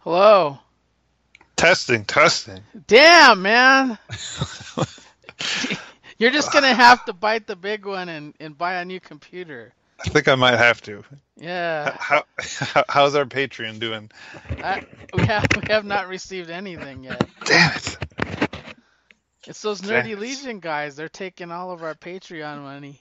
Hello. Testing, testing. Damn, man. You're just gonna have to bite the big one and buy a new computer. I think I might have to. Yeah. How's our Patreon doing? I, we have not received anything yet. Damn it. It's those Damn Nerdy it. Legion guys. They're taking all of our Patreon money.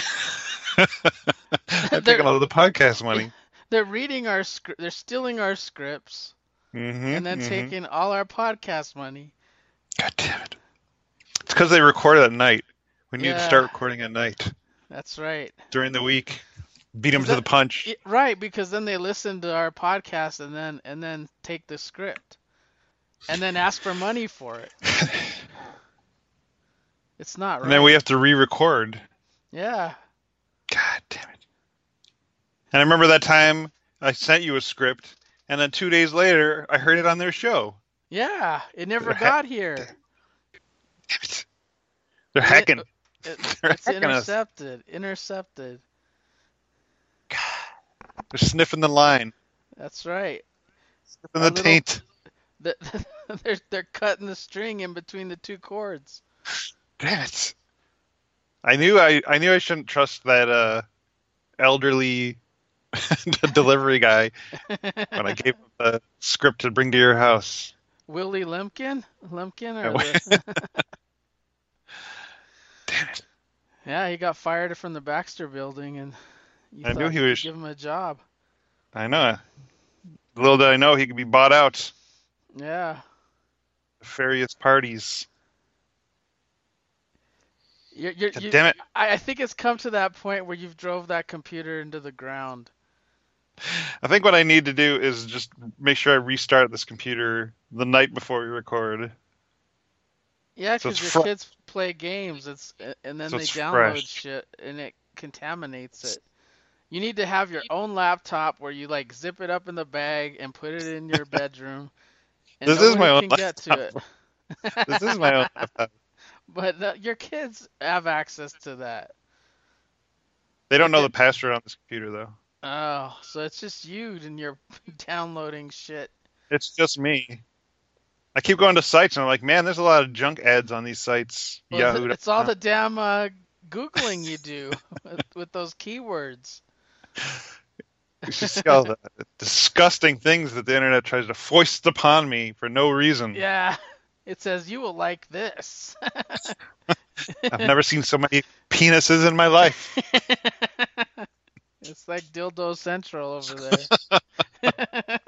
They're they're taking all of the podcast money. they're reading our script. They're stealing our scripts and then Mm-hmm. taking all our podcast money. God damn it. It's because they record at night. We need to start Yeah, recording at night that's right. during the week. Beat them Cause to the that punch. right because then they listen to our podcast and then take the script and then ask for money for it. It's not And then we right. have to re-record. Yeah. God damn it. And I remember that time I sent you a script, and then 2 days later, I heard it on their show. Yeah. It never They're ha- got damn here. it. They're It, hacking. it They're it's hacking us. intercepted. Intercepted. They're sniffing the line, That's right. sniffing Our the little taint. the, they're cutting the string in between the two chords. Damn it! I knew I shouldn't trust that elderly delivery guy when I gave him the script to bring to your house. Willie Limpkin? Limpkin I or went, the damn it! Yeah, he got fired from the Baxter building and you I knew thought he you could was. give him a job. I know. Little did I know he could be bought out. Yeah. Nefarious parties. You're, God you damn it! I think it's come to that point where you've drove that computer into the ground. I think what I need to do is just make sure I restart this computer the night before we record, Yeah, so 'cause it's your fresh. kids play games, and then So they it's download fresh. shit and it contaminates it. You need to have your own laptop where you like zip it up in the bag and put it in your bedroom and This is my nobody own can get to laptop. it. This is my own laptop. But your kids have access to that. They They don't know the get password on this computer though. Oh, so it's just you and you're downloading shit. It's just me. I keep going to sites and I'm like, man, there's a lot of junk ads on these sites. Well, it's all Yahoo.com. the damn Googling you do with those keywords. You should see all the disgusting things that the internet tries to foist upon me for no reason. Yeah, it says you will like this. I've never seen so many penises in my life. It's like Dildo Central over there.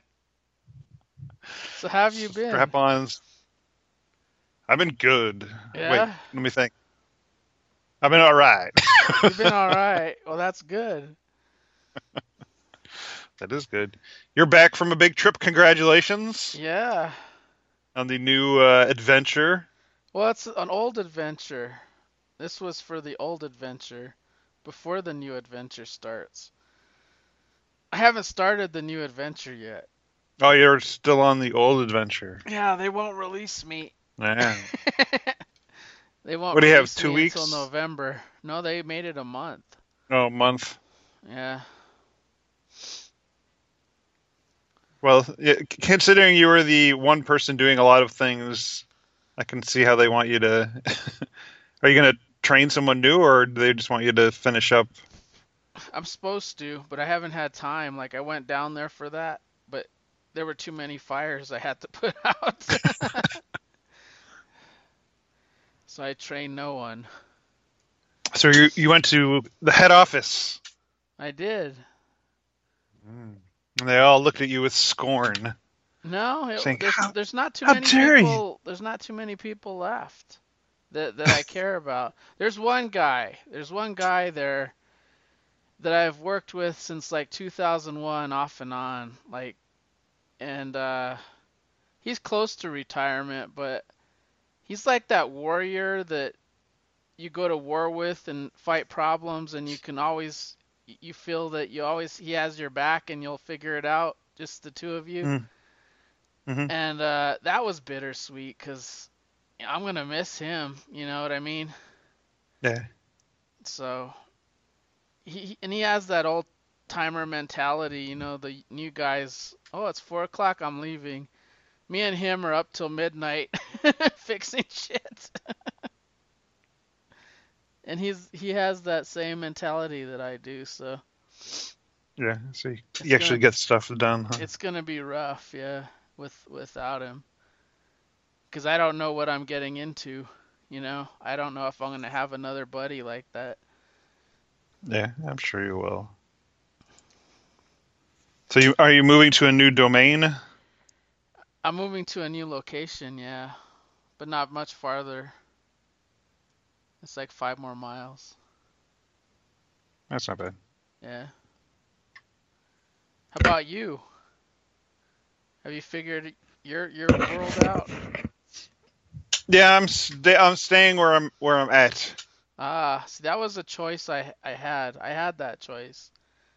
So how have you been? Strap-ons. I've been good. Wait, Yeah, let me think. I've been all right. you've been all right. Well, that's good. That is good. You're back from a big trip. Congratulations Yeah. on the new adventure. Well, it's an old adventure. This was for the old adventure before the new adventure starts. I haven't started the new adventure yet. Oh, you're still on the old adventure. Yeah, they won't release me. Yeah. They won't What do you have? release Two me until weeks? November. No, they made it a month. Oh, a month. Yeah. Well, yeah, considering you were the one person doing a lot of things, I can see how they want you to. Are you going to train someone new, or do they just want you to finish up? I'm supposed to, but I haven't had time. Like I went down there for that, but there were too many fires I had to put out. So I trained no one. So you went to the head office, I did. and they all looked at you with scorn, No, saying, there's not too how many dare you?" people. There's not too many people left that I care about. There's one guy. There's one guy there that I've worked with since like 2001, off and on. Like, and he's close to retirement, but he's like that warrior that you go to war with and fight problems, and you feel that he has your back and you'll figure it out, just the two of you. Mm-hmm. And that was bittersweet because I'm gonna miss him. You know what I mean? Yeah. So he has that old timer mentality. You know, the new guys. Oh, it's 4 o'clock. I'm leaving. Me and him are up till midnight fixing shit. And he has that same mentality that I do. So Yeah, so it's you actually gonna get stuff done, huh? it's gonna be rough, yeah, without him. Because I don't know what I'm getting into. You know, I don't know if I'm gonna have another buddy like that. Yeah, I'm sure you will. So are you moving to a new domain? I'm moving to a new location, yeah, but not much farther. It's like 5 more miles. That's not bad. Yeah. How about you? Have you figured your world out? Yeah, I'm staying where I'm at. Ah, see, that was a choice I had. I had that choice.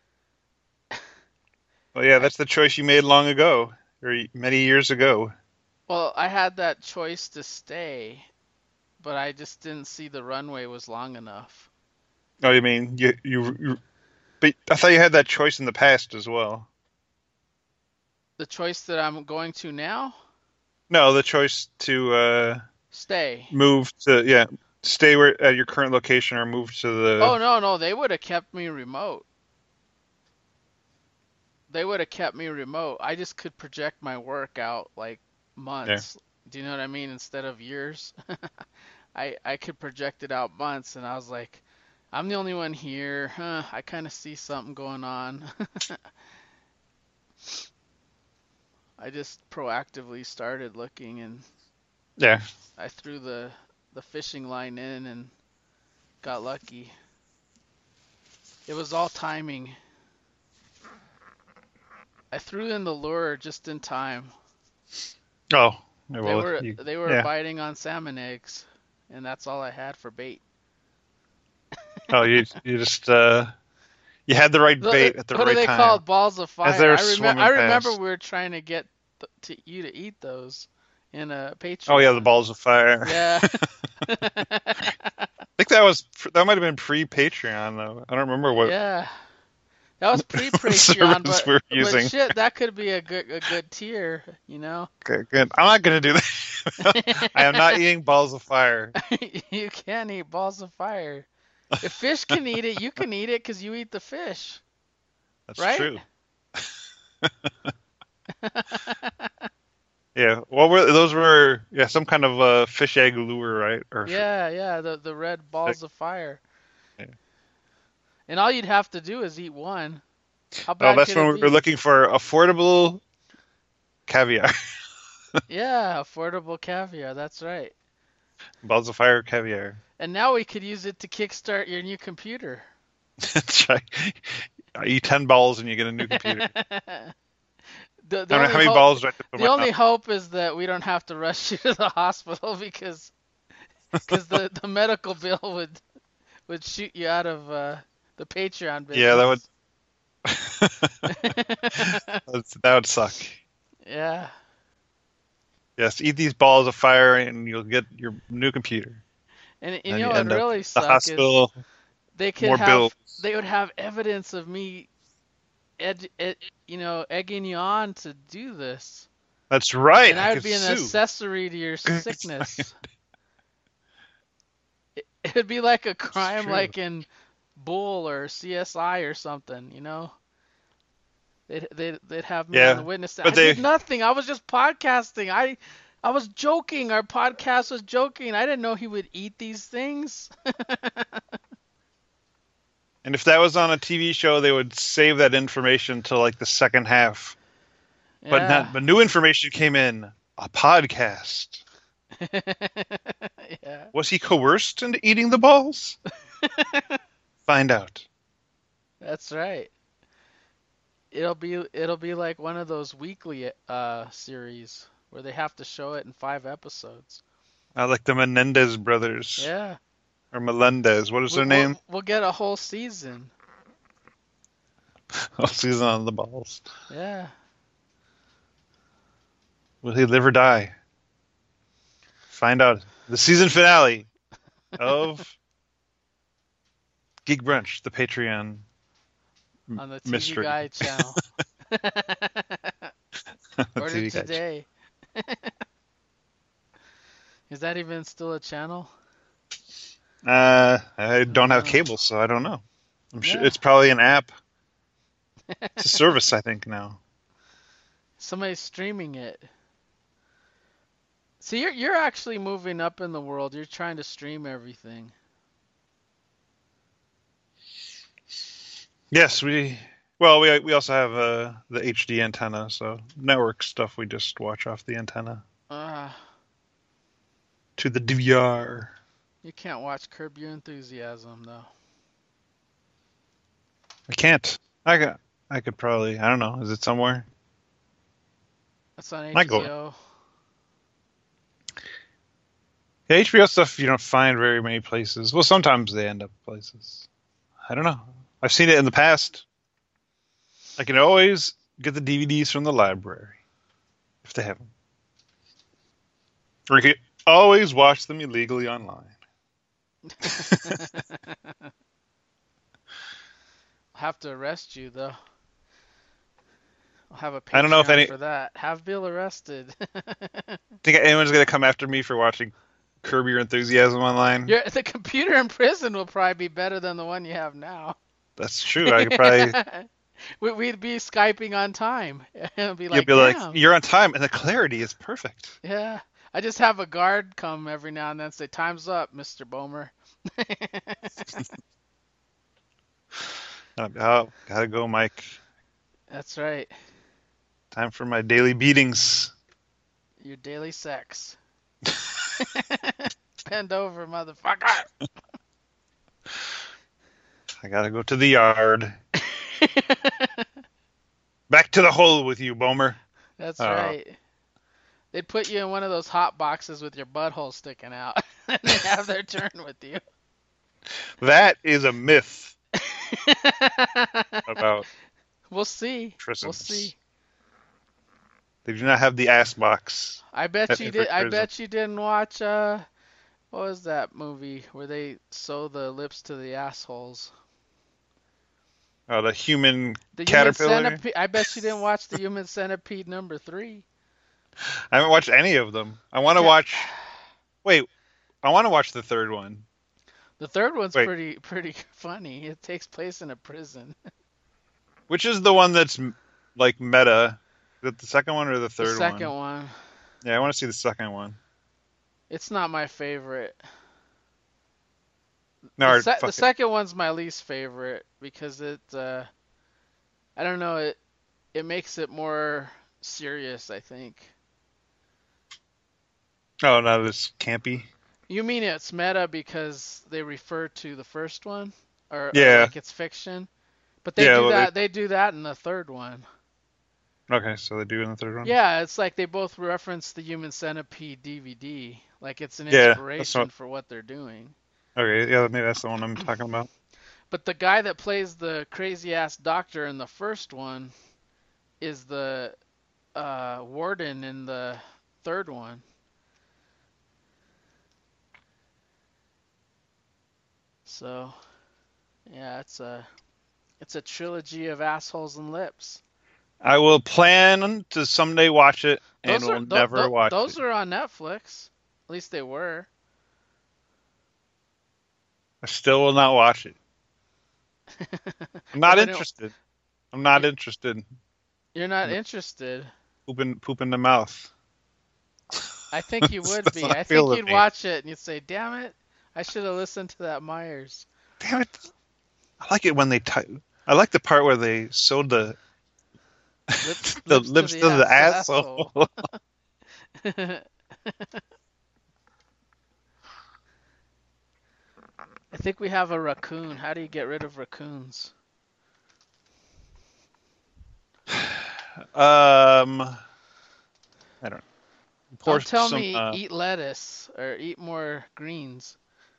Well, yeah, I that's the choice you made long ago, or many years ago. well, I had that choice to stay, but I just didn't see the runway was long enough. Oh, you mean but I thought you had that choice in the past as well. The choice that I'm going to now, No, the choice to stay. move to stay at your current location or move to the Oh no, no, they would have kept me remote. They would have kept me remote. I just could project my work out like yeah. months. Do you know what I mean? Instead of years. I could project it out months, and I was like, I'm the only one here. Huh, I kind of see something going on. I just proactively started looking, and Yeah. I threw the fishing line in and got lucky. It was all timing. I threw in the lure just in time. Oh, yeah, They well, were they were yeah. biting on salmon eggs, and that's all I had for bait. Oh, you just you had the right bait at the What are right they time called? Balls of as fire. they were I swimming remember past. we were trying to get to you to eat those in a Oh yeah, the Patreon. balls of fire. Yeah. I think that might have been pre-Patreon though. I don't remember what Yeah. That was pre-Patreon, service we were but using. shit, that could be a good tier, you know. Okay, good. I'm not gonna do that. I am not eating balls of fire. You can eat balls of fire. If fish can eat it, you can eat it because you eat the fish, That's right? true. Yeah. What were those? Were some kind of fish egg lure, right? Yeah, yeah, the red Like, balls of fire. yeah. And all you'd have to do is eat one. How Oh, bad that's could when it we were be? looking for affordable caviar. Yeah, affordable caviar, that's right. Balls of fire caviar. And now we could use it to kickstart your new computer. That's right. I eat 10 balls and you get a new computer. The I don't know only how many hope balls do I have to put in the my only mouth. hope is that we don't have to rush you to the hospital because the medical bill would shoot you out of the Patreon Yeah, business. that would suck. Yeah. Yes, eat these balls of fire and you'll get your new computer. And you And know you what end up really at the suck is hospital, they could more have bills. they would have evidence of me egging you on to do this. That's right. And I I would could be an sue. accessory to your sickness. It'd be like a It's crime true. like in Bull or CSI or something, you know? They'd have me on the Yeah, witness stand. but I did they nothing. I was just podcasting. I was joking. Our podcast was joking. I didn't know he would eat these things. and if that was on a TV show, they would save that information till like the second half. But Yeah. not. But new information came in. A podcast. Yeah. Was he coerced into eating the balls? Find out. That's right. It'll be like one of those weekly series where they have to show it in 5 episodes. I like the Menendez brothers Yeah. or Melendez. What is We, their name? we'll get a whole season. Oh, season on the balls. Yeah. Will he live or die? Find out. The season finale of Geek Brunch, the Patreon on the TV mystery. Guide channel. Ordered TV Guide. today. Is that even still a channel? I don't have Uh, cable, so I don't know. I'm sure yeah. it's probably an app. It's a service, I think now. Somebody's streaming it. So you're actually moving up in the world. You're trying to stream everything. Yes, we also have the HD antenna, so network stuff we just watch off the antenna Uh, to the DVR. you can't watch Curb Your Enthusiasm though. I can't. I could probably. I don't know. Is it somewhere? That's on Might go. HBO. Yeah, HBO stuff you don't find very many places. Well, sometimes they end up places. I don't know. I've seen it in the past. I can always get the DVDs from the library if they have them. Or you can always watch them illegally online. I'll have to arrest you though. I'll have a I don't know if Patreon for that. Have Bill arrested. think anyone's gonna come after me for watching Curb Your Enthusiasm online. The computer in prison will probably be better than the one you have now. That's true. I could probably. We'd be Skyping on time. It'd be You'd like, be like, damn. you're on time, and the clarity is perfect. Yeah. I just have a guard come every now and then and say, time's up, Mr. Bomer. Oh, gotta go, Mike. That's right. Time for my daily beatings. Your daily sex. Bend over, motherfucker. I gotta go to the yard. Back to the hole with you, Bomer. That's right. They'd put you in one of those hot boxes with your butthole sticking out, and they'd have their turn with you. That is a myth about We'll see. prisons. We'll see. They do not have the ass box. I bet At you every did. I prison. bet you didn't watch. What was that movie where they sew the lips to the assholes? Oh, the human The caterpillar. Human Centipede. I bet you didn't watch the Human Centipede #3. I haven't watched any of them. I want to watch. Wait, I want to watch the third one. The third one's Wait. pretty funny. It takes place in a prison. Which is the one that's like meta? Is it the second one or the third The second one. Yeah, I want to see the second one. It's not my favorite. No, The second one's my least favorite because I don't know, it makes it more serious, I think. Oh, no, this campy. You mean it's meta because they refer to the first one, or Yeah. like it's fiction? But they Yeah, do well, that. They do that in the third one. Okay, so they do in the third one. Yeah, it's like they both reference the Human Centipede DVD. Like it's an Yeah, that's inspiration what- for what they're doing. Okay, yeah, maybe that's the one I'm talking about. But the guy that plays the crazy ass doctor in the first one is the warden in the third one. So, yeah, it's a trilogy of assholes and lips. I will plan to someday watch it, and will never watch those it. are on Netflix. At least they were. I still will not watch it. I'm not Well, then interested. I'm not interested. You're not interested. Poop in the mouth. I think you would That's be. how I I feel think you'd with me. watch it and you'd say, "Damn it, I should have listened to that Myers." Damn it! I like it when they I like the part where they sewed the lips to the asshole. I think we have a raccoon. How do you get rid of raccoons? I don't. Pour Don't tell some, me eat lettuce or eat more greens.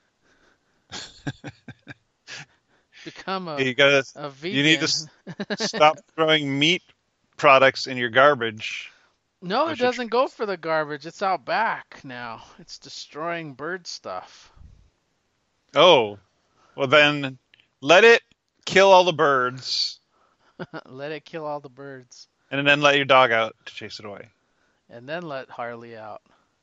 Become you gotta. a vegan. You need to stop throwing meat products in your garbage. No, I it should doesn't go for the garbage. It's out back now. It's destroying bird stuff. Oh, well then, let it kill all the birds. Let it kill all the birds. And then let your dog out to chase it away. And then let Harley out.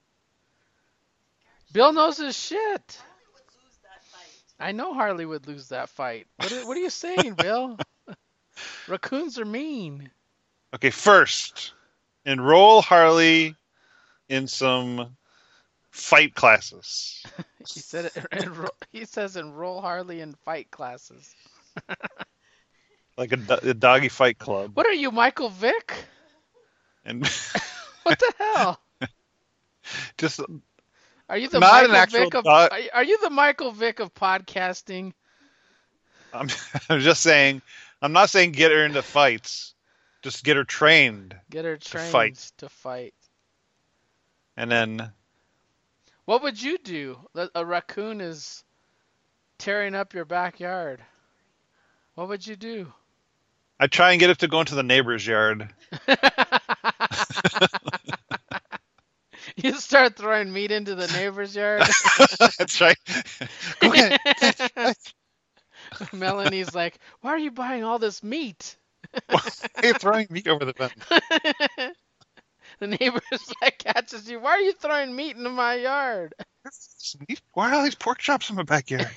Bill knows his shit. I know Harley would lose that fight. What are you saying, Bill? Raccoons are mean. Okay, first, enroll Harley in some fight classes. He said he says enroll Harley in fight classes. Like a doggy fight club. What are you, Michael Vick? And What the hell? just Are you the not an Michael actual Vick of dog. are you the Michael Vick of podcasting? I'm, I'm just saying, I'm not saying get her into fights. Just get her trained Get her to trained fight. to fight. And then What would you do? A raccoon is tearing up your backyard. What would you do? I try and get it to go into the neighbor's yard. You start throwing meat into the neighbor's yard. That's right. Go ahead. Melanie's like, "Why are you buying all this meat?" Why are you throwing meat over the fence? The neighbor's like catches you. Why are you throwing meat into my yard? Why are all these pork chops in my backyard?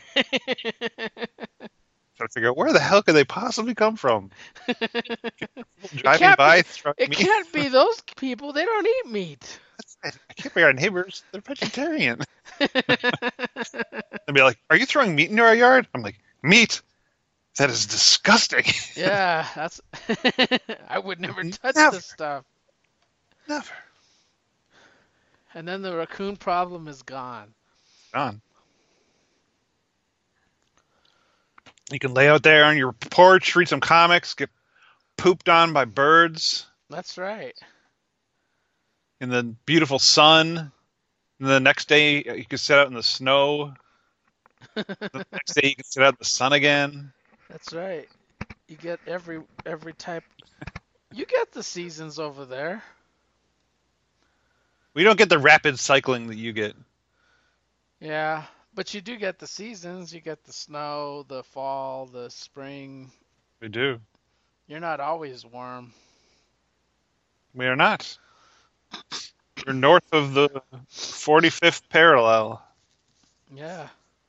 Trying to figure out where the hell could they possibly come from? Driving by, throwing it meat. can't be those people. They don't eat meat. I can't be our neighbors. They're vegetarian. They'd be like, "Are you throwing meat into our yard?" I'm like, "Meat? That is disgusting." Yeah, that's. I would never touch Never. this stuff. Never. And then the raccoon problem is gone. Gone. You can lay out there on your porch, read some comics, get pooped on by birds That's right. in the beautiful sun. And the next day, you can sit out in the snow. The next day, you can sit out in the sun again. That's right. You get every type. You get the seasons over there. We don't get the rapid cycling that you get. Yeah, but you do get the seasons. You get the snow, the fall, the spring. We do. You're not always warm. We are not. We're north of the 45th parallel. Yeah.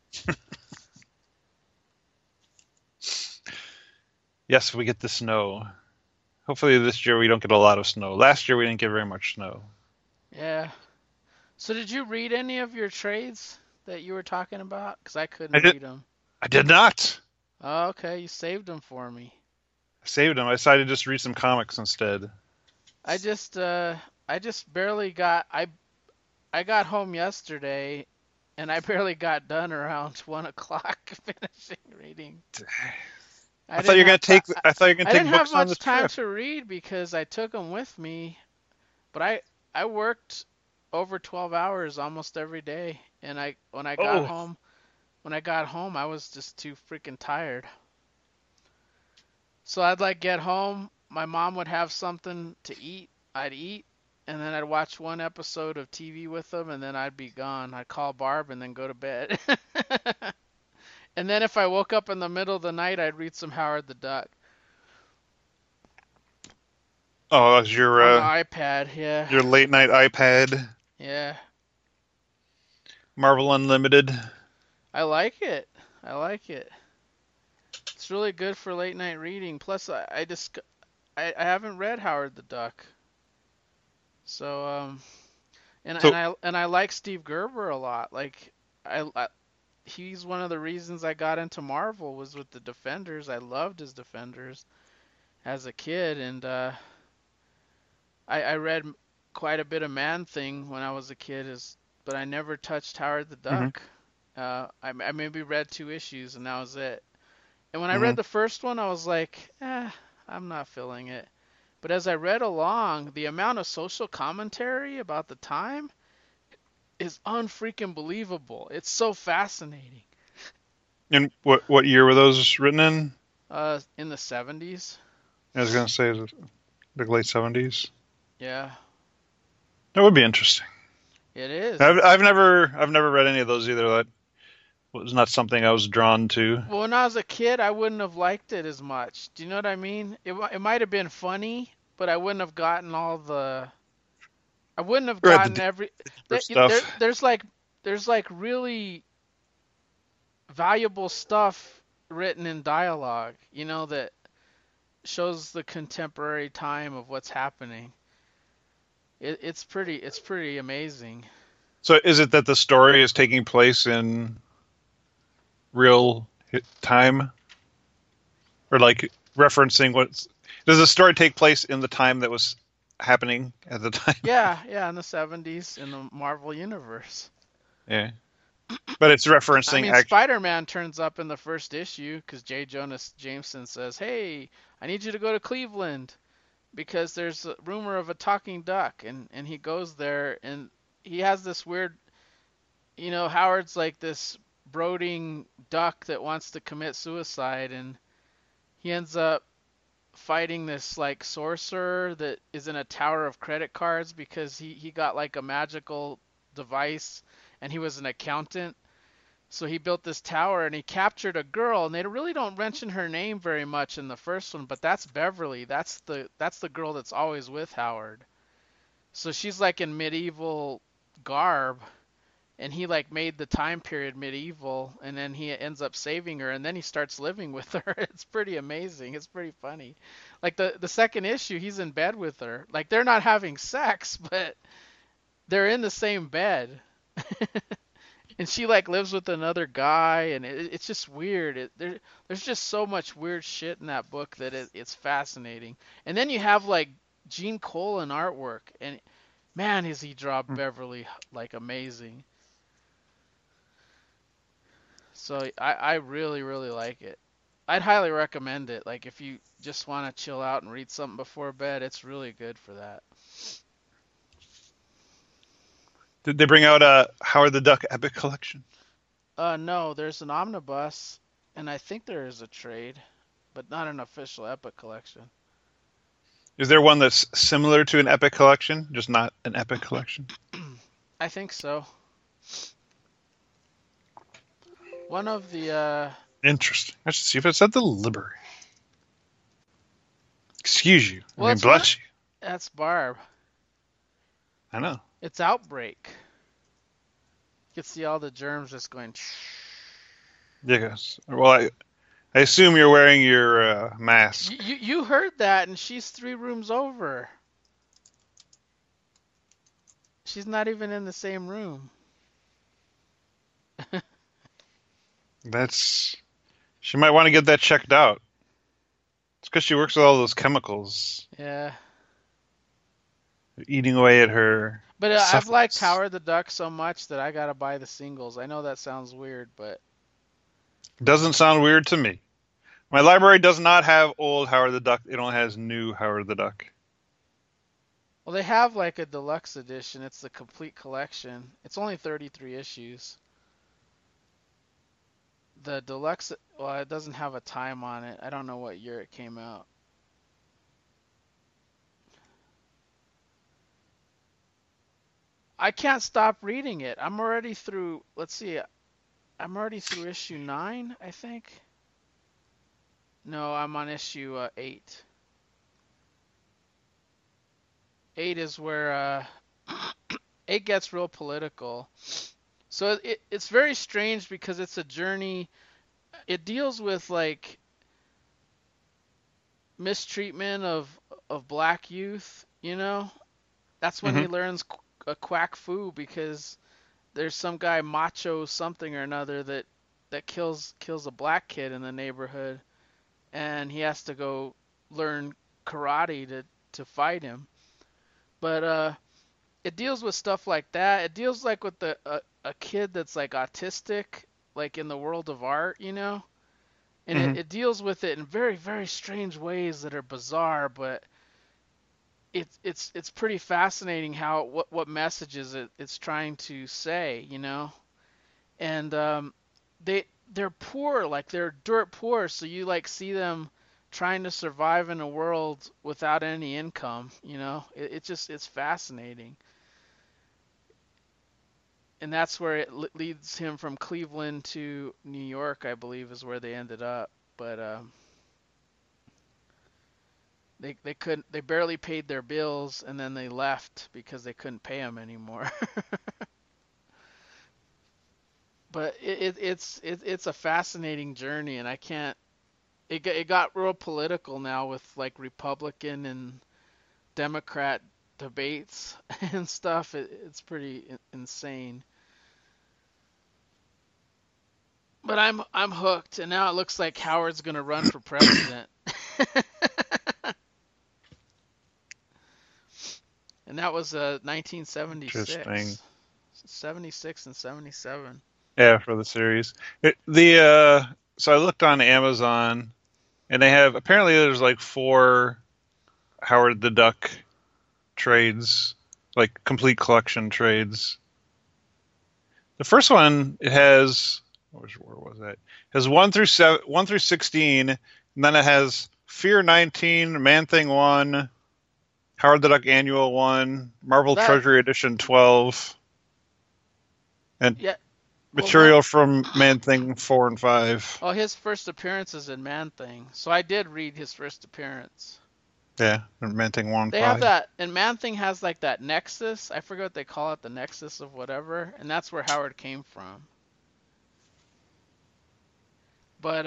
Yes, we get the snow. Hopefully this year we don't get a lot of snow. Last year we didn't get very much snow. Yeah. So did you read any of your trades that you were talking about? Because I couldn't I did- read them. I did not. Oh, okay. You saved them for me. I saved them. I decided to just read some comics instead. I just barely got I got home yesterday, and I barely got done around 1 o'clock finishing reading. I thought you were gonna take. I thought you were gonna I take didn't have books on the much time trip. to read because I took them with me, but I worked over 12 hours almost every day, and when I got Oh. home I was just too freaking tired. So I'd like get home, my mom would have something to eat, I'd eat, and then I'd watch one episode of TV with them, and then I'd be gone. I'd call Barb and then go to bed. And then if I woke up in the middle of the night, I'd read some Howard the Duck Oh, that was your on the iPad. Yeah. your late night iPad, Yeah. Marvel Unlimited. I like it. I like it. It's really good for late night reading. Plus, I haven't read Howard the Duck. So and I like Steve Gerber a lot. Like he's one of the reasons I got into Marvel was with the Defenders. I loved his Defenders as a kid, and I read quite a bit of Man Thing when I was a kid, but I never touched Howard the Duck. I maybe read 2 issues and that was it. And when I read the first one, I was like, I'm not feeling it. But as I read along, the amount of social commentary about the time is unfreaking believable. It's so fascinating. And what year were those written in? In the 70s. I was gonna say the late 70s. Yeah, That would be interesting. it is. I've never read any of those either. was not something I was drawn to. Well, when I was a kid, I wouldn't have liked it as much. Do you know what I mean? It might have been funny, but I wouldn't have gotten all the. I wouldn't have Right, gotten every. the deeper There, stuff. there's like really valuable stuff written in dialogue. That shows the contemporary time of what's happening. It's pretty amazing. So is it that the story is taking place in real time, or like referencing what's? Does the story take place in the time that was happening at the time? Yeah, yeah, in the 70s in the Marvel universe. Yeah, but it's I referencing mean, act. Spider-Man turns up in the first issue because J. Jonah Jameson says, "Hey, I need you to go to Cleveland because there's a rumor of a talking duck," and he goes there and he has this weird, Howard's like this brooding duck that wants to commit suicide, and he ends up fighting this like sorcerer that is in a tower of credit cards because he got like a magical device and he was an accountant. So he built this tower and he captured a girl, and they really don't mention her name very much in the first one, but that's Beverly. That's the girl that's always with Howard. So she's like in medieval garb, and he like made the time period medieval, and then he ends up saving her, and then he starts living with her. It's pretty amazing. It's pretty funny. Like the second issue, he's in bed with her. Like they're not having sex, but they're in the same bed. And she like lives with another guy, and it's just weird. There's just so much weird shit in that book that it's fascinating. And then you have like Gene Colan artwork, and man, has he draw Beverly like amazing. So I really really like it. I'd highly recommend it. Like if you just want to chill out and read something before bed, it's really good for that. Did they bring out a Howard the Duck epic collection? No, there's an omnibus, and I think there is a trade, but not an official Epic collection. Is there one that's similar to an epic collection, just not an epic collection? I think so. One of the Interesting. I should see if it's at the library. Excuse you. I well, mean, it's one. bless you. That's Barb. I know. It's Outbreak. You can see all the germs just going. Yes. Well, I assume you're wearing your mask. You heard that, and she's 3 rooms over. She's not even in the same room. That's. She might want to get that checked out. It's because she works with all those chemicals Yeah. eating away at her But I've liked esophagus. Howard the Duck so much that I gotta buy the singles. I know that sounds weird, but Doesn't sound weird to me. My library does not have old Howard the Duck. It only has new Howard the Duck. well, they have like a deluxe edition. It's the complete collection. It's only 33 issues. The deluxe, well, it doesn't have a time on it. I don't know what year it came out. I can't stop reading it. I'm already through, let's see, I'm already through issue 9, I think. No, I'm on issue 8. 8 is where 8 gets real political. So it's very strange because it's a journey. It deals with like mistreatment of black youth. That's when Hmm. he learns a quack fu because there's some guy macho something or another that kills a black kid in the neighborhood, and he has to go learn karate to fight him. But it deals with stuff like that. It deals like with a kid that's like autistic, like in the world of art. And it, Hmm. it deals with it in very very strange ways that are bizarre, but it's pretty fascinating how what messages it's trying to say. And they're poor, like they're dirt poor, so you like see them trying to survive in a world without any income. It just it's fascinating. and that's where it leads him from Cleveland to New York, I believe, is where they ended up. But they barely paid their bills, and then they left because they couldn't pay them anymore. But it's a fascinating journey, and I can't. It got real political now with like Republican and Democrat debates and stuff. It's pretty insane. But I'm hooked, and now it looks like Howard's gonna run for president. And that was Interesting. 1976, 76 and 77. Yeah, for the series. So I looked on Amazon, and they have apparently there's like 4 Howard the Duck trades, like complete collection trades. The first one it has where was that? It has 1 through 16, and then it has Fear 19, Man Thing 1, Howard the Duck Annual 1, Marvel That Treasury Edition 12, and yeah. Well, material from Man Thing 4 and 5. oh, his first appearance is in Man Thing, so I did read his first appearance. Yeah, and Man Thing 1 and They have 5. that, and Man Thing has like that nexus. I forget what they call it, the nexus of whatever, and that's where Howard came from. But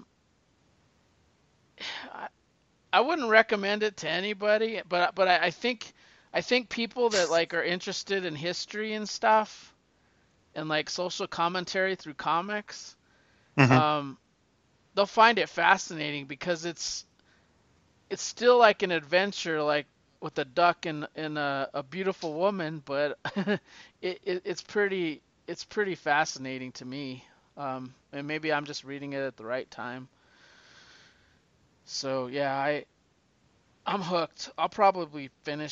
I, I wouldn't recommend it to anybody. But I think people that like are interested in history and stuff, and like social commentary through comics, Hmm. um, they'll find it fascinating because it's still like an adventure, like with a duck and a beautiful woman, but it's pretty fascinating to me. And maybe I'm just reading it at the right time. So yeah, I'm hooked. I'll probably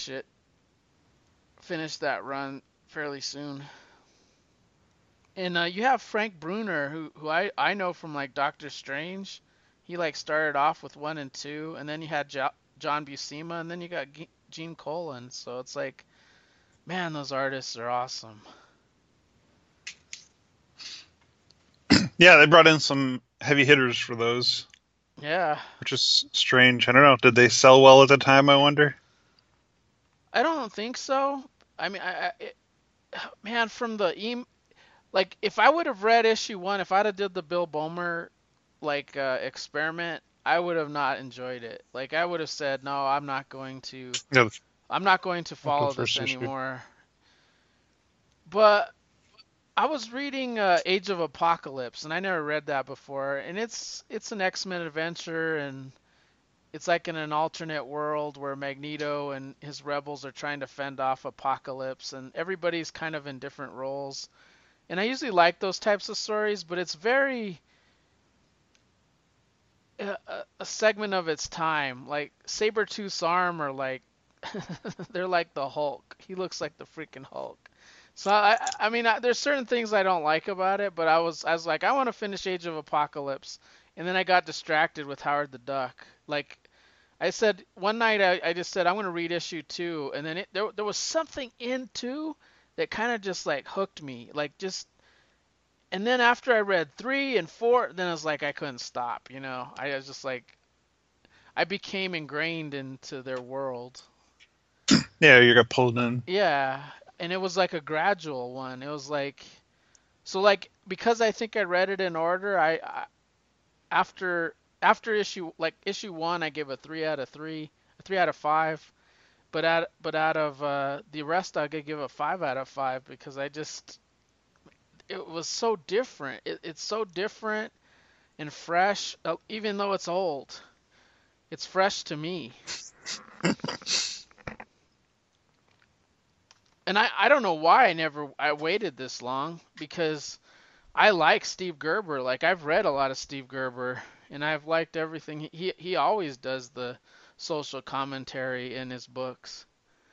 finish that run fairly soon. And you have Frank Bruner, who I know from like Doctor Strange. He like started off with 1 and 2, and then you had John Buscema, and then you got Gene Colan. So it's like, man, those artists are awesome. Yeah, they brought in some heavy hitters for those, Yeah, which is strange. I don't know. Did they sell well at the time, I wonder? I don't think so. I mean, man, from the like if I would have read issue 1, if I'd have did the Bill Bomer like experiment, I would have not enjoyed it. Like I would have said, no, Yeah, I'm not going to the follow this first issue. anymore. But I was reading Age of Apocalypse, and I never read that before. And it's an X-Men adventure, and it's like in an alternate world where Magneto and his rebels are trying to fend off Apocalypse, and everybody's kind of in different roles. And I usually like those types of stories, but it's very a segment of its time. Like Sabretooth's arm, or like they're like the Hulk. He looks like the freaking Hulk. So I mean, there's certain things I don't like about it, but I was like, I want to finish Age of Apocalypse, and then I got distracted with Howard the Duck. Like I said one night, I just said I'm gonna read issue 2, and then there was something in 2 that kind of just like hooked me, like just. And then after I read 3 and 4, then I was like I couldn't stop. I was just like I became ingrained into their world. Yeah, you got pulled in. Yeah, and it was like a gradual one. It was like so like because I think I read it in order. After issue 1, I gave a 3 out of 3, a 3 out of 5. But out of the rest, I could give a 5 out of 5 because it was so different. It's so different and fresh, even though it's old. It's fresh to me. And I don't know why I waited this long, because I like Steve Gerber. Like I've read a lot of Steve Gerber, and I've liked everything. He always does the social commentary in his books.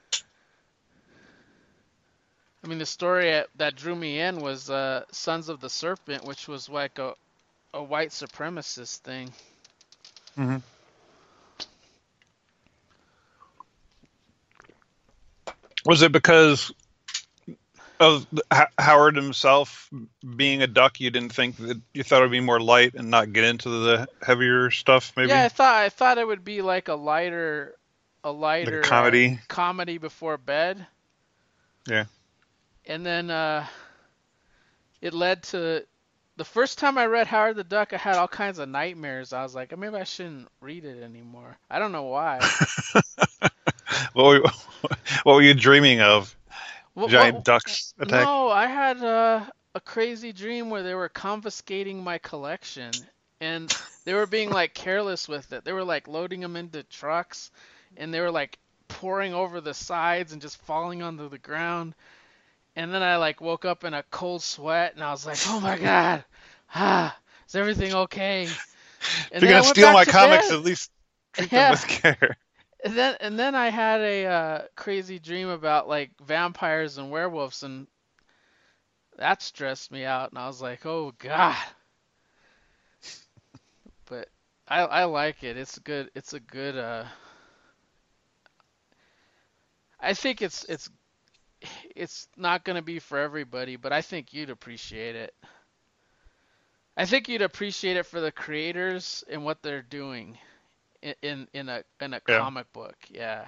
I mean, the story that drew me in was Sons of the Serpent, which was like a white supremacist thing. Hmm. Was it because Oh, Howard himself being a duck, you didn't think that you thought it would be more light and not get into the heavier stuff, Yeah, maybe I thought it would be like a like a lighter comedy. comedy before bed, Yeah. and then it led to the first time I read Howard the Duck, I had all kinds of nightmares. I was like, maybe I shouldn't read it anymore. I don't know why. What were, what were you dreaming of? What? Giant What? ducks attack? No, I had a crazy dream where they were confiscating my collection, and they were being like careless with it. They were like loading them into trucks, and they were like pouring over the sides and just falling onto the ground. And then I like woke up in a cold sweat, and I was like, "Oh my God, is everything okay?" If And you're then I gonna went steal back my to comics, bed. at least treat them Yeah. with care. And then I had a crazy dream about like vampires and werewolves, and that stressed me out. And I was like, "Oh God." But I like it. It's good. It's a good. I think it's not gonna be for everybody, but I think you'd appreciate it. I think you'd appreciate it for the creators and what they're doing in a Yeah. comic book. Yeah.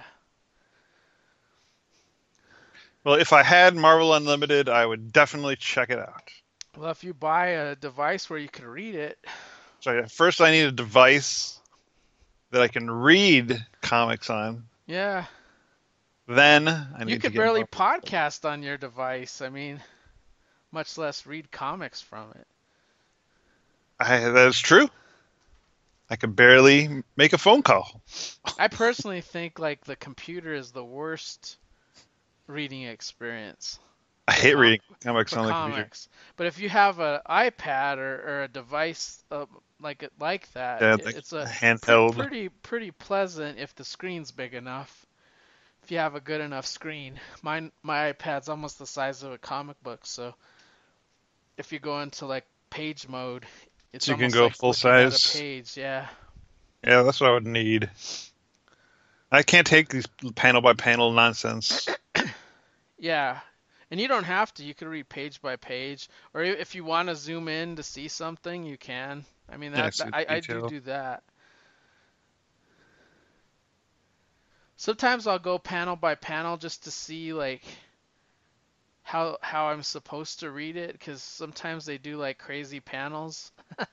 Well, if I had Marvel Unlimited, I would definitely check it out. Well, if you buy a device where you can read it, So yeah, first, I need a device that I can read comics on. yeah, Then I you need to could get barely Marvel. podcast on your device. I mean, much less read comics from it. That is true. I can barely make a phone call. I personally think like the computer is the worst reading experience I for hate com reading comics for on the computer. comics. But if you have an iPad or a device like that, Yeah, like it's a handheld. pretty pleasant if the screen's big enough. If you have a good enough screen. My iPad's almost the size of a comic book, so if you go into like page mode, it's So you can almost go like full looking at a size. page. Yeah. Yeah, that's what I would need. I can't take these panel by panel nonsense. Yeah. And you don't have to. You can read page by page, or if you want to zoom in to see something, you can. I mean Yeah, that see I do detail. do that. Sometimes I'll go panel by panel just to see like how I'm supposed to read it, because sometimes they do like crazy panels.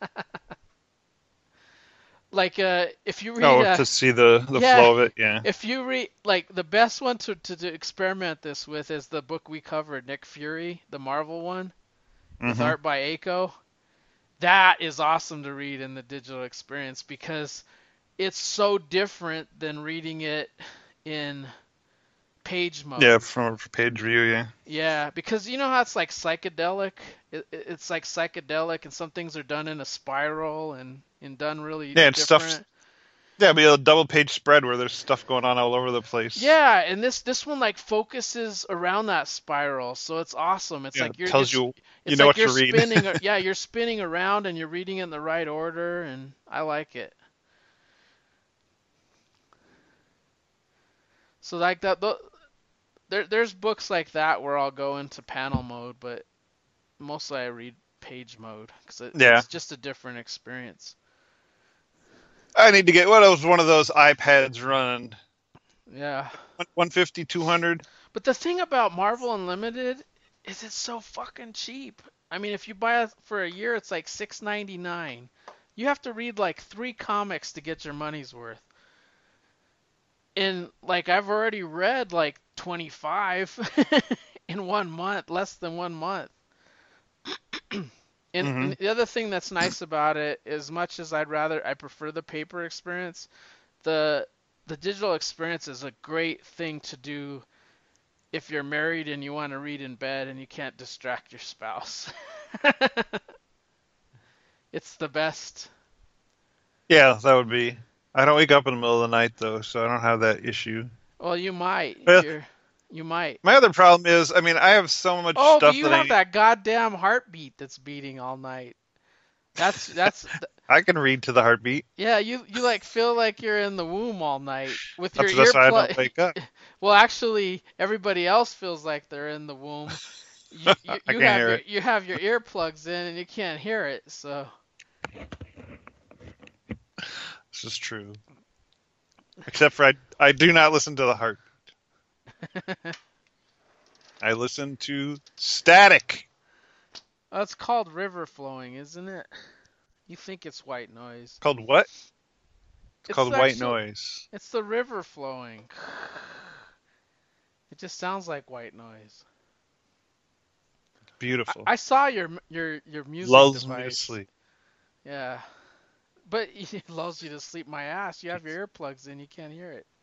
Like if you read Oh, to see the yeah, flow of it. Yeah. if you read like the best one to experiment this with is the book we covered, Nick Fury, the Marvel one with Hmm. art by Aiko. That is awesome to read in the digital experience because it's so different than reading it in page Yeah, mode. from a page view. Yeah. Yeah, because you know how it's like psychedelic? It's like psychedelic, and some things are done in a spiral and done really Yeah, and stuff. different. Yeah, be a double page spread where there's stuff going on all over the place. Yeah, and this one like focuses around that spiral, so it's awesome. It's Yeah, like it tells you you it's know like what you're to read. spinning. Yeah, you're spinning around and you're reading it in the right order, and I like it. So like there's books like that where I'll go into panel mode, but mostly I read page mode because Yeah, it's just a different experience. I need to get what was one of those iPads running Yeah. 150, 200. But the thing about Marvel Unlimited is it's so fucking cheap. I mean, if you buy it for a year, it's like $6.99. You have to read like 3 comics to get your money's worth. And like I've already read like 25 in 1 month, less than 1 month. And Hmm. the other thing that's nice about it, as much as I prefer the paper experience, the the digital experience is a great thing to do if you're married and you want to read in bed and you can't distract your spouse. It's the best. Yeah, that would be. I don't wake up in the middle of the night though, so I don't have that issue. Well, you might if But you might. my other problem is, I mean, I have so much Oh, but stuff you that have that goddamn heartbeat that's beating all night. That's I can read to the heartbeat. yeah, you like feel like you're in the womb all night with your That's why I earplug. don't wake up. Well, actually, everybody else feels like they're in the womb I can't hear it. you have your earplugs in and you can't hear it. So This is true. Except for I do not listen to the heart. I listen to static. oh, it's called river flowing, isn't it? You think it's white noise? Called what? It's It's called white actually noise. it's the river flowing. It just sounds like white noise. Beautiful. I saw your music Lulls me to device. sleep. Yeah, but it lulls you to sleep. My ass. You have your earplugs in, you can't hear it.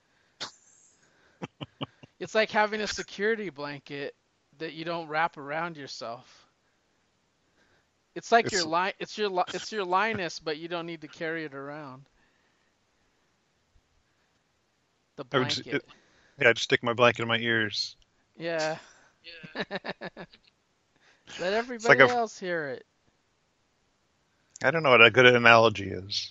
It's like having a security blanket that you don't wrap around yourself. It's like your It's line. It's your Linus, but you don't need to carry it around. The I would just, blanket. yeah, I just stick my blanket in my ears. Yeah. Let It's like everybody a else hear it. I don't know what a good analogy is.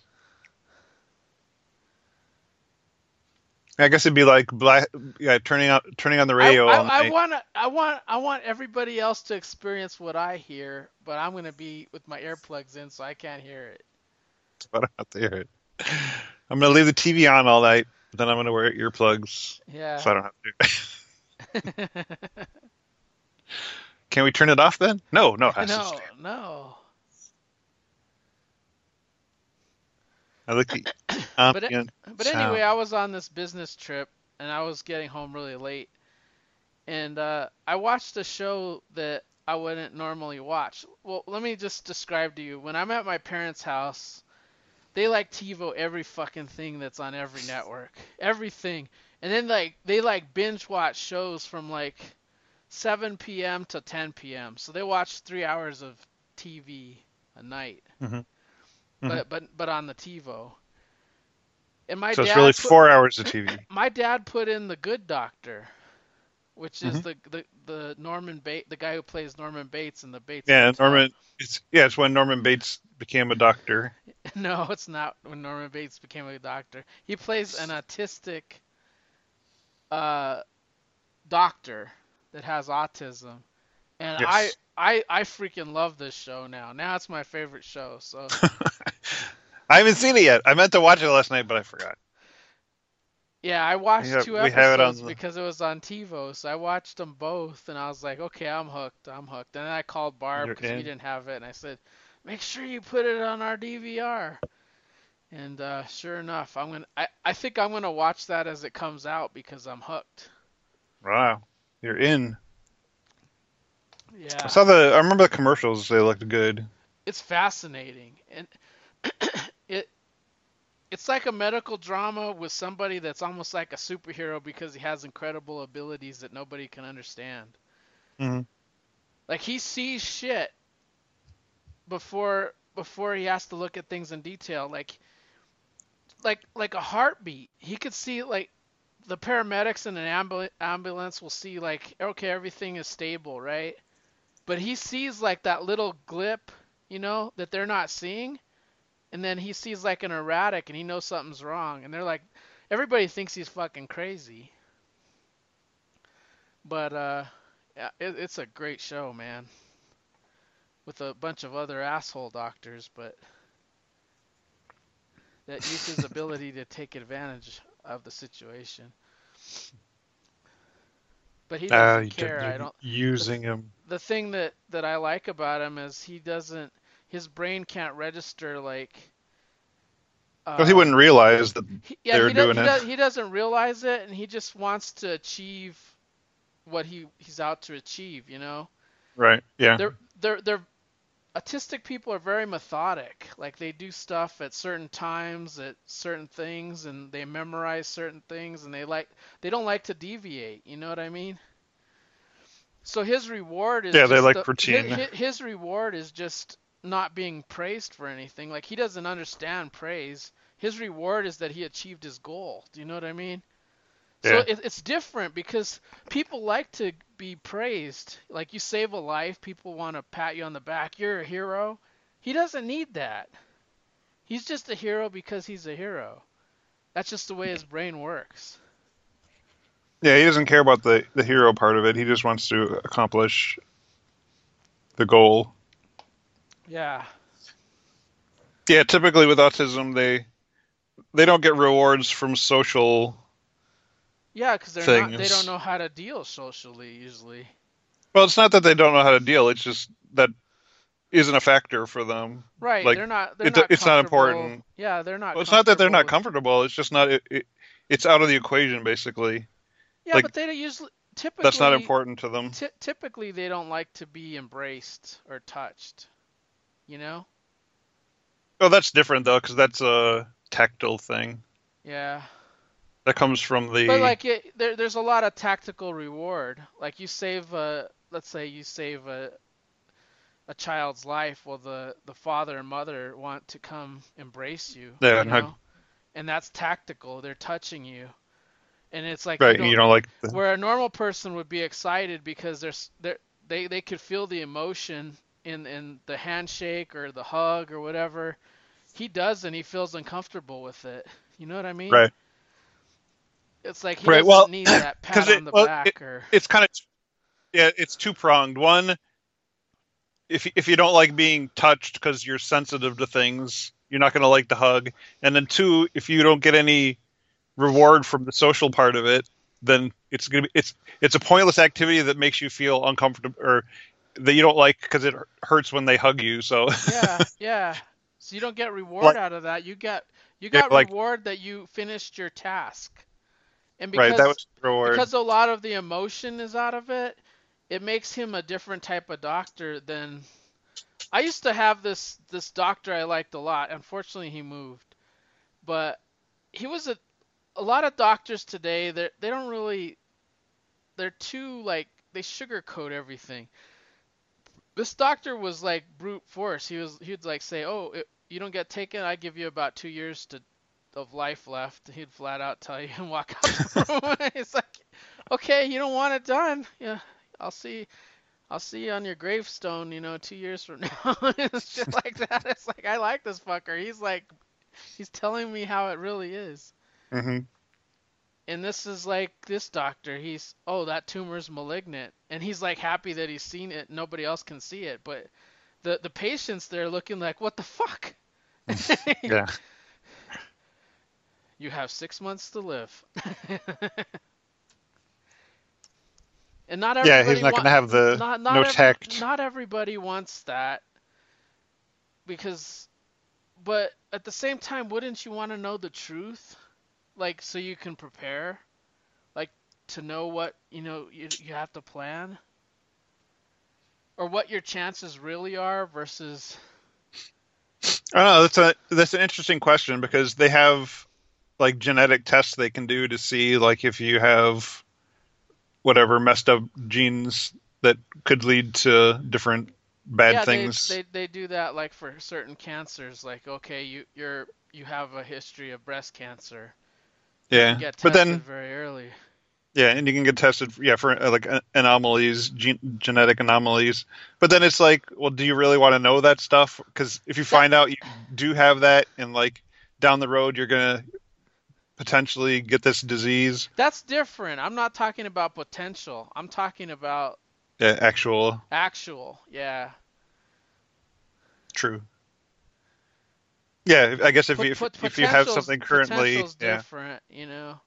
I guess it'd be like yeah, turning on the radio all night. I want everybody else to experience what I hear, but I'm gonna be with my earplugs in, so I can't hear it. So I don't have to hear it. I'm gonna leave the TV on all night, but then I'm gonna wear earplugs Yeah. so I don't have to. Can we turn it off then? No, no, it has to stay. No, no. I like the But ambient anyway, sound. I was on this business trip and I was getting home really late, and I watched a show that I wouldn't normally watch. Well, let me just describe to you. When I'm at my parents' house, they like TiVo every fucking thing that's on every network, everything, and then they like binge watch shows from like 7 p.m. to 10 p.m. So they watch 3 hours of TV a night, Hmm. Hmm. but on the TiVo. And my So it's really dad put 4 hours of TV. my dad put in The Good Doctor, which is Hmm. the Norman Bates, the guy who plays Norman Bates in the Bates Yeah, Motel. it's when Norman Bates became a doctor. No, it's not when Norman Bates became a doctor. He plays an autistic uh, doctor that has autism, and Yes. I freaking love this show now. Now it's my favorite show. So I haven't seen it yet. I meant to watch it last night, but I forgot. yeah, I watched two We have it on episodes the. because it was on TiVo. So I watched them both, and I was like, okay, I'm hooked. I'm hooked. And then I called Barb You're because we in. didn't have it, and I said, make sure you put it on our DVR. And sure enough, I think I'm gonna watch that as it comes out because I'm hooked. Wow, you're in. Yeah, I remember the commercials. They looked good. it's fascinating, and it it's like a medical drama with somebody that's almost like a superhero because he has incredible abilities that nobody can understand. Hmm. Like he sees shit before he has to look at things in detail. Like a heartbeat. He could see like the paramedics in an ambulance will see like okay everything is stable, right? But he sees like that little glip, that they're not seeing, and then he sees like an erratic and he knows something's wrong, and they're like everybody thinks he's fucking crazy. But yeah, it's a great show, man, with a bunch of other asshole doctors, but that use his ability to take advantage of the situation. But he doesn't care. You're I don't. The using him. the thing that I like about him is he doesn't. His brain can't register like. Well, he wouldn't realize that Yeah, they were doing it. he doesn't realize it, and he just wants to achieve what he's out to achieve. Right. Yeah. They're autistic people are very methodic. Like they do stuff at certain times, at certain things, and they memorize certain things, and they don't like to deviate. You know what I mean? So his reward is Yeah, they just like routine. his reward is just not being praised for anything. Like he doesn't understand praise. His reward is that he achieved his goal. Do you know what I mean? So Yeah. it's different because people like to be praised. Like you save a life, people want to pat you on the back. You're a hero. He doesn't need that. He's just a hero because he's a hero. That's just the way his brain works. Yeah, he doesn't care about the hero part of it. He just wants to accomplish. the goal. Yeah. Yeah, typically with autism, they don't get rewards from social Yeah, because they don't things. know how to deal socially usually. Well, it's not that they don't know how to deal. It's just that isn't a factor for them. Right, Like they're not it's not comfortable. important. Yeah, they're not Well, it's not that they're comfortable not with. comfortable. It's just not. It's out of the equation basically. Yeah, Like but they don't usually that's not typically important to them. typically they don't like to be embraced or touched, you know? Oh, that's different though, because that's a tactile thing Yeah. that comes from But the. like there's a lot of tactical reward. Like you save let's say you save a child's life, well the father and mother want to come embrace you, Yeah, you know? And that's tactical. They're touching you. And it's like you right. You don't don't like the. where a normal person would be excited because they could feel the emotion in the handshake or the hug or whatever. He doesn't. He feels uncomfortable with it. You know what I mean? Right. It's like he Right. doesn't Well, need that pat because on the back or it's kind of yeah, it's two pronged. One, if you don't like being touched because you're sensitive to things, you're not going to like the hug. And then two, if you don't get any reward from the social part of it, then it's a pointless activity that makes you feel uncomfortable or that you don't like because it hurts when they hug you. So yeah, yeah. So you don't get reward like out of that. You yeah, got like reward that you finished your task. And right, that was the reward. because a lot of the emotion is out of it, it makes him a different type of doctor than I used to have this doctor I liked a lot. Unfortunately, he moved. But he was a lot of doctors today, they don't really they're too like they sugarcoat everything. This doctor was like brute force. He'd like say, "Oh, you don't get taken, I give you about 2 years to of life left." He'd flat out tell you and walk out the room. It's like, okay, you don't want it done. Yeah, I'll see. I'll see you on your gravestone, 2 years from now. It's shit like that. It's like I like this fucker. He's telling me how it really is. Hmm. And this is like this doctor. Oh, that tumor's malignant, and he's like happy that he's seen it. Nobody else can see it, but the patients they're looking like, what the fuck? Yeah, You have 6 months to live. And not yeah, he's everybody not going to have the no tact. not everybody wants that because but at the same time wouldn't you want to know the truth? Like so you can prepare? Like to know what, you have to plan or what your chances really are versus I don't know. That's an interesting question because they have like genetic tests they can do to see like if you have whatever messed up genes that could lead to different bad yeah, things. they do that like for certain cancers like okay, you have a history of breast cancer. You can Yeah, get but tested then very early. yeah, and you can get tested yeah for like anomalies, genetic anomalies. But then it's like, well, do you really want to know that stuff? Because if you That find out you do have that, and like down the road you're gonna potentially get this disease, that's different. I'm not talking about potential. I'm talking about yeah, actual actual. Yeah. true. Yeah, I guess if you have something currently, Potential's yeah, different.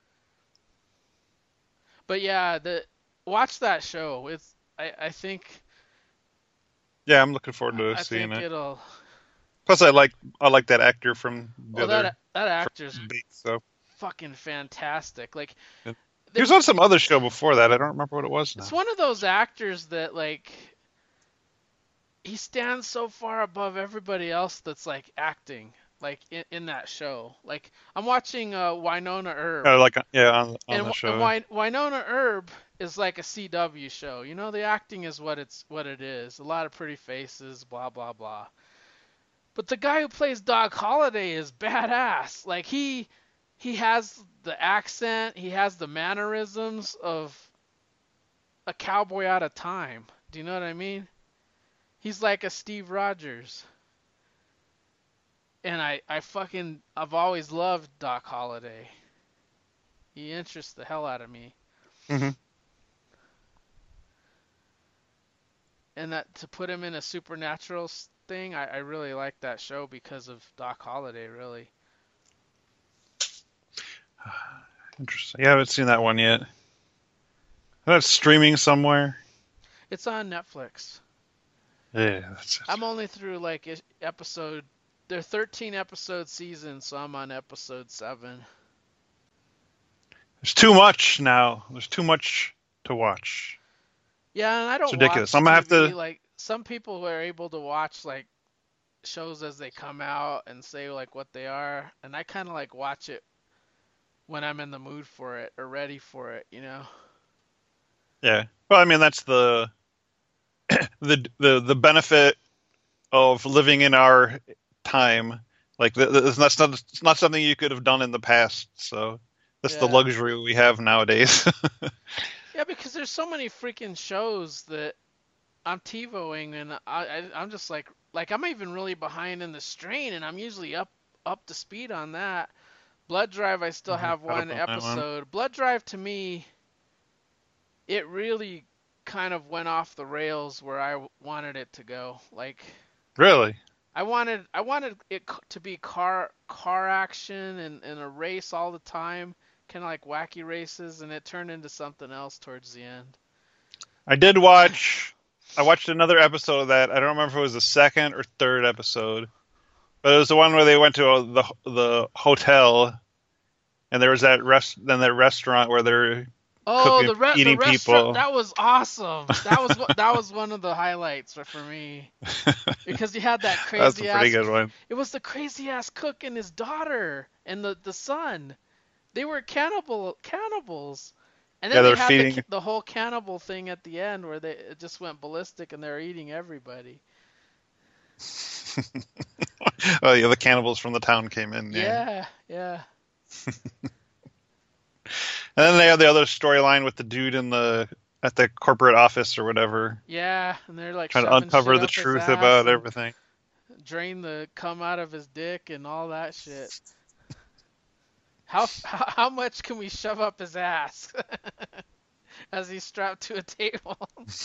But yeah, the watch that show. I think yeah, I'm looking forward to I seeing think it. it'll Plus, I like that actor from the well other that from actor's Bates. So fucking fantastic. Like and he was there's on some other show before that. I don't remember what it was it's now. one of those actors that like he stands so far above everybody else that's like acting like in that show. Like I'm watching Winona Earp. Oh, like yeah, on And the show. Winona Earp is like a CW show. The acting is what it is. A lot of pretty faces, blah blah blah. But the guy who plays Doc Holliday is badass. Like he has the accent, he has the mannerisms of a cowboy out of time. Do you know what I mean? He's like a Steve Rogers. And I've always loved Doc Holliday. He interests the hell out of me. Hmm. and that to put him in a supernatural thing, I really like that show because of Doc Holliday, really. Interesting. Yeah, I haven't seen that one yet. That's streaming somewhere. It's on Netflix. Yeah, that's it. I'm only through like episode. They're 13 episode seasons, so I'm on episode 7. There's too much now. There's too much to watch. Yeah, and I It's don't ridiculous. watch I'm gonna have TV. to. Like some people are able to watch like shows as they come out and say like what they are, and I kind of like watch it when I'm in the mood for it or ready for it, you know? Yeah. Well, I mean, that's the benefit of living in our time. Like that's not something you could have done in the past. So that's the Yeah. luxury we have nowadays. Yeah, because there's so many freaking shows that I'm TiVoing, and I'm just like I'm even really behind in the Strain, and I'm usually up to speed on that. Blood Drive, I still have Caught one up on that one. episode. Blood Drive to me, it really kind of went off the rails where I wanted it to go. Like Really? I wanted it to be car action and a race all the time, kind of like wacky races, and it turned into something else towards the end. I did watch. I watched another episode of that. I don't remember if it was the second or third episode, but it was the one where they went to the hotel, and there was that restaurant where they're Oh, cooking, the eating restaurant, people. that was awesome. That was one of the highlights for me because you had that That's a crazy pretty ass. good one. It was the crazy ass cook and his daughter and the son. They were cannibals. And Yeah, then they they're had feeding. the whole cannibal thing at the end where it just went ballistic and they're eating everybody. Oh yeah, the cannibals from the town came in. Yeah, Yeah, yeah. and then they had the other storyline with the dude in the at the corporate office or whatever, Yeah, and they're like trying to shoving shit uncover the up his truth ass about and everything. drain the cum out of his dick and all that shit. How much can we shove up his ass as he's strapped to a table?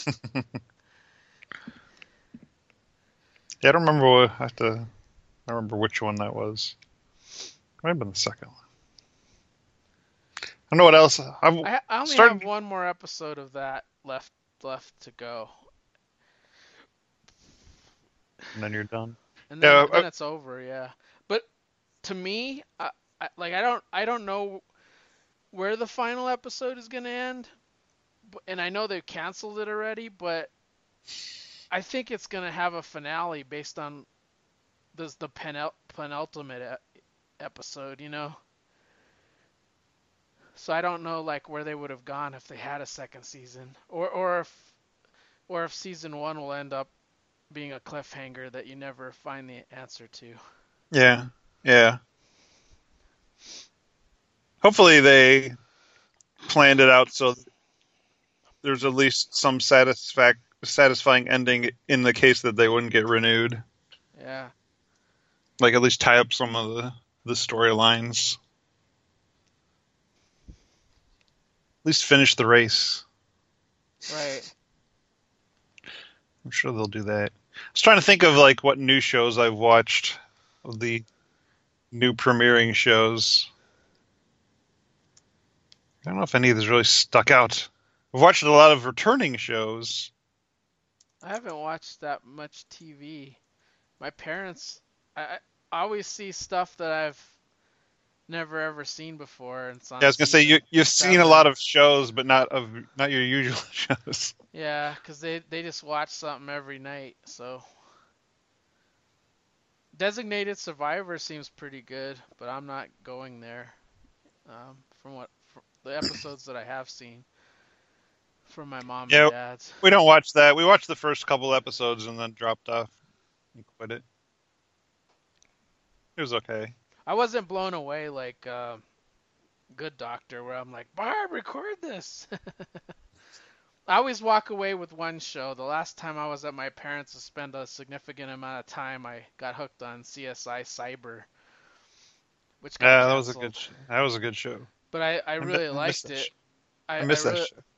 Yeah, I don't remember. I have to. I don't remember which one that was. It might have been the second one. I don't know what else. I'm I only have starting. one more episode of that left to go, And then you're done. and Yeah, then it's over. Yeah, but to me, like I don't know where the final episode is gonna end, and I know they've canceled it already, but I think it's gonna have a finale based on the penultimate episode, you know. So I don't know like where they would have gone if they had a second season, or if season one will end up being a cliffhanger that you never find the answer to. yeah, yeah. Hopefully they planned it out so there's at least some satisfying ending in the case that they wouldn't get renewed. Yeah, Like at least tie up some of the storylines. At least finish the race. right. I'm sure they'll do that. I was trying to think of like what new shows I've watched of the new premiering shows. I don't know if any of these really stuck out. I've watched a lot of returning shows. I haven't watched that much TV. My parents, I always see stuff that I've never ever seen before, and it's Yeah, I on was gonna say season you've seen a lot 7. of shows, but not your usual shows. Yeah, 'cause they just watch something every night. So Designated Survivor seems pretty good, but I'm not going there. From the episodes that I have seen from my mom and Yeah, dad's. we don't watch that. We watched the first couple episodes and then dropped off and quit it. It was okay. I wasn't blown away like Good Doctor, where I'm like, Barb, record this. I always walk away with one show. The last time I was at my parents' to spend a significant amount of time, I got hooked on CSI Cyber, which got Yeah, canceled. that was a good show. But I really I miss liked that it. show. I miss that really show.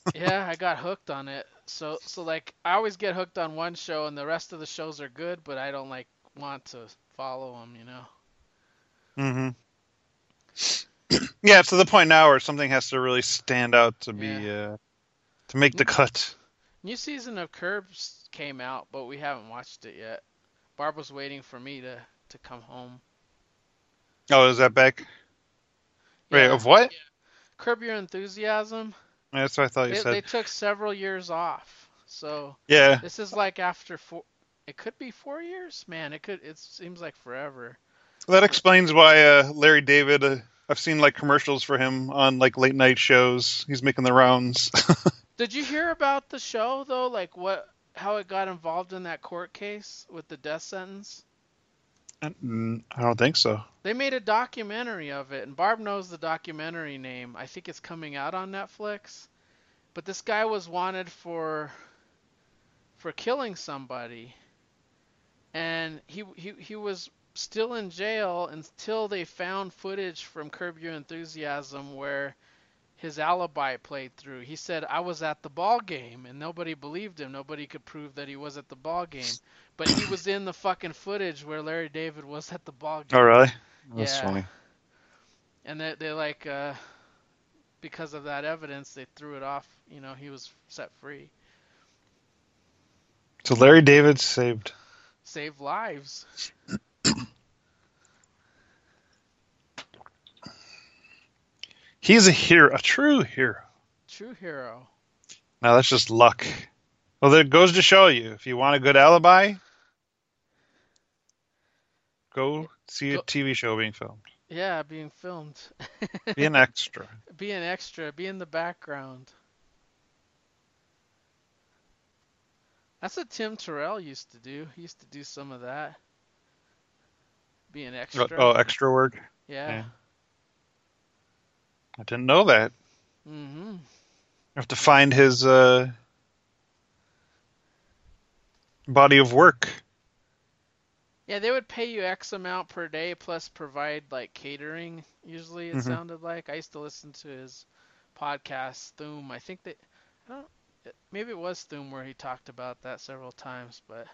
Yeah, I got hooked on it. So like I always get hooked on one show and the rest of the shows are good, but I don't like want to follow them, you know. Hmm. Yeah, to the point now where something has to really stand out to Yeah. be to make the N- cut. New season of Curbs came out, but we haven't watched it yet. Barb was waiting for me to come home. Oh, is that back? Wait, Yeah. of what? Curb Your Enthusiasm. That's what I thought you They said. took several years off. So Yeah, this is like after four, it could be 4 years? Man, it seems like forever. that explains why Larry David. I've seen like commercials for him on like late night shows. He's making the rounds. Did you hear about the show though? Like how it got involved in that court case with the death sentence? I don't think so. They made a documentary of it, and Barb knows the documentary name. I think it's coming out on Netflix. But this guy was wanted for killing somebody, and he was still in jail until they found footage from Curb Your Enthusiasm where his alibi played through. He said, I was at the ball game, and nobody believed him. Nobody could prove that he was at the ball game. But he was in the fucking footage where Larry David was at the ball Oh, game. really? That's Yeah. funny. And they like, because of that evidence, they threw it off. You know, he was set free. So Larry David saved. Saved lives. He's a hero, a true hero. True hero. Now that's just luck. Well, that goes to show you, if you want a good alibi, Yeah, go see a go, TV show being filmed. yeah, being filmed. Be an extra. Be an extra. Be in the background. That's what Tim Terrell used to do. He used to do some of that. Be an extra. Oh, extra work. Yeah. Yeah, I didn't know that. Mhm. I have to find his body of work. Yeah, they would pay you X amount per day plus provide like catering. Usually, it Hmm. sounded like I used to listen to his podcast, Thum. I think that I don't. Maybe it was Thum where he talked about that several times, but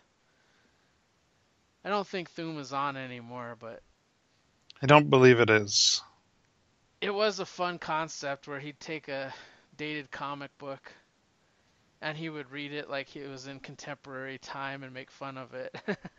I don't think Thum is on anymore. But I don't believe it is. it was a fun concept where he'd take a dated comic book and he would read it like it was in contemporary time and make fun of it.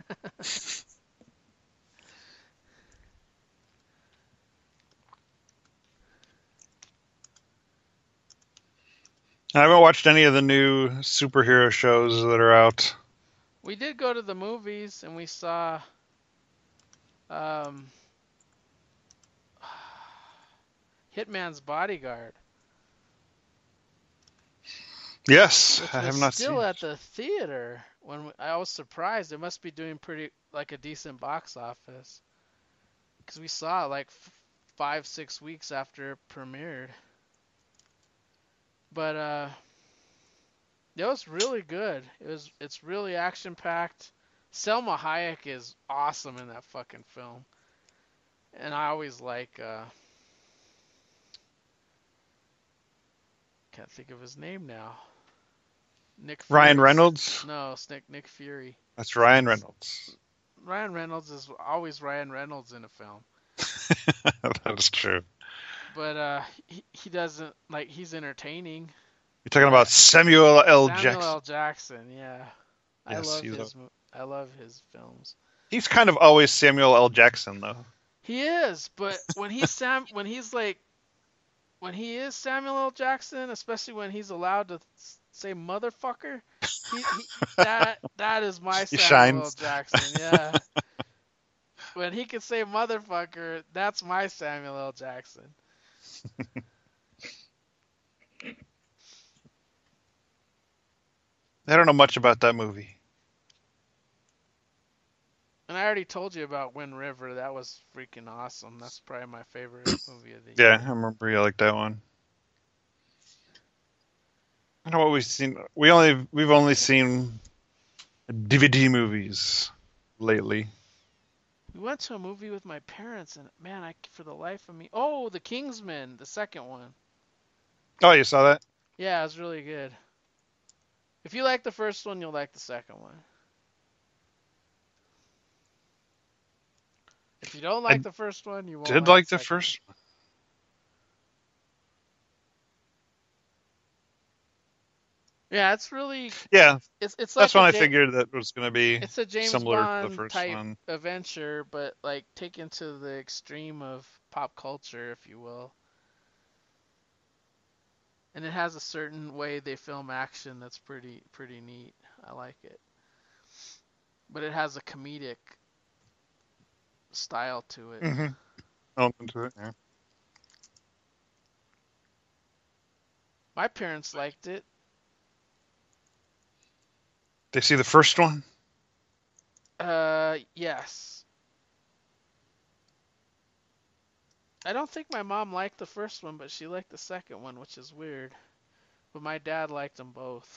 I haven't watched any of the new superhero shows that are out. We did go to the movies and we saw um, Hitman's Bodyguard, Yes, which I was have not seen still it. at the theater. I was surprised, it must be doing pretty like a decent box office because we saw it like 5 6 weeks after it premiered. But it was really good. It's really action packed. Selma Hayek is awesome in that fucking film, and I always like can't think of his name now. Nick Ryan Fury's Reynolds? no, it's Nick Fury. That's Ryan Reynolds. Ryan Reynolds is always Ryan Reynolds in a film, That is true. but he doesn't like he's entertaining. You're talking But about Samuel L. Samuel Jackson. L. Jackson, yeah, I Yes, love I love his films. he's kind of always Samuel L. Jackson, though. He is, but when he is Samuel L. Jackson, especially when he's allowed to say motherfucker, that is my He Samuel L. shines. Jackson. Yeah, when he can say motherfucker, that's my Samuel L. Jackson. I don't know much about that movie. And I already told you about Wind River. That was freaking awesome. That's probably my favorite movie of the Yeah, year. I remember you like that one. I don't know what we've seen. We've only seen DVD movies lately. We went to a movie with my parents, and man, for the life of me, oh, The Kingsman, the second one. Oh, you saw that? Yeah, it was really good. If you like the first one, you'll like the second one. If you don't like I the first one, you won't did like the like the second one. first. Yeah, it's really Yeah, it's that's like a when I figured that was going to be it's a James similar to the Bond first type one. adventure, but like taken to the extreme of pop culture, if you will. And it has a certain way they film action that's pretty neat. I like it. But it has a comedic style to it. Mm-hmm. Open to it. Yeah. My parents liked it. They see the first one. Yes. I don't think my mom liked the first one, but she liked the second one, which is weird. But my dad liked them both.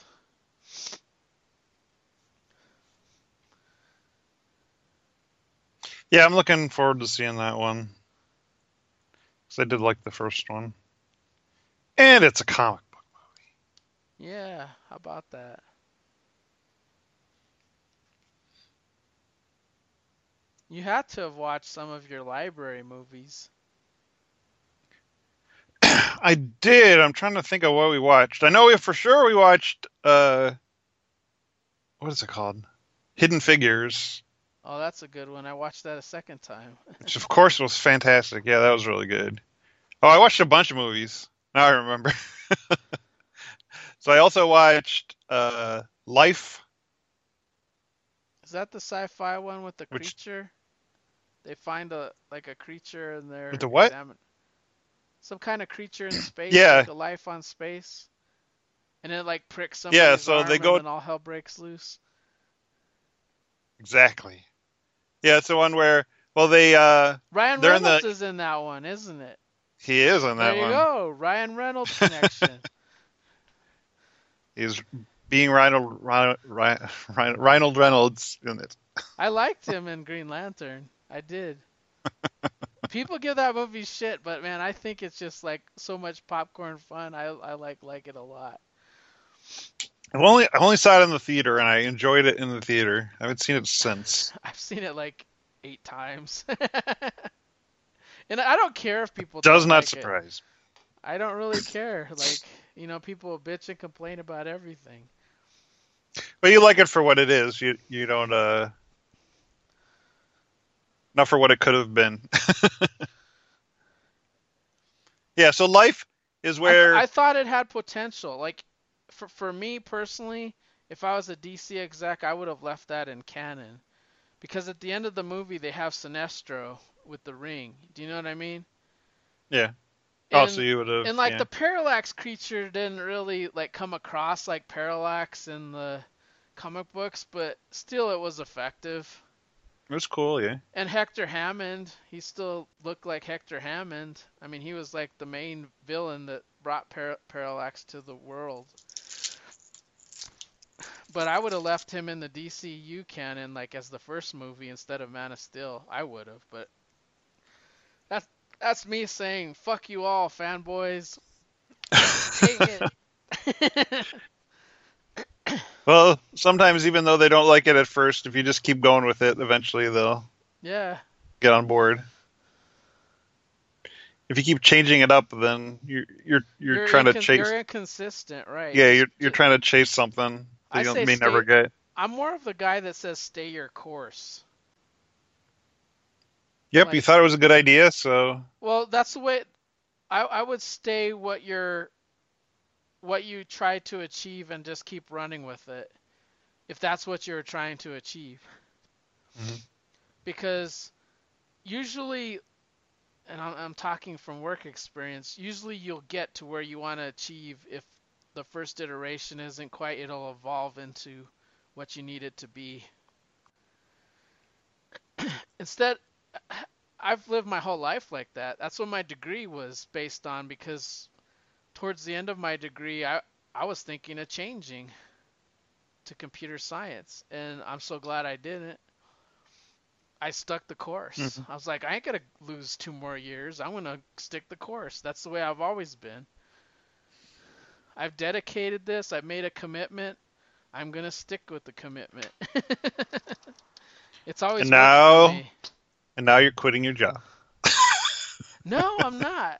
Yeah, I'm looking forward to seeing that one. Because I did like the first one, and it's a comic book. Yeah, how about that? You had to have watched some of your library movies. I did. I'm trying to think of what we watched. I know we for sure we watched what is it called? Hidden Figures, Oh, that's a good one. I watched that a second time. which of course was fantastic. Yeah, that was really good. Oh, I watched a bunch of movies. Now I remember. So I also watched Life, Is that the sci-fi one with the which creature? They find a creature and with they're the what? examining some kind of creature in space, Yeah, like a life on space, and it like pricks yeah. somebody's So they arm and go then all hell breaks loose. exactly. Yeah, it's the one where well Ryan they're in the Reynolds is in that one, isn't it? he is in There that you one. go, Ryan Reynolds connection. He's being Reinhold Reynolds in it. I liked him in Green Lantern. I did. People give that movie shit, but man, I think it's just like so much popcorn fun. I like it a lot. I only saw it in the theater and I enjoyed it in the theater. I haven't seen it since. I've seen it like 8 times. And I don't care if people Does don't not like it. surprise. I don't really care. Like, people bitch and complain about everything. But you like it for what it is. You don't not for what it could have been. Yeah, so life is where I thought it had potential. Like, for me personally, if I was a DC exec, I would have left that in canon. Because at the end of the movie, they have Sinestro with the ring. Do you know what I mean? yeah. Oh, so And you would have and like yeah. the Parallax creature didn't really like come across like Parallax in the comic books, but still it was effective. It was cool, yeah. And Hector Hammond, he still looked like Hector Hammond. I mean, he was like the main villain that brought Parallax to the world. But I would have left him in the DCU canon like as the first movie instead of Man of Steel. I would have, but that's that's me saying fuck you all, fanboys. Hate it. Well, sometimes even though they don't like it at first, if you just keep going with it, eventually they'll Yeah. get on board. If you keep changing it up, then you're trying to chase. You're inconsistent, right? Yeah, you're trying to chase something that I you say may never stay. get. I'm more of the guy that says stay your course. Yep, you Like, thought it was a good idea, so well, that's the way I would stay what you try to achieve and just keep running with it if that's what you're trying to achieve. mhm. Because usually, and I'm talking from work experience, usually you'll get to where you want to achieve if the first iteration isn't quite, it'll evolve into what you need it to be. Instead, I've lived my whole life like that. That's what my degree was based on because towards the end of my degree, I was thinking of changing to computer science, and I'm so glad I didn't. I stuck the course. Mhm. I was like, I ain't gonna lose 2 more years. I'm gonna stick the course. That's the way I've always been. I've dedicated this. I've made a commitment. I'm gonna stick with the commitment. It's And always worked for now, me. and now you're quitting your job. No, I'm not.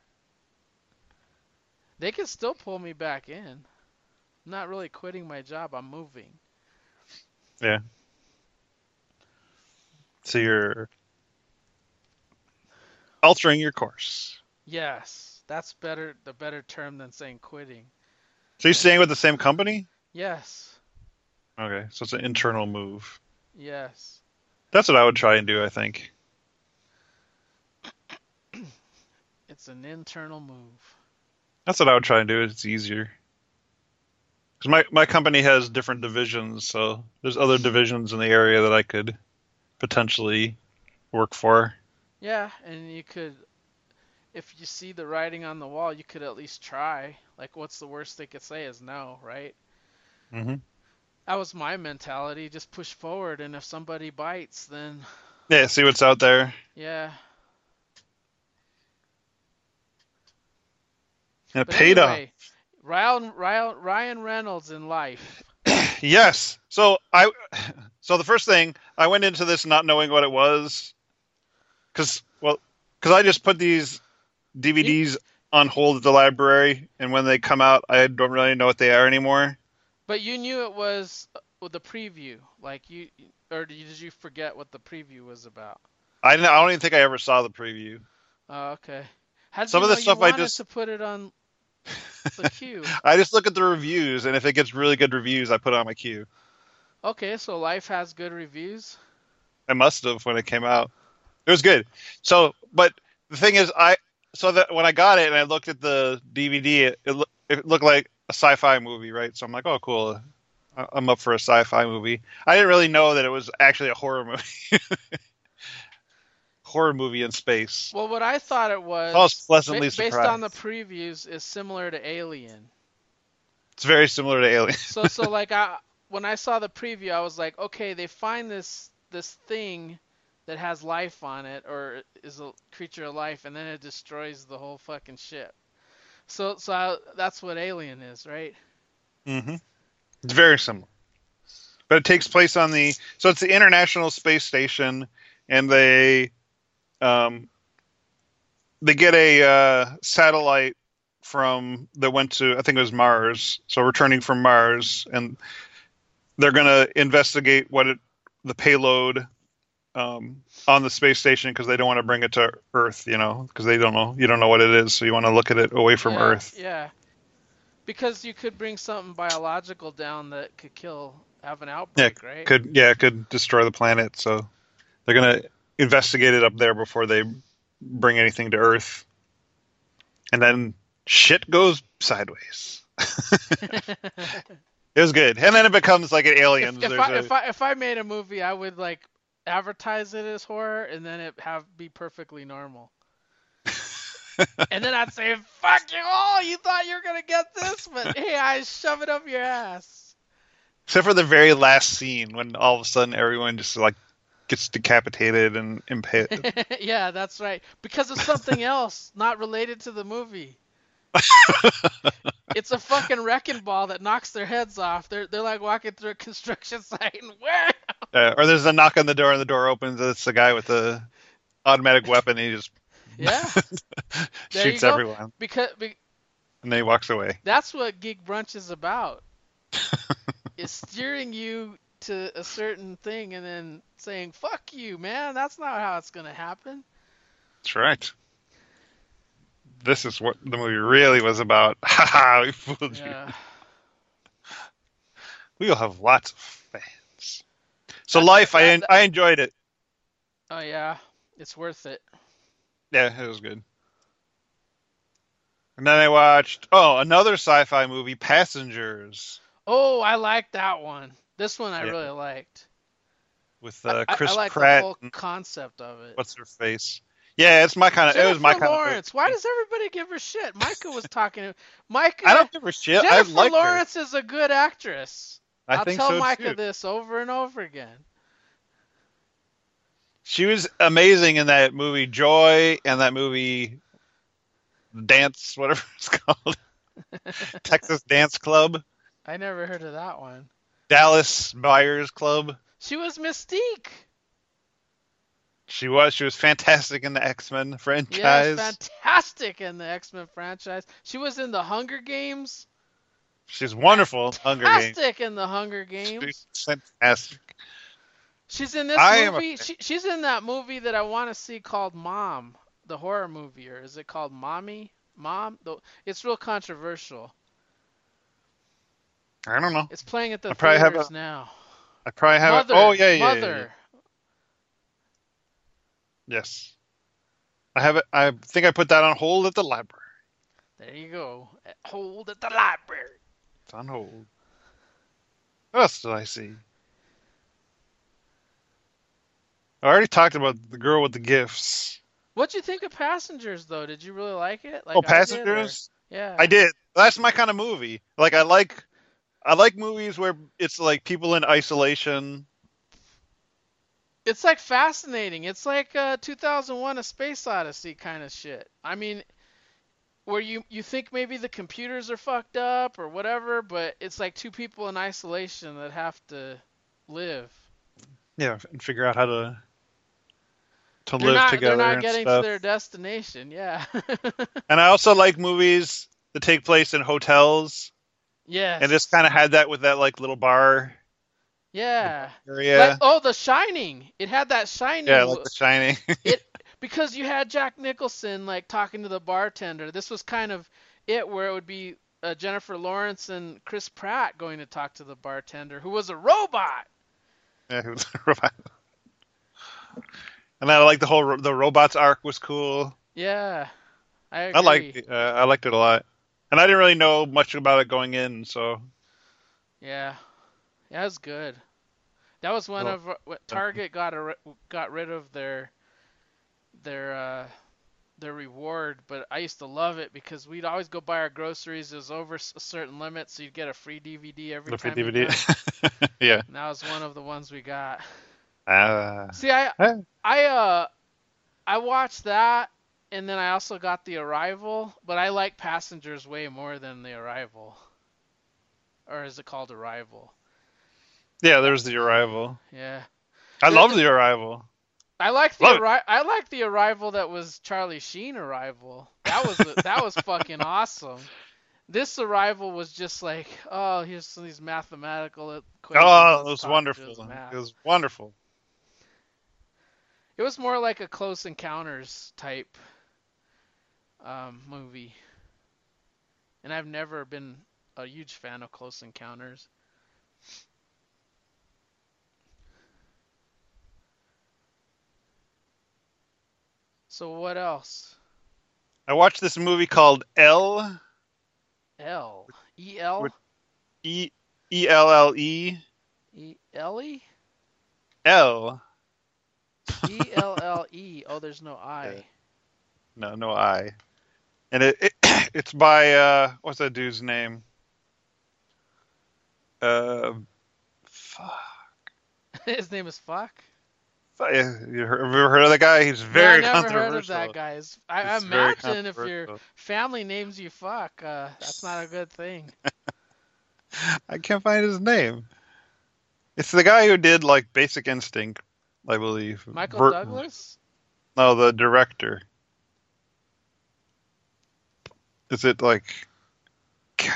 They can still pull me back in. I'm not really quitting my job. I'm moving. Yeah. So you're altering your course. Yes, that's better. The better term than saying quitting. So you're staying with the same company? Yes, Okay, so it's an internal move. yes. That's what I would try and do, I think. It's an internal move. That's what I would try and do. It's easier. Because my company has different divisions, so there's other divisions in the area that I could potentially work for. Yeah, and you could, if you see the writing on the wall, you could at least try. Like, what's the worst they could say is no, right? Hmm. That was my mentality. Just push forward, and if somebody bites, then Yeah, see what's out there. yeah. And it But paid off. anyway, Ryan Reynolds in life. Yes. So the first thing, I went into this not knowing what it was, because I just put these You, DVDs on hold at the library, and when they come out, I don't really know what they are anymore. but you knew it was the preview. Like you, or did you forget what the preview was about? I don't even think I ever saw the preview. Oh, okay. How did Some you of know the you stuff I wanted just to put it on the queue? I just look at the reviews, and if it gets really good reviews, I put it on my queue. Okay, so Life has good reviews. I must have when it came out. It was good. But the thing is, so that when I got it and I looked at the DVD, it looked like a sci-fi movie, right? So I'm like, oh, cool. I'm up for a sci-fi movie. I didn't really know that it was actually a horror movie, horror movie in space. Well, what I thought it So I was was, pleasantly based on the surprised. previews, is similar to Alien. It's very similar to Alien. So like when I saw the preview, I was like, okay, they find this thing that has life on it or is a creature of life, and then it destroys the whole fucking ship. That's what Alien is, right? Hmm. It's very similar, but it takes place on it's the International Space Station, and um, they get a satellite that went to, I think it was Mars, so returning from Mars, and they're going to investigate the payload on the space station because they don't want to bring it to Earth, because you don't know what it is, so you want to look at it away from Yeah, Earth. yeah. Because you could bring something biological down that could have an Yeah, outbreak, right? it could destroy the planet, so they're going to investigate it up there before they bring anything to Earth, and then shit goes sideways. It was good, and then it becomes like an if Aliens. if There's I a if I if I made a movie, I would like advertise it as horror and then it have be perfectly normal. And then I'd say, "Fuck you all! You thought you were gonna get this, but hey, I shove it up your ass." except for the very last scene when all of a sudden everyone just like gets decapitated and impaled. Yeah, that's right. Because of something else, not related to the movie. It's a fucking wrecking ball that knocks their heads off. They're like walking through a construction site and where? Or there's a knock on the door and the door opens, and it's the guy with the automatic weapon, and he just Yeah, there you shoots go. everyone, Because and then he walks away. that's what Geek Brunch is about. Is steering you to a certain thing and then saying, "Fuck you, man. That's not how it's gonna happen." That's right. This is what the movie really was about. Ha ha, we fooled you. Yeah. We'll have lots of fans. So That's Life, that. I enjoyed it. Oh yeah, it's worth it. Yeah, it was good. And then I watched another sci-fi movie, Passengers, Oh, I like that one. This one I yeah, really liked. with I Chris like the Pratt whole and concept of it. what's her face. Yeah, it was my Jennifer kind of movie. Lawrence. Why does everybody give her shit? Micah was talking. I Micah. don't give a shit. I Jennifer like her. Lawrence is a good actress. I I'll think tell so Micah too. this over and over again. She was amazing in that movie Joy and that movie Dance, whatever it's called. Texas Dance Club, I never heard of that one. Dallas Buyers Club. She was Mystique. She was fantastic in the X-Men Yes, franchise. fantastic in the X-Men franchise. She was in the Hunger Games. She's wonderful in Hunger Games. Fantastic in the Hunger She's Games. fantastic. She's in this I am movie. She's in that movie that I want to see called Mom, the horror movie, or is it called Mommy? Mom? It's real controversial. I don't know. It's playing at the I probably have theaters now. I probably have Mother. Oh yeah, yeah, yeah, yeah. Mother. Yes. I have it. I think I put that on hold at the library. There you go. Hold at the library. It's on hold. What else did I see? I already talked about the girl with the gifts. What'd you think of Passengers, though? Did you really like it? Like Oh, I did, or- Passengers? Yeah. I did. That's my kind of movie. Like I like movies where it's like people in isolation. It's like fascinating. It's like 2001: A Space Odyssey kind of shit. I mean, where you think maybe the computers are fucked up or whatever, but it's like two people in isolation that have to live. Yeah, and figure out how to They're live not together they're not and getting stuff. to their destination. Yeah. And I also like movies that take place in hotels, Yes. and just kind of had that with that like little bar Yeah. area. Like, The Shining. It had that Shining. Yeah, like The Shining. Because you had Jack Nicholson like talking to the bartender. This was kind of it, where it would be Jennifer Lawrence and Chris Pratt going to talk to the bartender, who was a robot. Yeah, he was a robot. And I like the robots arc was cool. Yeah, I agree. I liked it a lot, and I didn't really know much about it going in, so Yeah, that was good. That was one of what Target got rid of their reward, but I used to love it because we'd always go buy our groceries. It was over a certain limit, so you'd get a free DVD every the free time. DVD. Yeah. And that was one of the ones we got. Uh, See, I watched that, and then I also got The Arrival, but I like Passengers way more than The Arrival. Or is it called Arrival? yeah, there's The Arrival. Yeah. I love The Arrival. I like the Arrival that was Charlie Sheen Arrival. That was fucking awesome. This Arrival was just like, oh, here's some of these mathematical equations. Oh, it was wonderful. It was wonderful. It was more like a Close Encounters type movie. And I've never been a huge fan of Close Encounters. So what else? I watched this movie called Elle. L. E-L? E-L-L-E. E-L-E? L. E-L-L-E. Oh, there's no I. Yeah. No I. And it's by what's that dude's name? Fuck. His name is Fuck? Have you ever heard of that guy? He's very no, I never controversial. heard of that guy. I imagine if your family names you Fuck, that's not a good thing. I can't find his name. It's the guy who did like Basic Instinct, I believe. Michael Douglas? No, the director. Is it like... God.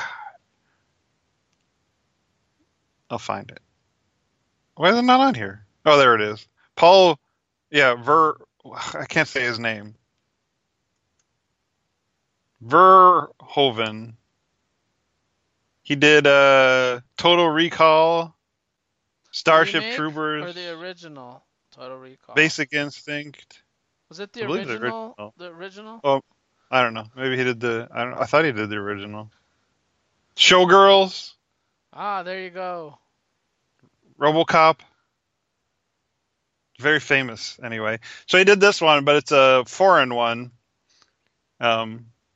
I'll find it. Why is it not on here? Oh, there it is. Paul... Yeah, I can't say his name. Verhoeven. He did Total Recall, Starship Troopers, or the original Total Recall? Basic Instinct. Was it the original? The original? Oh, I don't know. Maybe he did I thought he did the original. Showgirls. Ah, there you go. RoboCop. Very famous, anyway. So he did this one, but it's a foreign one. I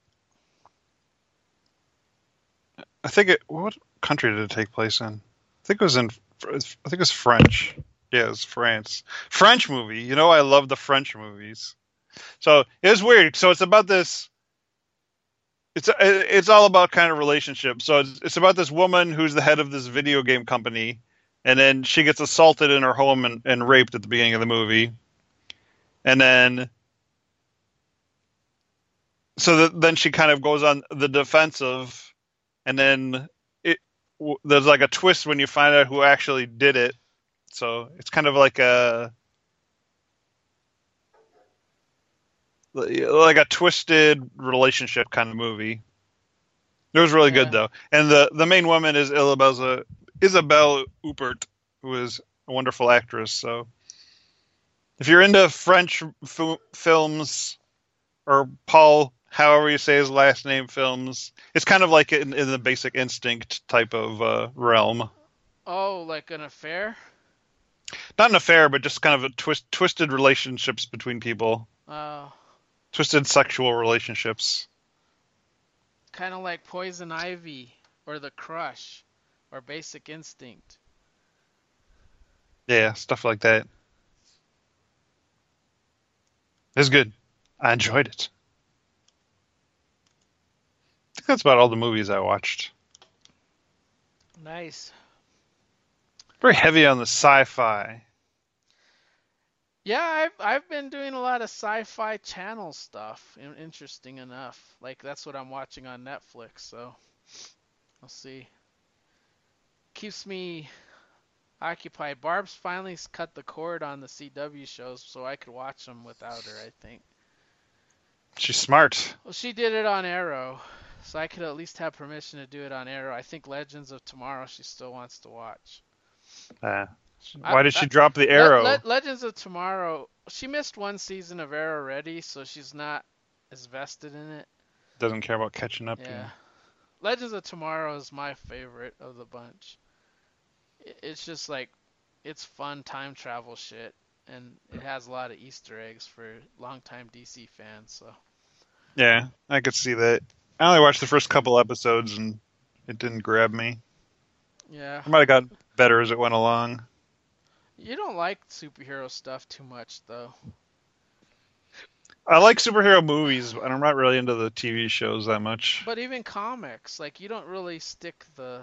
think what country did it take place in? I think it was French. Yeah, it was France. French movie. You know, I love the French movies. So it was weird. So it's about this it's all about kind of relationships. So it's about this woman who's the head of this video game company, and then she gets assaulted in her home and raped at the beginning of the movie, and then then she kind of goes on the defensive, and then there's like a twist when you find out who actually did it. So it's kind of like a twisted relationship kind of movie. It was really good Yeah. though, and the main woman is Isabelle Huppert, who is a wonderful actress. So if you're into French films or Paul, however you say his last name, films, it's kind of like in the Basic Instinct type of realm. Oh, like an affair? Not an affair, but just kind of twisted relationships between people, Uh, twisted sexual relationships. kind of like Poison Ivy or The Crush or Basic Instinct. Yeah, stuff like that. It's good. I enjoyed it. I think that's about all the movies I watched. Nice. Very heavy on the sci-fi. Yeah, I've been doing a lot of sci-fi channel stuff. Interesting enough. Like that's what I'm watching on Netflix, so we'll see. Keeps me occupied. Barb's finally cut the cord on the CW shows so I could watch them without her, I think. She's smart. Well, she did it on Arrow, so I could at least have permission to do it on Arrow. I think Legends of Tomorrow she still wants to watch. Uh, I, why did I, she drop the Arrow? Legends of Tomorrow, she missed one season of Arrow already, so she's not as vested in it. Doesn't care about catching up. Yeah. Legends of Tomorrow is my favorite of the bunch. It's just like, it's fun time travel shit, and it has a lot of Easter eggs for longtime DC fans, so. Yeah, I could see that. I only watched the first couple episodes and it didn't grab me. Yeah. I might have got better as it went along. You don't like superhero stuff too much, though. I like superhero movies, but I'm not really into the TV shows that much. But even comics, like, you don't really stick the.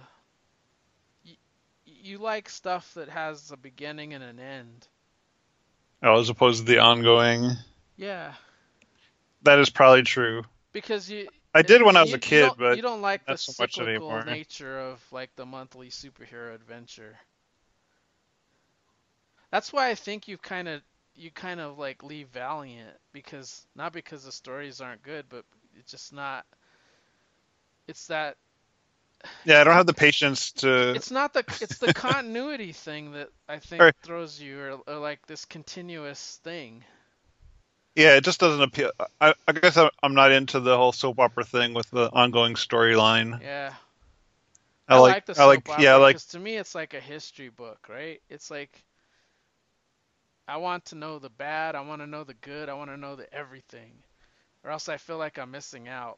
You like stuff that has a beginning and an end. Oh, as opposed to the ongoing. Yeah. That is probably true. Because you. I did when I was You, a kid, but you don't like the not so much cyclical anymore. nature of like the monthly superhero adventure. That's why I think you kind of like leave Valiant, because not because the stories aren't good, but it's just not. It's that. Yeah, I don't have the patience to. It's the continuity thing that I think Or, throws you, or like this continuous thing. yeah, it just doesn't appeal. I guess I'm not into the whole soap opera thing with the ongoing storyline. Yeah. I like, the I like, soap yeah, I opera like. because to me it's like a history book, right? It's like I want to know the bad, I want to know the good, I want to know the everything, or else I feel like I'm missing out.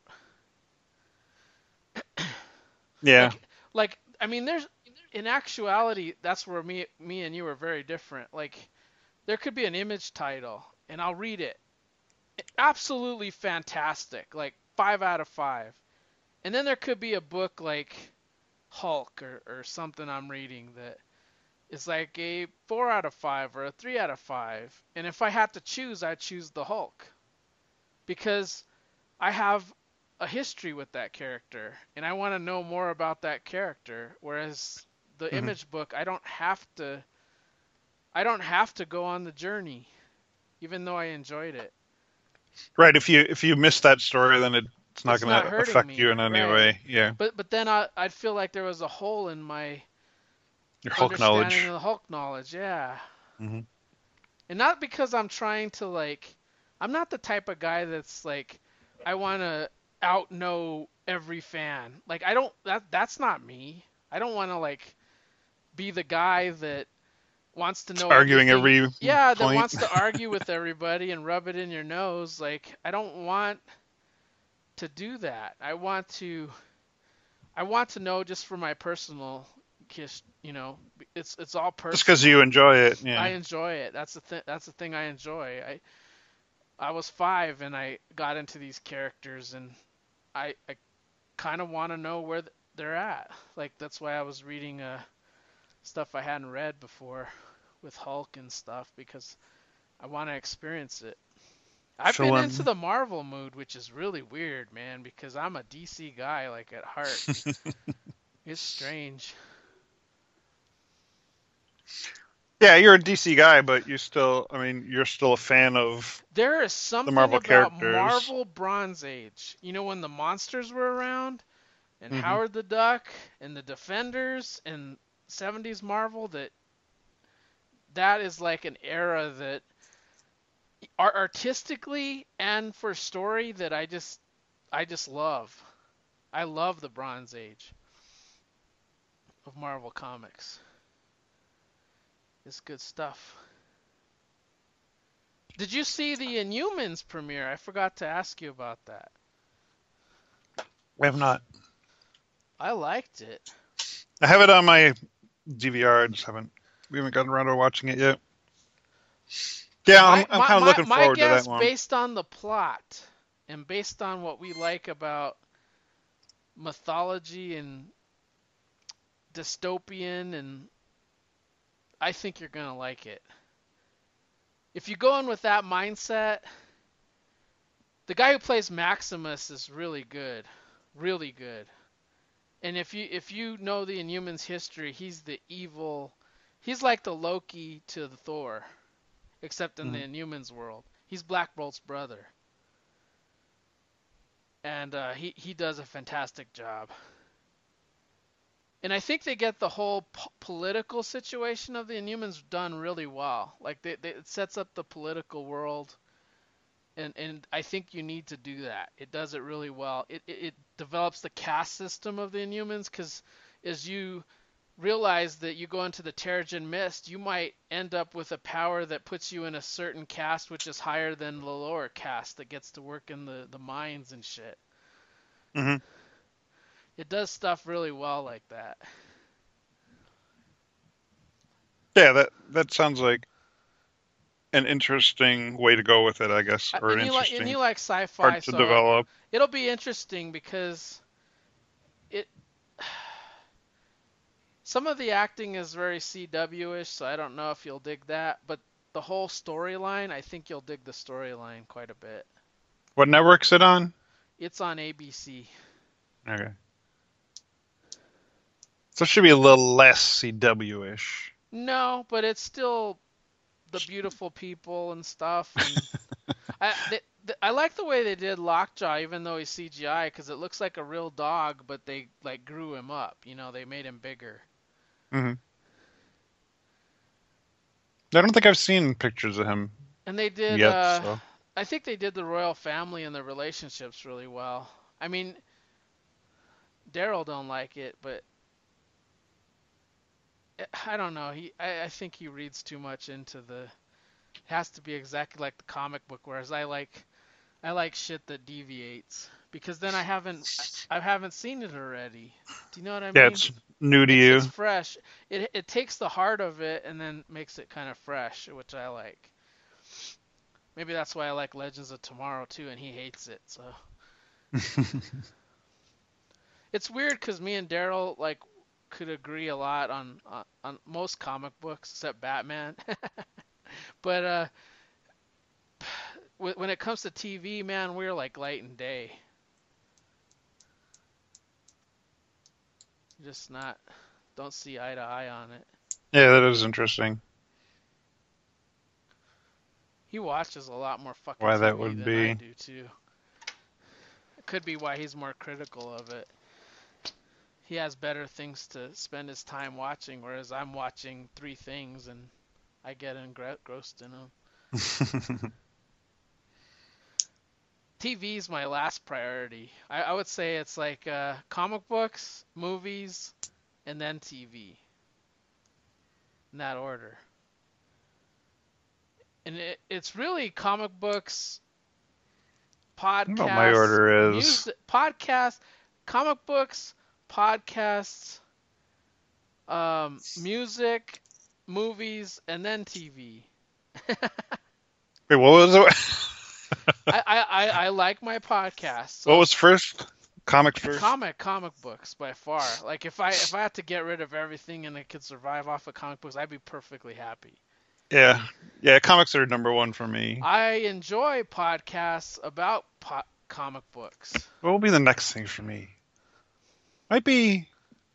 Yeah, Like I mean, there's in actuality that's where me and you are very different. Like there could be an image title, and I'll read it. Absolutely fantastic, like 5 out of 5. And then there could be a book like Hulk or something I'm reading that is like a 4 out of 5 or a 3 out of 5. And if I had to choose, I'd choose the Hulk because I have a history with that character and I want to know more about that character. Whereas the hmm image book, I don't have to go on the journey, even though I enjoyed it. right. If you miss that story, then it's not It's going not to hurting affect you me, in any right? way. Yeah, But then I'd feel like there was a hole in my your Hulk understanding of knowledge. the Hulk knowledge, yeah. hmm And not because I'm trying to like, I'm not the type of guy that's like, I want to out know every fan. Like I don't that's not me. I don't want to like be the guy that wants to know Arguing everything. every Yeah, that point. wants to argue with everybody and rub it in your nose. Like I don't want to do that. I want to know just for my personal kiss, it's all Just because you personal. enjoy it. I Yeah. enjoy it. That's the thing I enjoy. I was 5 and I got into these characters, and I kind of want to know where they're at. Like that's why I was reading stuff I hadn't read before with Hulk and stuff because I want to experience it. I've So been into the Marvel mood, which is really weird, man, because I'm a DC guy, like at heart. It's strange. yeah, you're a DC guy, but you're still a fan of There is the something Marvel about characters. Marvel Bronze Age. You know, when the monsters were around, and Hmm. Howard the Duck, and the Defenders, and 70s Marvel, that is like an era that artistically and for story that I just love. I love the Bronze Age of Marvel Comics. It's good stuff. Did you see the Inhumans premiere? I forgot to ask you about that. I have not. I liked it. I have it on my DVR. I just haven't. We haven't gotten around to watching it yet. Yeah, My I'm my kind of my, looking my forward to that guess, one. based on the plot and based on what we like about mythology and dystopian, and I think you're gonna like it. If you go in with that mindset, the guy who plays Maximus is really good, really good. And if you know the Inhumans history, he's the evil. He's like the Loki to the Thor, except in the Mhm. Inhumans world. He's Black Bolt's brother, and he does a fantastic job. And I think they get the whole political situation of the Inhumans done really well. Like it sets up the political world, and I think you need to do that. It does it really well. It develops the caste system of the Inhumans because as you realize that you go into the Terrigen Mist, you might end up with a power that puts you in a certain caste which is higher than the lower caste that gets to work in the mines and shit. Mhm. It does stuff really well like that. Yeah, that sounds like an interesting way to go with it, I guess, or an And interesting you like sci-fi, part to so develop. it'll be interesting because it some of the acting is very CW-ish, so I don't know if you'll dig that, but the whole storyline, I think you'll dig the storyline quite a bit. What network's it on? It's on ABC. Okay. So it should be a little less CW-ish. No, but it's still the beautiful people and stuff, and I like the way they did Lockjaw, even though he's CGI, because it looks like a real dog, but they like grew him up. You know, they made him bigger. Hmm. I don't think I've seen pictures of him And they did. yet, so. I think they did the royal family and the relationships really well. I mean, Daryl don't like it, but I don't know. I think he reads too much into the. It has to be exactly like the comic book, whereas I like shit that deviates because then I haven't seen it already. Do you know what I Yeah, mean? it's new to It's you. fresh. It takes the heart of it and then makes it kind of fresh, which I like. Maybe that's why I like Legends of Tomorrow too, and he hates it. So it's weird because me and Daryl like could agree a lot on most comic books except Batman. But when it comes to TV, man, we're like light and day. Just not don't see eye to eye on it. Yeah, that is interesting. He watches a lot more fucking Why that TV would than I be. do too. It could be why he's more critical of it. He has better things to spend his time watching, whereas I'm watching three things and I get engrossed in them. TV is my last priority. I would say it's like comic books, movies, and then TV in that order. And it's really comic books, I don't know what my podcasts, order is. comic books, podcasts, music, movies, and then TV. Wait, what was it? I like my podcasts. What So was first? Comics first. Comic books by far. Like if I had to get rid of everything and I could survive off of comic books, I'd be perfectly happy. Yeah, yeah. Comics are number one for me. I enjoy podcasts about comic books. What will be the next thing for me? Might be,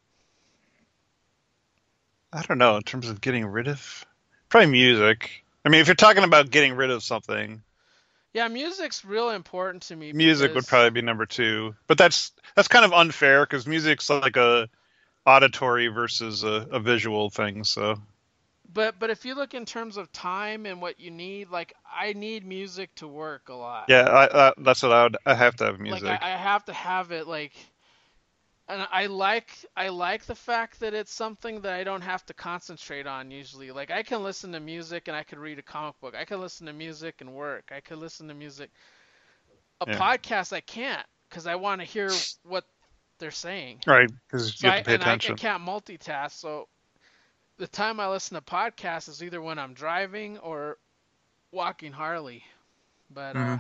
I don't know, in terms of getting rid of, probably music. I mean, if you're talking about getting rid of something, Yeah, music's real important to me music would because probably be number two. But that's kind of unfair because music's like a auditory versus a visual thing. So but if you look in terms of time and what you need, like I need music to work a lot. yeah, that's what I have to have Like music. I have to have it like and I like the fact that it's something that I don't have to concentrate on usually. Like I can listen to music and I could read a comic book. I can listen to music and work. I could listen to music. A Yeah, podcast I can't because I want to hear what they're saying. right. Because So you have to pay I attention. can't multitask. So the time I listen to podcasts is either when I'm driving or walking Harley. But Hmm.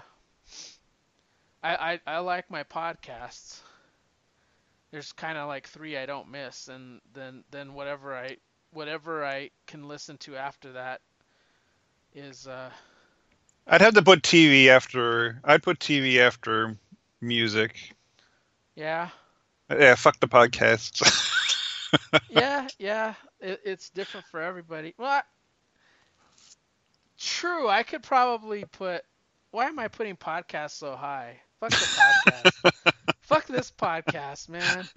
I like my podcasts. There's kind of like three I don't miss, and then whatever I can listen to after that is I'd have to put TV after. I'd put TV after music. yeah. Yeah, fuck the podcasts. Yeah. It's different for everybody. Well, true. I could probably put. Why am I putting podcasts so high? Fuck the podcast. Fuck this podcast, man.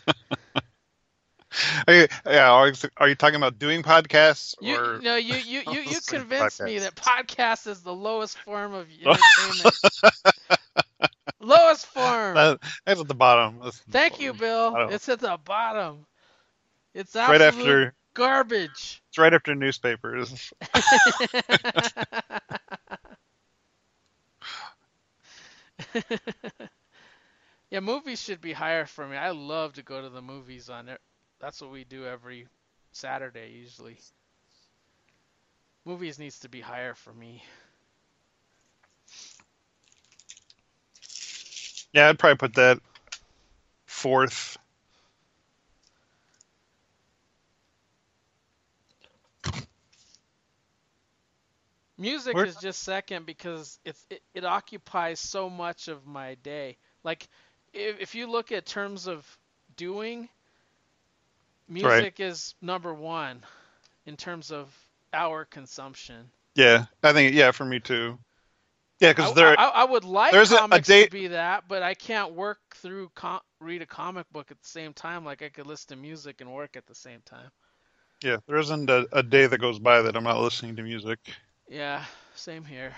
Are you talking about doing podcasts You or no, you listening to convinced me podcasts? that podcast is the lowest form of entertainment. Lowest form. That's at the bottom. That's at the Thank you, Bill. bottom. It's at the bottom. It's It's right absolute after. garbage. It's right after newspapers. Yeah, movies should be higher for me. I love to go to the movies on it. That's what we do every Saturday usually. Movies needs to be higher for me. Yeah, I'd probably put that fourth. Music Where? is just second because it occupies so much of my day. Like if you look at terms of doing, Right. music is number one in terms of hour consumption. Yeah, I think yeah for me too. Yeah, because I would like there's a comics to date. be that, but I can't work through read a comic book at the same time like I could listen to music and work at the same time. Yeah, there isn't a day that goes by that I'm not listening to music. Yeah, same here.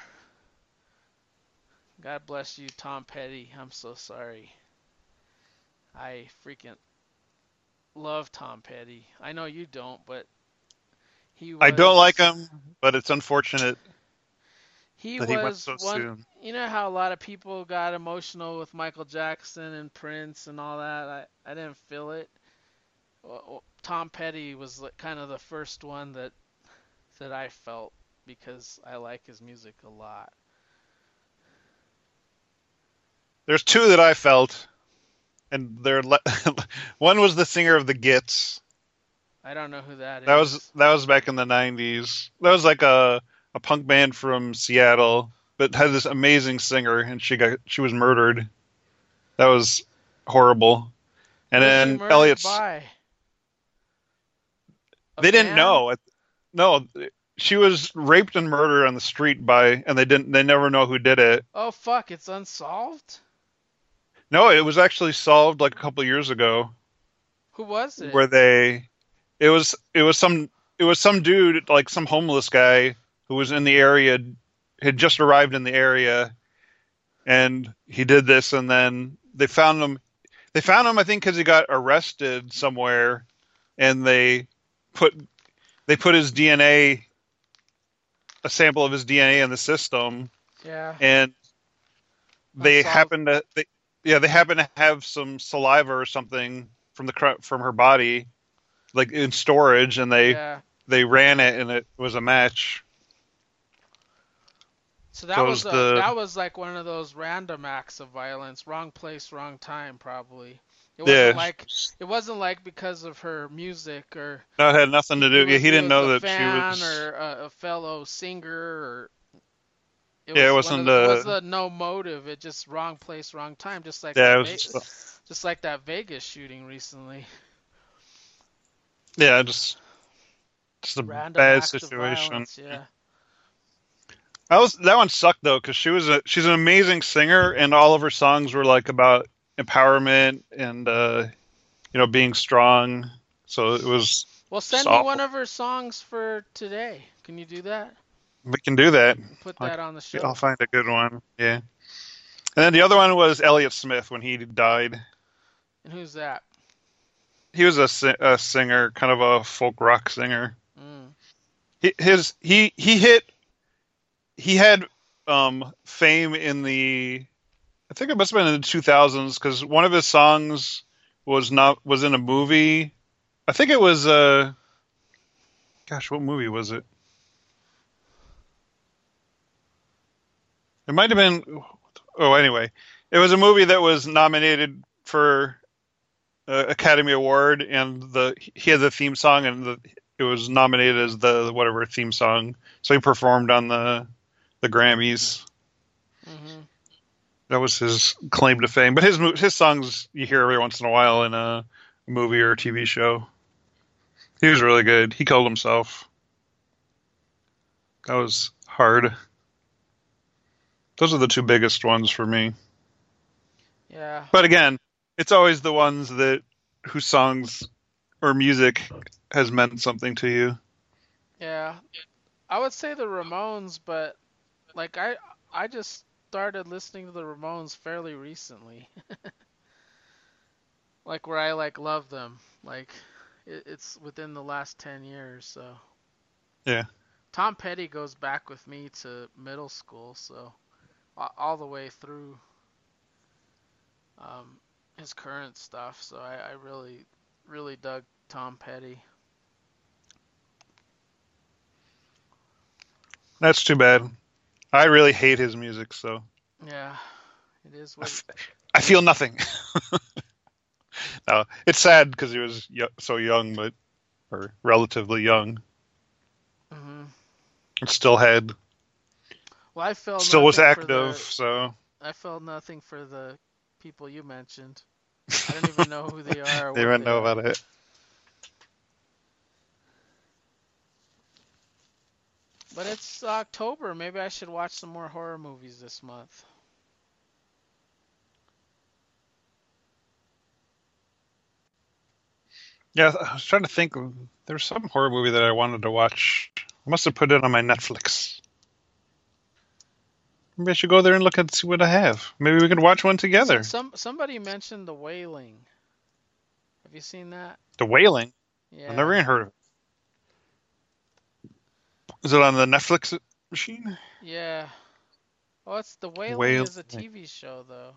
God bless you, Tom Petty. I'm so sorry. I freaking love Tom Petty. I know you don't, but he I don't like was him, but it's unfortunate he that he went was so one. soon. You know how a lot of people got emotional with Michael Jackson and Prince and all that. I didn't feel it. Tom Petty was kind of the first one that I felt because I like his music a lot. There's two that I felt, and one was the singer of the Gits. I don't know who that That was is. that was back in the '90s. That was like a punk band from Seattle, but had this amazing singer, and she was murdered. That was horrible. Who And was she then murdered Elliot's. by? A They didn't fan? know. No, she was raped and murdered on the street by, and they never know who did it. Oh fuck, it's unsolved? No, it was actually solved like a couple years ago, Who was it? where it was some dude, like some homeless guy who was in the area, had just arrived in the area, and he did this, and then they found him, I think, because he got arrested somewhere, and put they put his DNA, a sample of his DNA in the system, Yeah, and they unsolved. happened to they happened to have some saliva or something from her body, like in storage, and Yeah. they ran it, and it was a match. So So it was the that was like one of those random acts of violence, wrong place, wrong time, probably. It wasn't yeah. like it wasn't like because of her music or No, it had nothing to do. Yeah, he he didn't was a know that she fan was. or a fellow singer or Yeah, it wasn't. it was a no motive. It just wrong place, wrong time, Yeah, it was just. Just like that Vegas shooting recently. Yeah, just a Random bad acts of situation. violence, yeah. That one sucked though because she's an amazing singer and all of her songs were like about empowerment and being strong. So it was Well, just send me one awful. of her songs for today. Can you do that? We can do that. We'll put I, that on the I'll show. find a good one. Yeah. And then the other one was Elliott Smith when he died. And who's that? He was a singer, kind of a folk rock singer. Mm. He had fame in the I think it must have been in the 2000s because one of his songs was in a movie. I think it was gosh, what movie was it? It might have been. Oh, anyway, it was a movie that was nominated for Academy Award, and he had the theme song, and it was nominated as the whatever theme song. So he performed on the Grammys. Hmm. That was his claim to fame. But his songs you hear every once in a while in a movie or a TV show. He was really good. He killed himself. That was hard. Those are the two biggest ones for me. Yeah. But again, it's always the ones that whose songs or music has meant something to you. Yeah. I would say the Ramones, but like I just started listening to the Ramones fairly recently. Like where I like love them. Like it's within the last 10 years, so Yeah. Tom Petty goes back with me to middle school, so all the way through um, his current stuff. So I really, really dug Tom Petty. That's too bad. I really hate his music, so Yeah, it is I, what. f- I feel nothing. No, it's sad because he was so young, but or relatively young. Hmm. It still had Well, still was active, so I felt nothing for the people you mentioned. I don't even know who they are or they what didn't they know are. about it. But it's October. Maybe I should watch some more horror movies this month. Yeah, I was trying to think. There's some horror movie that I wanted to watch. I must have put it on my Netflix. Maybe I should go there and look and see what I have. Maybe we could watch one So, together. somebody mentioned The Wailing. Have you seen that? The Wailing. I've never Yeah. even heard of it. Is it on the Netflix machine? Yeah. Oh, it's The Wailing Wailing. is a TV show though.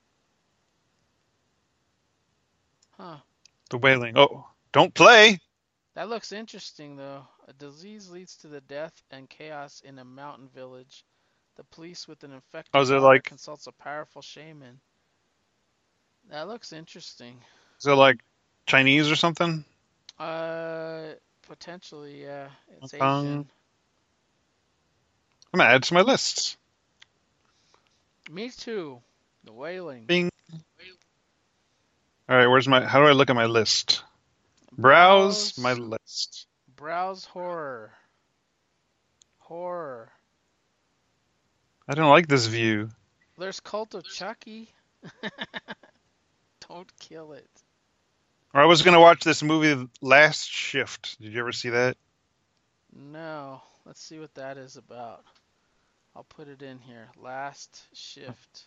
Huh. The Wailing. Oh, don't play. That looks interesting though. A disease leads to the death and chaos in a mountain village. The police with an Oh, infected daughter consults a powerful shaman. That looks interesting. is it like Chinese or something? Uh, Potentially, yeah. Hong It's Kong. Asian. I'm gonna add to my list. Me too. The Wailing. Bing. All right, how do I look at my list? Browse my Browse. list. Browse horror. Horror. I don't like this view. There's Cult of Chucky. Don't kill it. Or I was gonna watch this movie Last Shift. Did you ever see that? No. Let's see what that is about. I'll put it in here. Last Shift.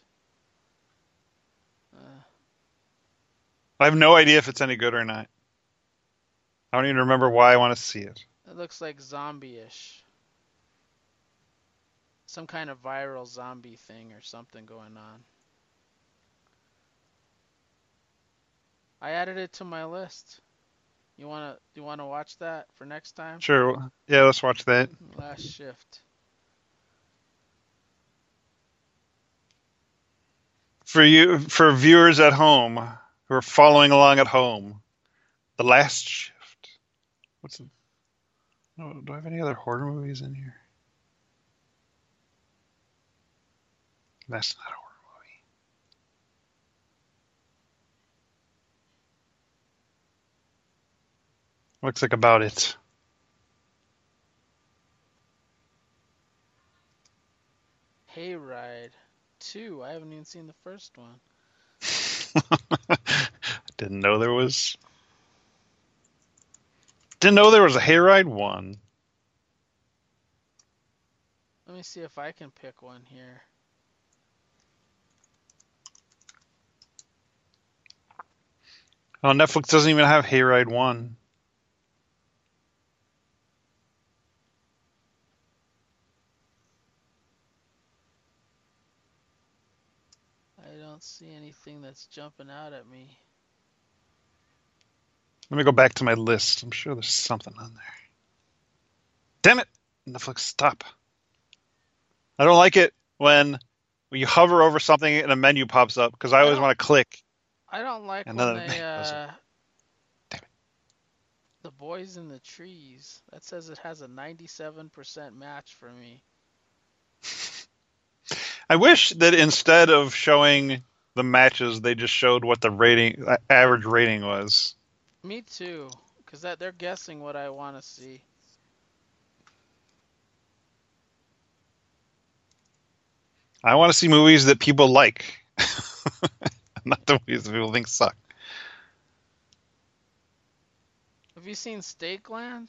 Uh, I have no idea if it's any good or not. I don't even remember why I want to see it. it looks like zombie-ish. Some kind of viral zombie thing or something going on. I added it to my list. You wanna watch that for next time? Sure. Yeah, let's watch that. Last Shift. for viewers at home who are following along at home, The Last Shift. Oh, do I have any other horror movies in here? That's not a horror movie. Looks like about it. Hayride 2. I haven't even seen the first one. Didn't know there was. Didn't know there was a Hayride 1. Let me see if I can pick one here. Oh, Netflix doesn't even have Hayride 1. I don't see anything that's jumping out at me. Let me go back to my list. I'm sure there's something on there. Damn it! Netflix, stop. I don't like it when you hover over something and a menu pops up because I always want to click. I don't like And when then they, Damn it. The Boys in the Trees. That says it has a 97% match for me. I wish that instead of showing the matches, they just showed what the average rating was. Me too, because they're guessing what I want to see. I want to see movies that people like, not the movies that people think suck. Have you seen Stakeland?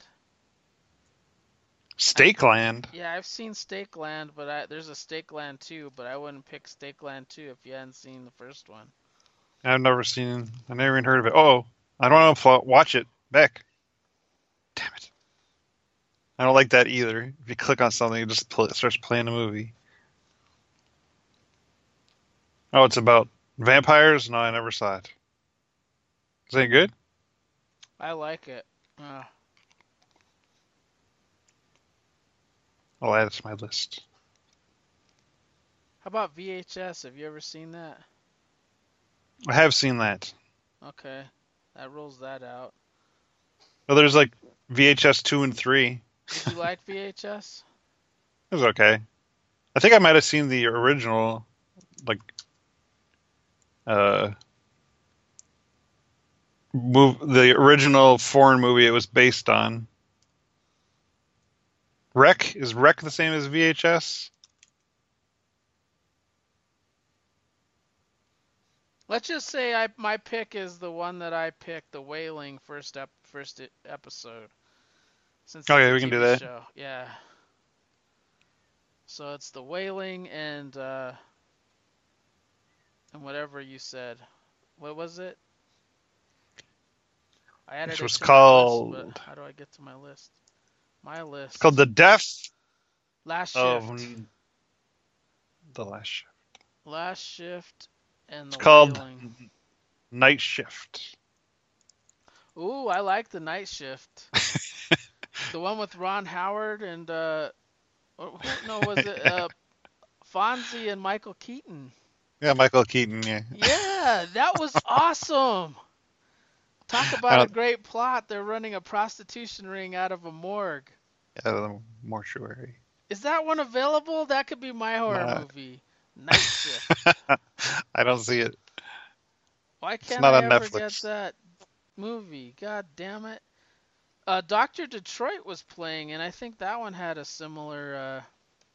Stakeland? Yeah, I've seen Stakeland, but there's a Stakeland 2, but I wouldn't pick Stakeland 2 if you hadn't seen the first one. I've never even heard of it. Oh, I don't want to watch it. Beck. Damn it. I don't like that either. If you click on something, it just starts playing the movie. Oh, it's about vampires? No, I never saw it. Is it good? I like it. I'll add it to my list. How about VHS? Have you ever seen that? I have seen that. Okay, that rules that out. Well, there's like VHS 2 and 3. Did you like VHS? It was okay. I think I might have seen the original, like, the original foreign movie it was based on. Rec? Is Rec the same as VHS? Let's just say my pick is the one that I picked, The Wailing, first episode. Since Okay, it's we a can do TV that. show. Yeah. So it's The Wailing and whatever you said. What was it? I added Which it was to my list, called. but how do I get to my list? My list. It's called The Death Last of Shift. The Last Shift. Last Shift and It's The called Wailing. Night Shift. Ooh, I like the Night Shift. The one with Ron Howard and was it Fonzie and Michael Keaton? Yeah, Michael Keaton. Yeah. Yeah, that was awesome. Talk about a great plot. They're running a prostitution ring out of a morgue. Yeah, the mortuary. Is that one available? That could be my horror movie. Night Shift. I don't see it. Why It's can't not I on ever Netflix. get that movie? God damn it. Dr. Detroit was playing, and I think that one had a similar.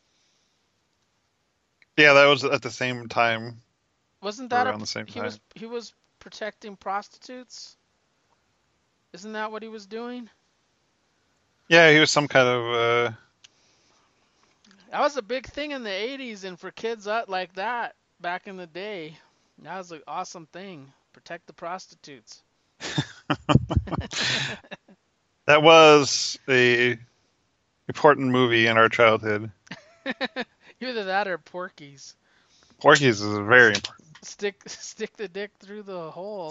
Yeah, that was at the same time. Wasn't that around the same time? He was protecting prostitutes? Isn't that what he was doing? Yeah, he was some kind of. That was a big thing in the 80s, and for kids like that back in the day, that was an awesome thing. Protect the prostitutes. That was a important movie in our childhood. Either that or Porky's. Porky's is very important. Stick the dick through the hole.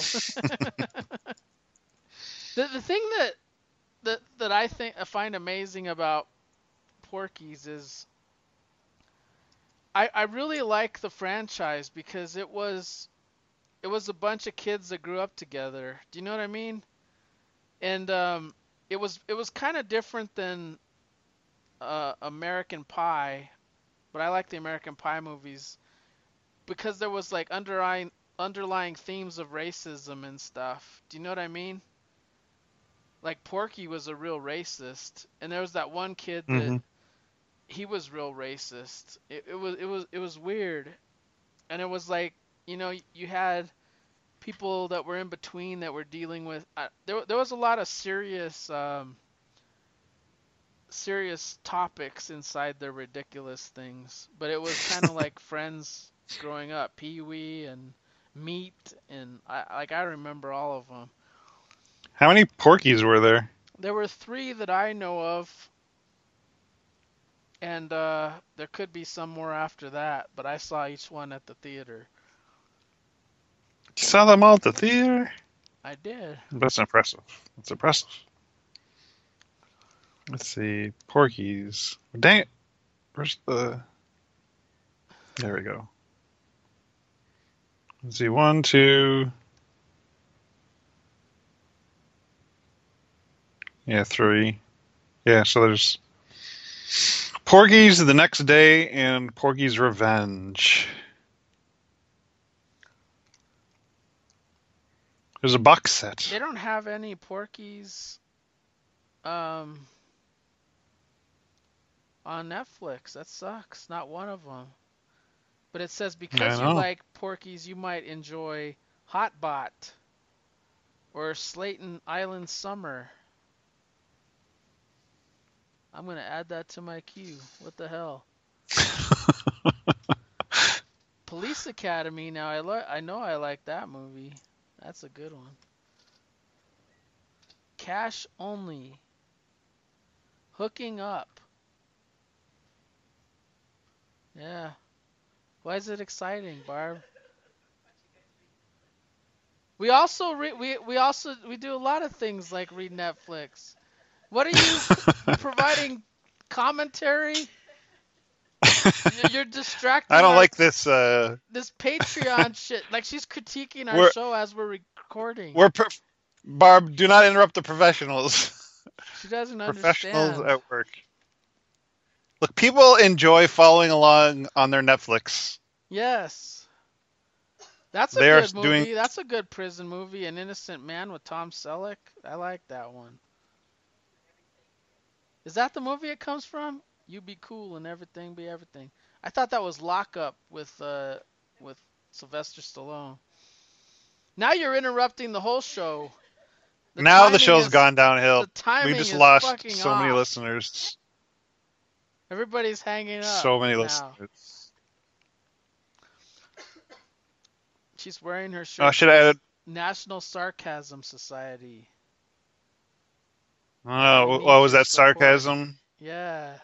The thing that I find amazing about Porky's is I really like the franchise because it was a bunch of kids that grew up together. Do you know what I mean? And it was kind of different than American Pie, but I like the American Pie movies because there was like underlying themes of racism and stuff. Do you know what I mean? Like Porky was a real racist, and there was that one kid that Hmm. he was real racist. It was weird, and it was like you had people that were in between that were dealing with. There was a lot of serious topics inside their ridiculous things, but it was kind of like Friends growing up, Pee Wee and Meat, and I remember all of them. How many Porkies were there? There were three that I know of, and there could be some more after that, but I saw each one at the theater. You saw them all at the theater? I did. That's impressive. That's impressive. Let's see. Porkies. Dang it. Where's the... There we go. Let's see. One, two... Yeah, three. Yeah, so there's Porky's the next day and Porky's Revenge. There's a box set. They don't have any Porkies um, on Netflix. That sucks. Not one of them. But it says I because you know. like Porky's, you might enjoy Hotbot or Slayton Island Summer. I'm gonna add that to my queue. What the hell? Police Academy. Now I know I like that movie. That's a good one. Cash Only. Hooking Up. Yeah. Why is it exciting, Barb? We also we do a lot of things like read Netflix. What are you providing commentary? You're I distracting don't our like this. this Patreon shit. Like she's critiquing our We're show as we're recording. we're Barb. Do not interrupt the professionals. She doesn't Professionals understand. at work. Look, people enjoy following along on their Netflix. Yes. That's a They are good doing. movie. That's a good prison movie. An Innocent Man with Tom Selleck. I like that one. Is that the movie it comes from? You be cool and everything be everything. I thought that was Lockup with Sylvester Stallone. Now you're interrupting the whole show. The Now the timing show's is gone downhill. the We timing just is lost fucking so many off. listeners. Everybody's hanging up So many now. listeners. She's wearing her Oh, I shirt should have says added. National Sarcasm Society. We Oh, need what was your that support. sarcasm? Yeah.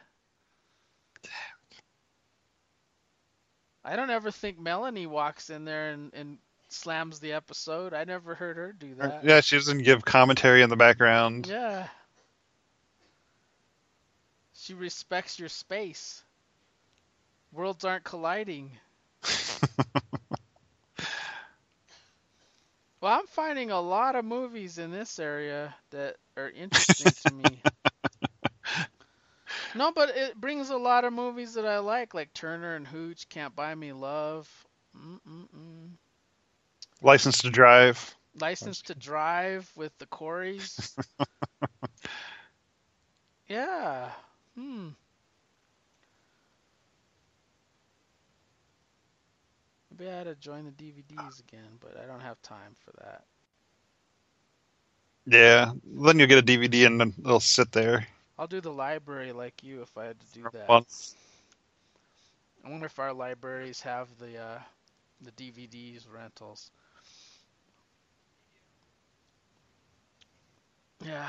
I don't ever think Melanie walks in there and slams the episode. I never heard her do that. Yeah, she doesn't give commentary in the background. Yeah. She respects your space. Worlds aren't colliding. Well, I'm finding a lot of movies in this area that are interesting to me. No, but it brings a lot of movies that I like Turner and Hooch, Can't Buy Me Love, Mm-mm-mm. License to Drive. License to Drive with the Coreys. Yeah. Hmm. Maybe I ought to join the DVDs again, but I don't have time for that. Yeah, then you'll get a DVD and then it'll sit there. I'll do the library like you if I had to do that. Fun. I wonder if our libraries have the DVDs rentals. Yeah.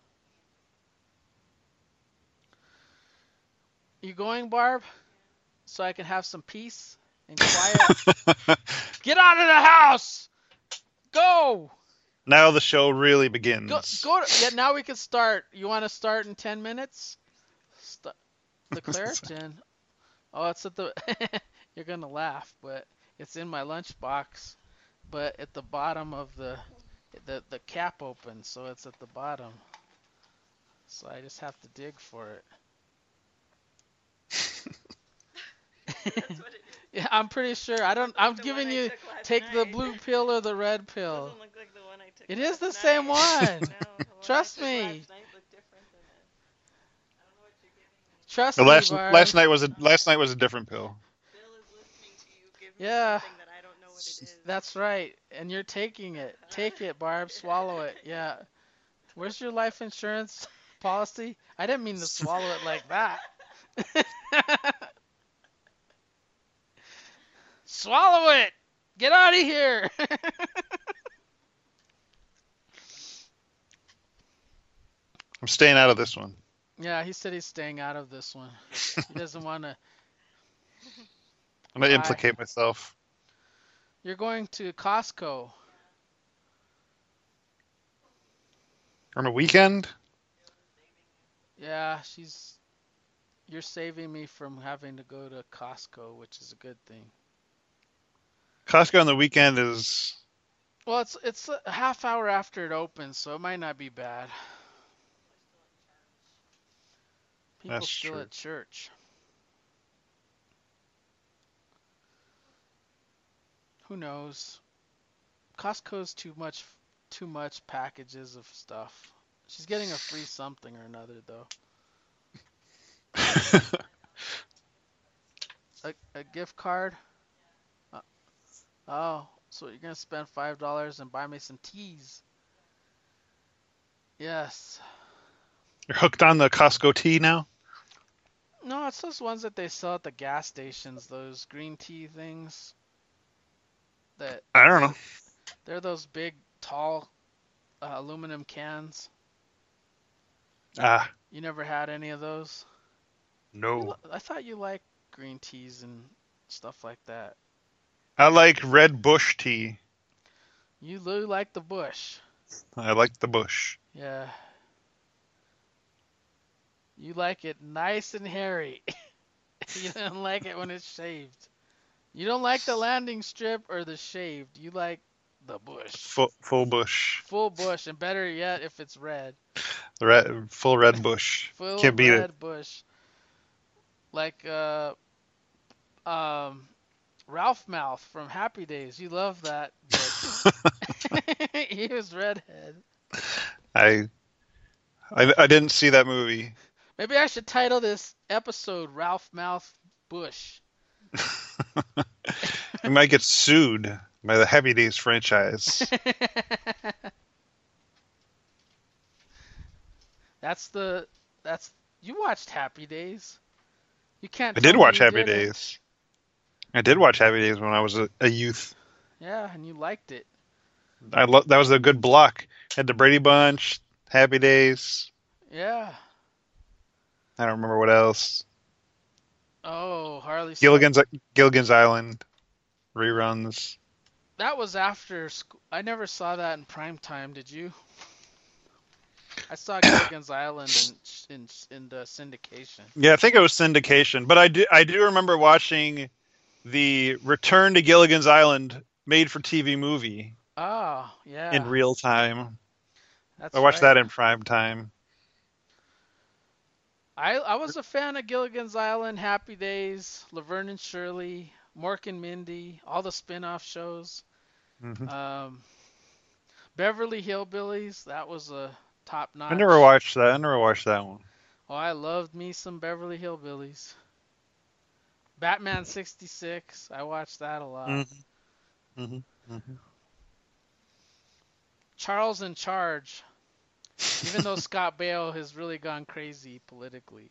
You going, Barb? So I can have some peace and quiet? Get out of the house! Go! Now the show really Go, begins. yeah, now we can start. You want to start in 10 minutes? Declare 10. Oh, it's at the You're gonna laugh, but it's in my lunchbox. But at the bottom of the cap opens, so it's at the bottom. So I just have to dig for it. That's what it is. Yeah, I'm pretty sure. I don't. Doesn't I'm look the one giving I you took last take the night. blue pill or the red pill. Doesn't look like the one I took It is last the night. same one. No, the one Trust I took me. last night looked different than it. I don't know what you're giving me. Trust The me, last Barb. night was a different pill. Bill is listening to you give me Yeah, something that I don't know what it is. that's right. And you're taking it. Take it, Barb. Swallow it. Yeah. Where's your life insurance policy? I didn't mean to swallow it like that. Swallow it. Get out of here. I'm staying out of this one. Yeah, he said he's staying out of this one. He doesn't want to. I'm gonna Why? implicate myself. You're going to Costco. On a weekend? Yeah, you're saving me from having to go to Costco, which is a good thing. Costco on the weekend is. Well, it's a half hour after it opens, so it might not be bad. People That's still true. at church. Who knows? Costco's too much packages of stuff. She's getting a free something or another though. A gift card? Uh, oh, so you're gonna spend $5 and buy me some teas? Yes. You're hooked on the Costco tea now? No, it's those ones that they sell at the gas stations, those green tea things. That I don't know. they're those big, tall aluminum cans. Ah, You never had any of those? no. I thought you liked green teas and stuff like that. I like Red Bush tea. You really like the bush. I like the bush. Yeah. You like it nice and hairy. You don't like it when it's shaved. You don't like the landing strip or the shaved. You like the bush. Full bush. Full bush, and better yet if it's red. The full red bush. Full Can't beat it. red bush. Like Ralph Mouth from Happy Days. You love that bush. He was redhead. I didn't see that movie. Maybe I should title this episode Ralph Mouth Bush. We might get sued by the Happy Days franchise. that's you watched Happy Days. You can't I tell did me watch you Happy didn't. Days. I did watch Happy Days when I was a youth. Yeah, and you liked it. That was a good block. Had the Brady Bunch, Happy Days. Yeah. I don't remember what else. Oh, Harley. Gilligan's Island reruns. That was after school. I never saw that in prime time. Did you? I saw Gilligan's Island in the syndication. Yeah, I think it was syndication, but I do remember watching the Return to Gilligan's Island made-for-TV movie Oh, yeah. in real time. That's I watched right. that in prime time. I was a fan of Gilligan's Island, Happy Days, Laverne and Shirley, Mork and Mindy, all the spin-off shows. Hmm. Beverly Hillbillies, that was a top-notch. I never watched that. I never watched that one. Oh, I loved me some Beverly Hillbillies. Batman 66, I watched that a lot. Mm-hmm. Mm-hmm. Charles in Charge, even though Scott Baio has really gone crazy politically.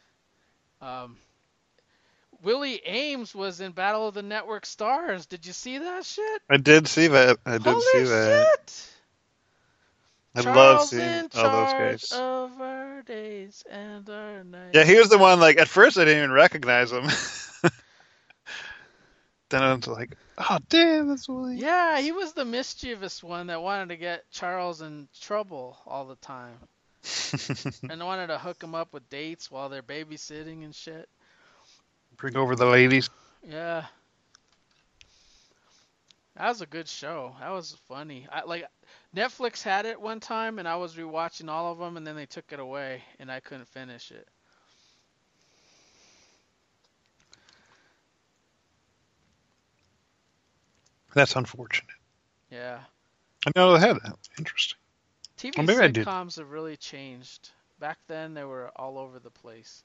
Willie Ames was in Battle of the Network Stars. Did you see that shit? I did see that. Holy shit! I love Charles seeing in all those charge guys. of our days and our nights. Yeah, he was the one, like, at first I didn't even recognize him. Then I was like, oh, damn, that's Willie. Yeah, he was the mischievous one that wanted to get Charles in trouble all the time. And wanted to hook him up with dates while they're babysitting and shit. Bring over the ladies. Yeah, that was a good show. That was funny. I like Netflix had it one time, and I was rewatching all of them, and then they took it away, and I couldn't finish it. That's unfortunate. Yeah, I know they had that. Interesting. TV Well, maybe I did. sitcoms have really changed. Back then, they were all over the place.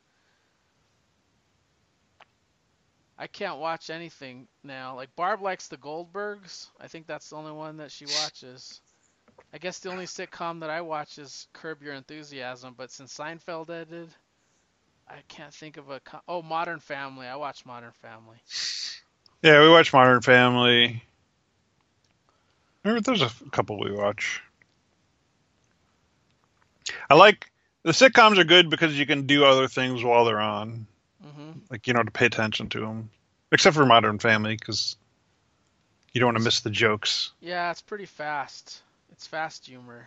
I can't watch anything now. Like Barb likes the Goldbergs. I think that's the only one that she watches. I guess the only sitcom that I watch is Curb Your Enthusiasm, but since Seinfeld ended, I can't think of a. Oh, Modern Family. I watch Modern Family. Yeah, we watch Modern Family. There's a couple we watch. I like the sitcoms are good because you can do other things while they're on, Hmm. like to pay attention to them. Except for Modern Family, because you don't want to miss the jokes. Yeah, it's pretty fast. It's fast humor.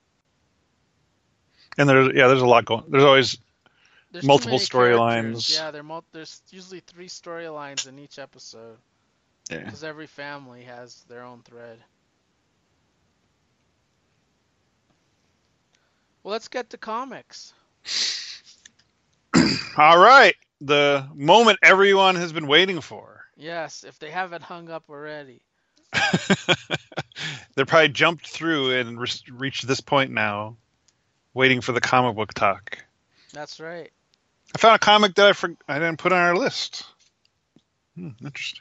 And there's a lot going. There's always There's too multiple many characters. storylines. Yeah, there's usually three storylines in each episode Yeah. because every family has their own thread. Well, let's get to comics. All right, the moment everyone has been waiting for. Yes, if they haven't hung up already. They probably jumped through and reached this point now, waiting for the comic book talk. That's right. I found a comic that I didn't put on our list. Interesting.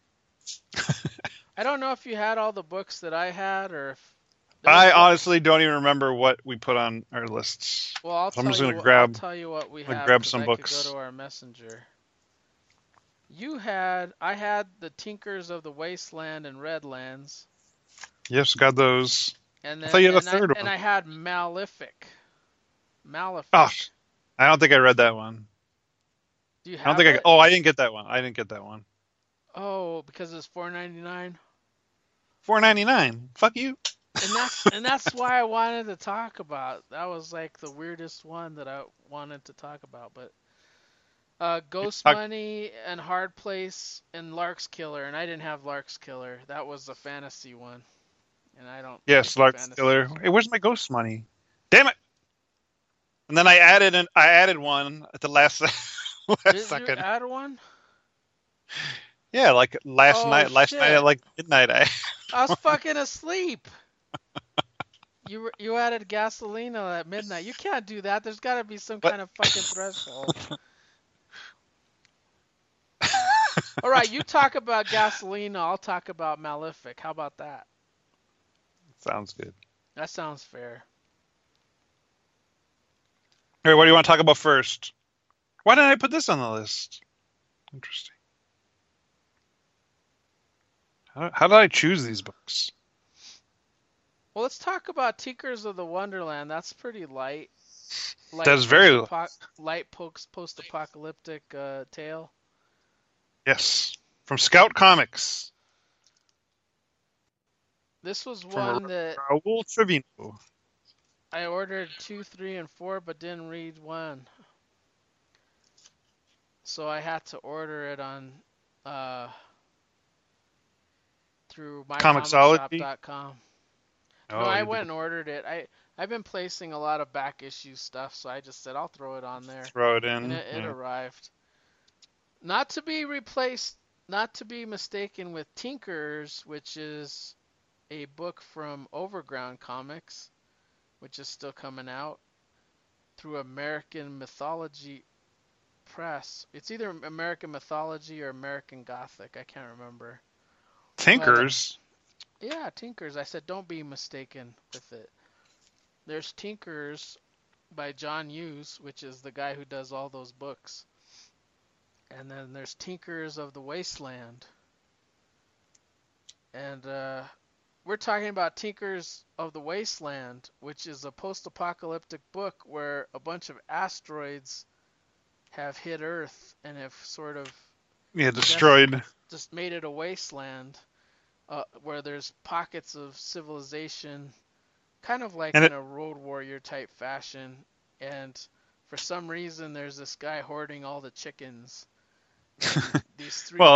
I don't know if you had all the books that I had or if I honestly don't even remember what we put on our lists. Well, I'll So I'm just tell you. gonna I'll grab tell you what we like have grab because some I books. could go to our messenger. I had the Tinkers of the Wasteland and Redlands, Yes, got those. and I then thought you had a third and one. I had Malefic. Malefic. Oh, I don't think I read that one. Do you I don't have think it? I didn't get that one. I didn't get that one. Oh, because it's $4.99. $4.99. Fuck you. And that's why I wanted to talk about. That was like the weirdest one that I wanted to talk about. But Ghost Money and Hard Place and Lark's Killer, and I didn't have Lark's Killer. That was a fantasy one, and I don't. Yes, like Lark's Killer. Hey, where's my ghost money? Damn it! And then I added one at the last Did second. you add one? Yeah, like last Oh, night shit. at like midnight. I was fucking asleep. You added Gasolina at midnight. You can't do that. There's got to be some What? kind of fucking threshold. All right, you talk about Gasolina. I'll talk about Malefic. How about that? Sounds good. That sounds fair. All right, what do you want to talk about first? Why didn't I put this on the list? Interesting. How did I choose these books? Well, let's talk about Tinkers of the Wonderland. That's pretty light. That's very light post-apocalyptic tale. Yes, from Scout Comics. This was From one that Raul Trevino. I ordered 2, 3, and 4, but didn't read 1. So I had to order it on through mycomicshop.com. Oh, No, I went and ordered it. I've been placing a lot of back issue stuff, so I just said I'll throw it on there. Throw it in. And it arrived. Not to be mistaken with Tinkers, which is a book from Overground Comics, which is still coming out through American Mythology Press. It's either American Mythology or American Gothic. I can't remember. Tinkers. Yeah, Tinkers. I said don't be mistaken with it. There's Tinkers by John Hughes, which is the guy who does all those books. And then there's Tinkers of the Wasteland. And we're talking about Tinkers of the Wasteland, which is a post-apocalyptic book where a bunch of asteroids have hit Earth and have sort of destroyed. Just made it a wasteland where there's pockets of civilization, kind of like in a Road Warrior type fashion. And for some reason, there's this guy hoarding all the chickens. These three. Well,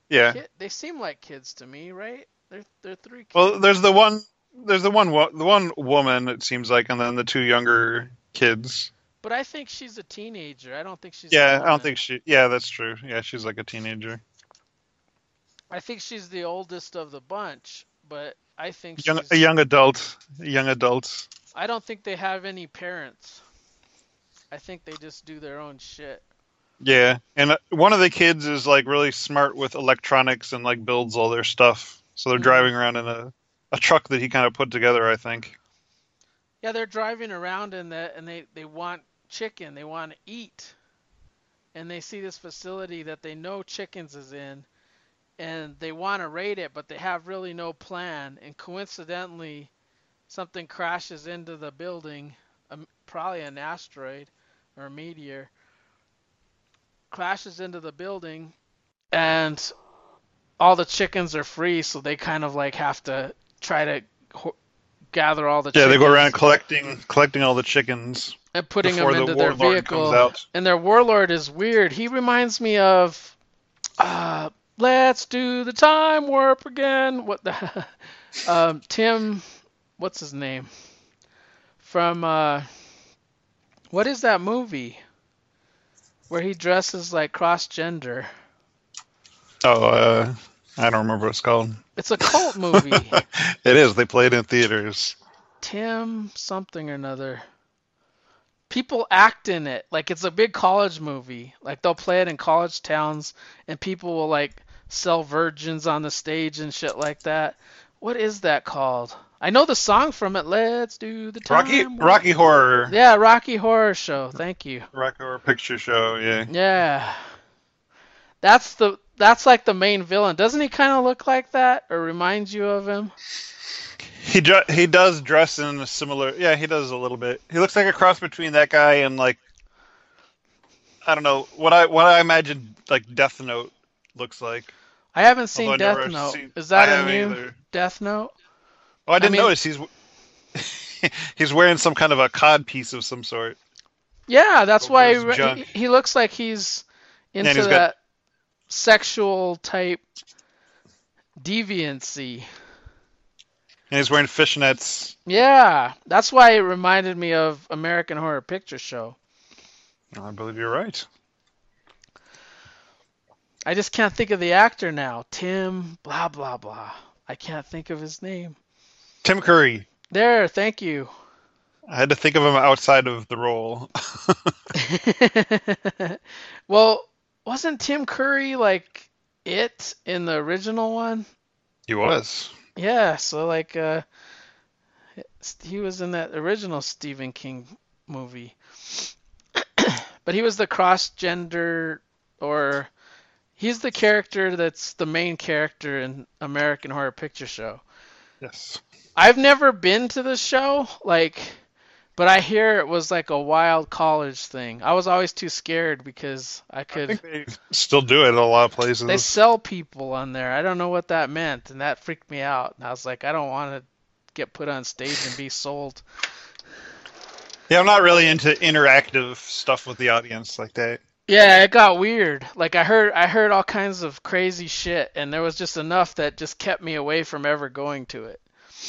Yeah. They seem like kids to me, right? They're three Well, kids. the one woman it seems like, and then the two younger kids. But I think she's a teenager. I don't think she's a Yeah, I don't woman. think she. Yeah, that's true. Yeah, she's like a teenager, I think she's the oldest of the bunch, but I think a she's. young adult, a young adult. I don't think they have any parents. I think they just do their own shit. Yeah, and one of the kids is like really smart with electronics and like builds all their stuff. So they're Hmm. driving around in a truck that he kind of put together, I think. Yeah, they're driving around in that, and they want chicken. They want to eat, and they see this facility that they know chickens is in, and they want to raid it, but they have really no plan. And coincidentally, something crashes into the building, probably an asteroid or a meteor, crashes into the building, and all the chickens are free, so they kind of like have to try to gather all the Yeah, they go around chickens collecting all the chickens and putting them before the into their warlord comes vehicle. out. And their warlord is weird. He reminds me of let's do the time warp again. What the Tim, what's his name? From what is that movie where he dresses like cross gender? Oh, I don't remember what it's called. It's a cult movie. It is. They play it in theaters. Tim something or another. People act in it like it's a big college movie. Like they'll play it in college towns and people will like sell virgins on the stage and shit like that. What is that called? I know the song from it. Let's do the time. Rocky Horror. Yeah, Rocky Horror Show. Thank you. Rocky Horror Picture Show. Yeah. Yeah. That's like the main villain. Doesn't he kind of look like that or remind you of him? He does dress in a similar. Yeah, he does a little bit. He looks like a cross between that guy and like I don't know what I imagine like Death Note looks like. I haven't Although seen I never Death Note. seen. Is I that a haven't new either. Death Note? Oh, I didn't mean, notice he's wearing some kind of a cod piece of some sort. Yeah, that's Over why his junk. he looks like he's And into he's that got sexual type deviancy. and he's wearing fishnets. Yeah, that's why it reminded me of American Horror Picture Show. I believe you're right. I just can't think of the actor now. Tim blah blah blah. I can't think of his name. Tim Curry. There, thank you. I had to think of him outside of the role. Well, wasn't Tim Curry like it in the original one? He was. Yeah, so like he was in that original Stephen King movie. But he was the cross-gender or he's the character that's the main character in American Horror Picture Show. Yes. I've never been to the show, like, but I hear it was like a wild college thing. I was always too scared because I think they still do it in a lot of places. they sell people on there. I don't know what that meant, and that freaked me out. And I was like, I don't want to get put on stage and be sold. Yeah, I'm not really into interactive stuff with the audience like that. Yeah, it got weird. Like I heard all kinds of crazy shit, and there was just enough that just kept me away from ever going to it.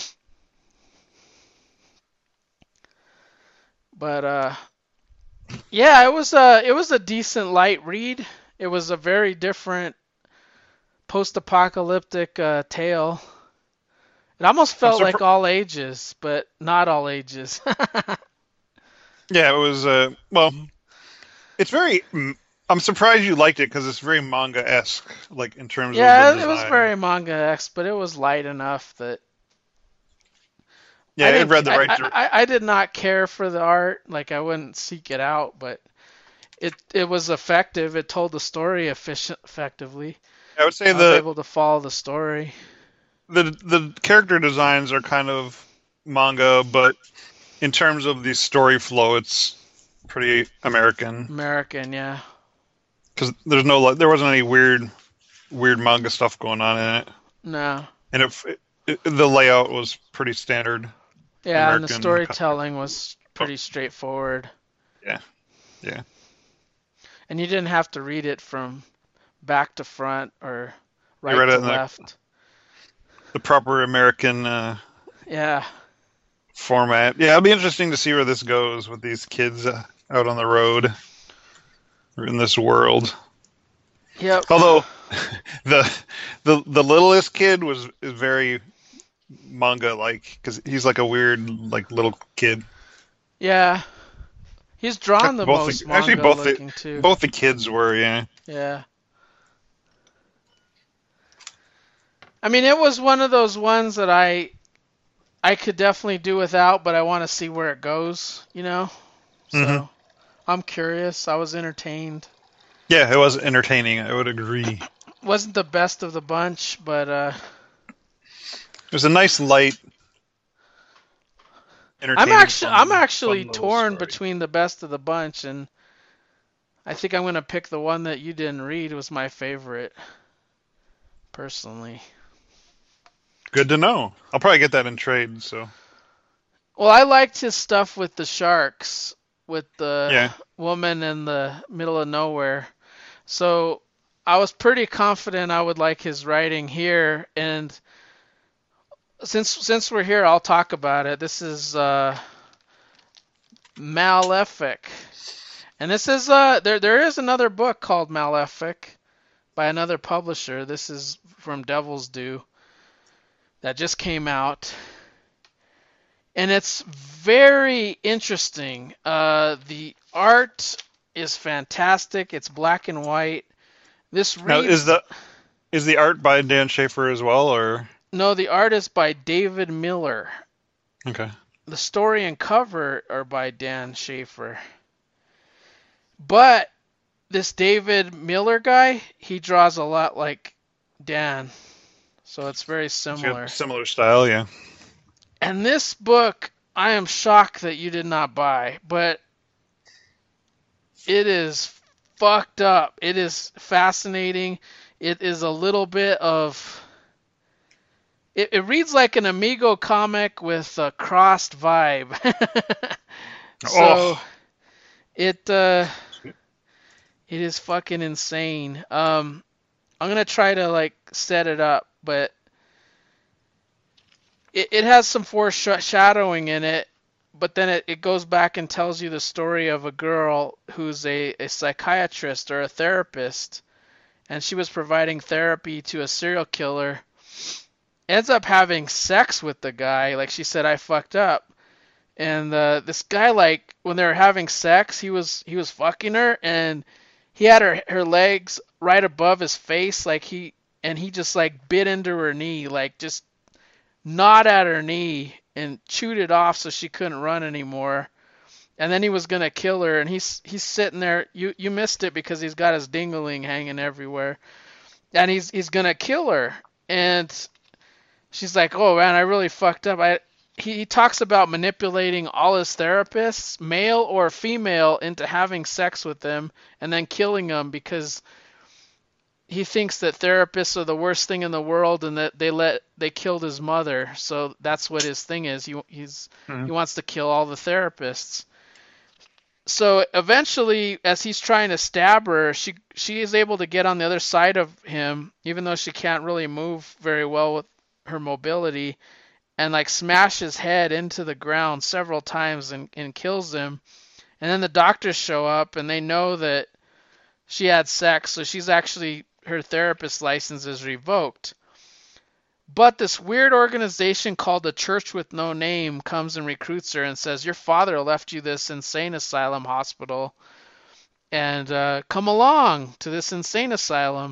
But yeah, it was a decent light read. It was a very different post-apocalyptic tale. It almost felt like all ages, but not all ages. Yeah, it was. Well, it's very. I'm surprised you liked it because it's very manga-esque, like in terms of the Yeah, design. it was very manga-esque, but it was light enough that Yeah, I it didn't. read the right direction. I did not care for the art. Like I wouldn't seek it out, but it was effective. It told the story effectively. I would say I was able to follow the story. the character designs are kind of manga, but in terms of the story flow, it's pretty American. American, yeah. Because there wasn't any weird manga stuff going on in it, No. and the layout was pretty standard. Yeah, and the American storytelling was pretty straightforward. Yeah. And you didn't have to read it from back to front or You right read it to in left. the proper American Yeah. format. Yeah, it'll be interesting to see where this goes with these kids out on the road or in this world. Yep. Although the the littlest kid is very manga like because he's like a weird like little kid. Yeah. He's drawn the most Actually manga looking too. both the kids were, yeah. Yeah. I mean, it was one of those ones that I could definitely do without, but I want to see where it goes, you know? Hmm. So, I'm curious. I was entertained. Yeah, it was entertaining. I would agree. Wasn't the best of the bunch, but It was a nice, light, entertaining, I'm fun actually little torn story. between the best of the bunch, and I think I'm gonna pick the one that you didn't read. It was my favorite, personally. Good to know. I'll probably get that in trade. So Well, I liked his stuff with the sharks, with the yeah, woman in the middle of nowhere. So I was pretty confident I would like his writing here, and since we're here, I'll talk about it. This is Malefic, and this is there is another book called Malefic by another publisher. This is from Devil's Due that just came out, and it's very interesting. The art is fantastic. It's black and white. This now reads is the art by Dan Schaefer as well, or No, the art is by David Miller. okay? The story and cover are by Dan Schaefer. But this David Miller guy, he draws a lot like Dan. So it's very It's got similar. similar style, yeah. And this book, I am shocked that you did not buy, but it is fucked up. It is fascinating. It is a little bit of. It reads like an Amigo comic with a crossed vibe. So Oh, it is fucking insane. I'm gonna try to like set it up, but it has some foreshadowing in it. But then it goes back and tells you the story of a girl who's a psychiatrist or a therapist, and she was providing therapy to a serial killer. Ends up having sex with the guy. Like she said, I fucked up. And this guy, like when they were having sex, he was fucking her, and he had her legs right above his face, like he just like bit into her knee, like just gnawed at her knee and chewed it off so she couldn't run anymore. And then he was gonna kill her, and he's sitting there. You missed it because he's got his dingling hanging everywhere, and he's gonna kill her. And she's like, "Oh man, I really fucked up." He talks about manipulating all his therapists, male or female, into having sex with them and then killing them because he thinks that therapists are the worst thing in the world and that they killed his mother. So that's what his thing is. He wants to kill all the therapists. So eventually, as he's trying to stab her, she is able to get on the other side of him, even though she can't really move very well with her mobility, and like smash his head into the ground several times and kills him. And then the doctors show up and they know that she had sex, so her therapist license is revoked. But this weird organization called the Church with No Name comes and recruits her and says, "Your father left you this insane asylum hospital, and come along to this insane asylum."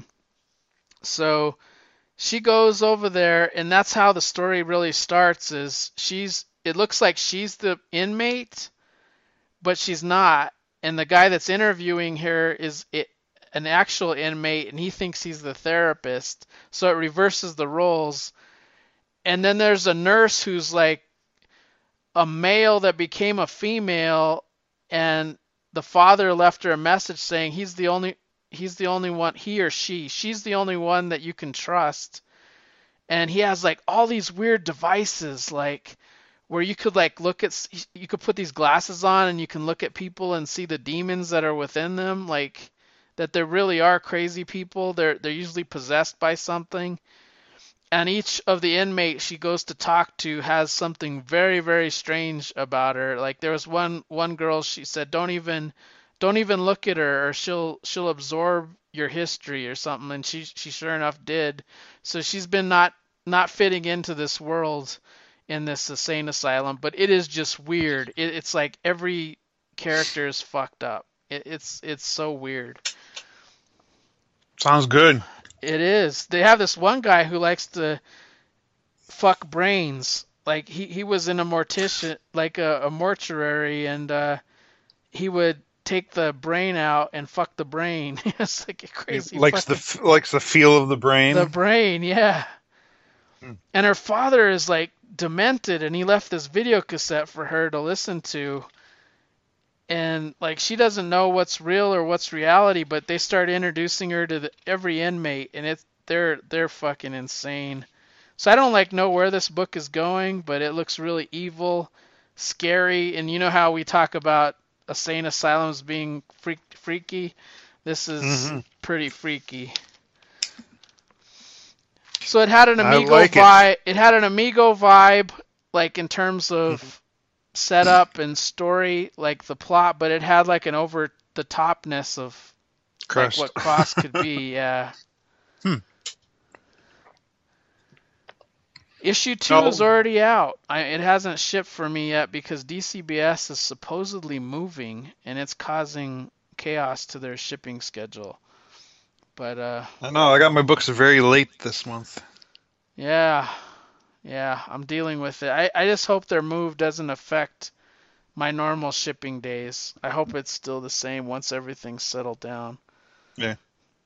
So she goes over there, and that's how the story really starts. It looks like she's the inmate, but she's not. And the guy that's interviewing her is an actual inmate, and he thinks he's the therapist. So it reverses the roles. And then there's a nurse who's like a male that became a female, and the father left her a message saying he's the only one, he or she's the only one that you can trust. And he has like all these weird devices, like where you could like you could put these glasses on and you can look at people and see the demons that are within them. Like that there really are crazy people. They're usually possessed by something, and each of the inmates she goes to talk to has something very, very strange about her. Like there was one girl, she said, don't even look at her, or she'll absorb your history or something, and she sure enough did. So she's been not fitting into this world in this insane asylum, but it is just weird. It's like every character is fucked up. It's so weird. Sounds good. It is. They have this one guy who likes to fuck brains. Like he was in a mortician, like a mortuary, and he would take the brain out and fuck the brain. It's like a He crazy likes fucking likes the feel of the brain. the brain, yeah. Hmm. And her father is like demented, and he left this video cassette for her to listen to. And like she doesn't know what's real or what's reality, but they start introducing her to every inmate, and they're fucking insane. So I don't like know where this book is going, but it looks really evil, scary, and you know how we talk about insane asylums being freaky. This is Hmm. pretty freaky. So it had an I Amigo like it. vibe. It had an Amigo vibe, like in terms of setup and story, like the plot, but it had like an over the topness of like Crust. what Cross could be. Yeah. Hmm. Issue 2 No. is already out. It hasn't shipped for me yet because DCBS is supposedly moving and it's causing chaos to their shipping schedule. But I know. I got my books very late this month. yeah, I'm dealing with it. I just hope their move doesn't affect my normal shipping days. I hope it's still the same once everything's settled down. Yeah.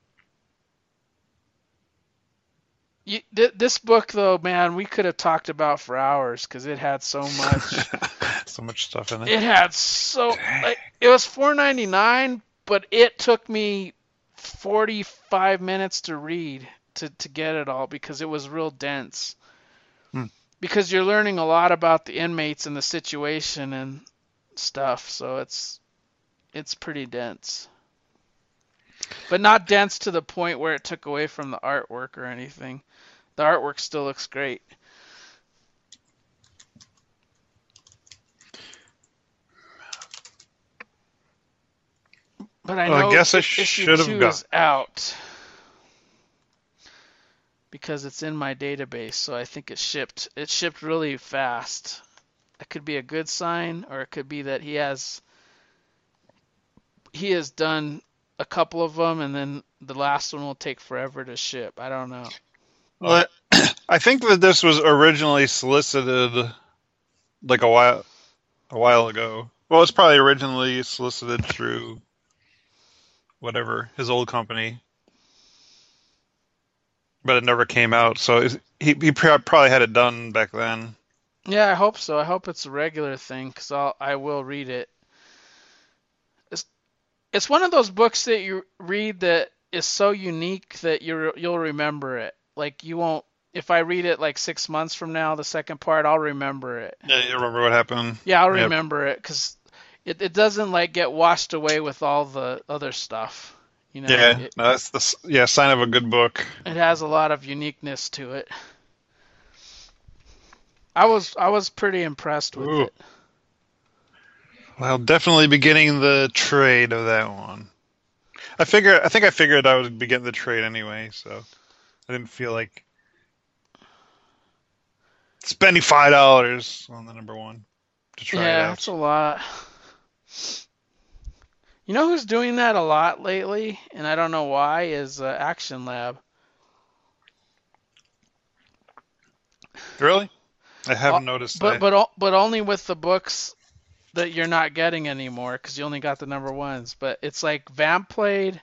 This book, though, man, we could have talked about for hours because it had so much. So much stuff in it. It had so like it was $4.99, but it took me 45 minutes to read to get it all because it was real dense. Hmm. Because you're learning a lot about the inmates and the situation and stuff, so it's pretty dense. But not dense to the point where it took away from the artwork or anything. The artwork still looks great. But I Well, I know guess I issue should have 2 got. is out because it's in my database, so I think it shipped. It shipped really fast. It could be a good sign, or it could be that he has done a couple of them, and then the last one will take forever to ship. I don't know. Well, I think that this was originally solicited like a while ago. Well, it's probably originally solicited through whatever his old company, but it never came out. So he probably had it done back then. Yeah, I hope so. I hope it's a regular thing because I will read it. It's one of those books that you read that is so unique that you'll remember it. Like you won't. If I read it like 6 months from now, the second part, I'll remember it. Yeah, you remember what happened? Yeah, I'll Yep. remember it because it doesn't like get washed away with all the other stuff. You know, Yeah, no, that's the sign of a good book. it has a lot of uniqueness to it. I was pretty impressed with Ooh. it. Well, definitely beginning the trade of that one. I think I figured I would be getting the trade anyway, so I didn't feel like spending $5 on the number one to try it Yeah, out. that's a lot. You know who's doing that a lot lately, and I don't know why, is Action Lab. Really? I haven't noticed that. But only with the books that you're not getting anymore because you only got the number ones. But it's like Vampblade,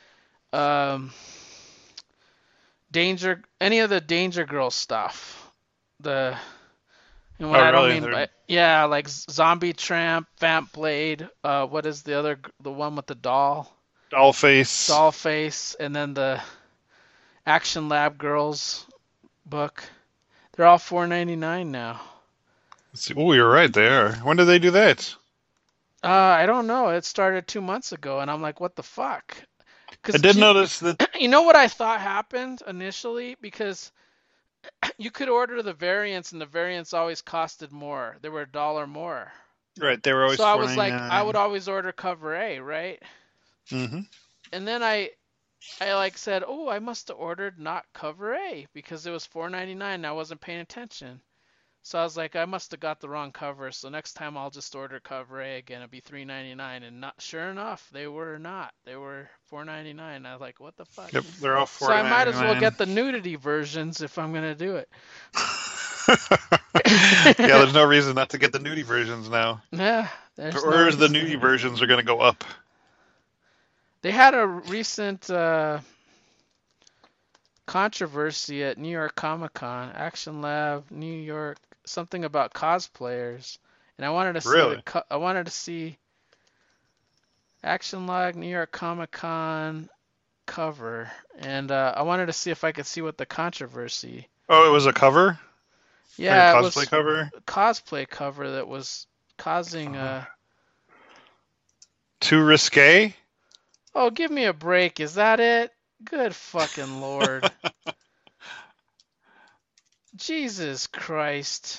Danger, any of the Danger Girl stuff. And what Oh, I don't really? mean by yeah, like Zombie Tramp, Vampblade. What is the one with the Dollface. doll face, and then the Action Lab Girls book. They're all $4.99 now. Oh, you're right. They are. When did they do that? I don't know. It started 2 months ago, and I'm like, what the fuck? I did notice that. You know what I thought happened initially? Because you could order the variants, and the variants always costed more. They were $1 more. Right, they were always So I was like, I would $4.99. always order cover A, right? Mm-hmm. And then I like said, oh, I must have ordered not cover A because it was $4.99 and I wasn't paying attention. So I was like, I must have got the wrong cover. So next time I'll just order cover A again. It'll be $3.99. And not sure enough, they were not. They were $4.99. I was like, what the fuck? Yep, they're all So I might as well $4.99. get the nudity versions if I'm gonna do it. Yeah, there's no reason not to get the nudie versions now. Yeah, there's no Or the reason. nudie versions are going to go up. They had a recent controversy at New York Comic Con, Action Lab, New York, something about cosplayers, and I wanted to see Really? I wanted to see Action Lab, New York Comic Con cover, and I wanted to see if I could see what the controversy. Oh, it was a cover? Yeah, Like it a cosplay was cover? a cosplay cover that was causing Too risque? Oh, give me a break. Is that it? Good fucking Lord. Jesus Christ.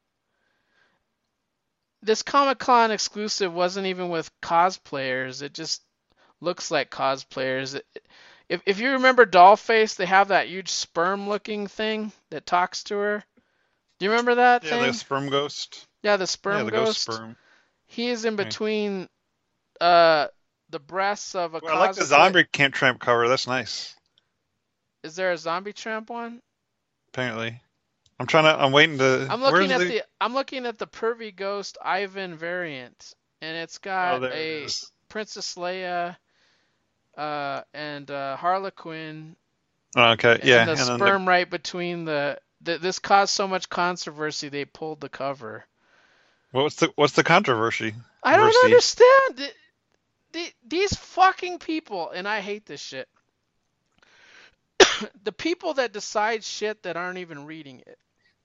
This Comic-Con exclusive wasn't even with cosplayers. It just looks like cosplayers. If you remember Dollface, they have that huge sperm-looking thing that talks to her. Do you remember that Yeah, thing? the sperm ghost. Yeah, the Yeah, sperm the ghost ghost. sperm. He is in Okay. between the breasts of a Well, I like the cosplay. zombie camp tramp cover. That's nice. Is there a zombie tramp one? Apparently. I'm waiting to. I'm Where's looking at the Pervy Ghost Ivan variant, and it's Oh, got there it a is. Princess Leia and Harlequin, Okay, yeah. and the And then sperm right between this caused so much controversy they pulled the cover. what's the controversy? I don't Mercy. understand. These fucking people, and I hate this shit. The people that decide shit that aren't even reading it.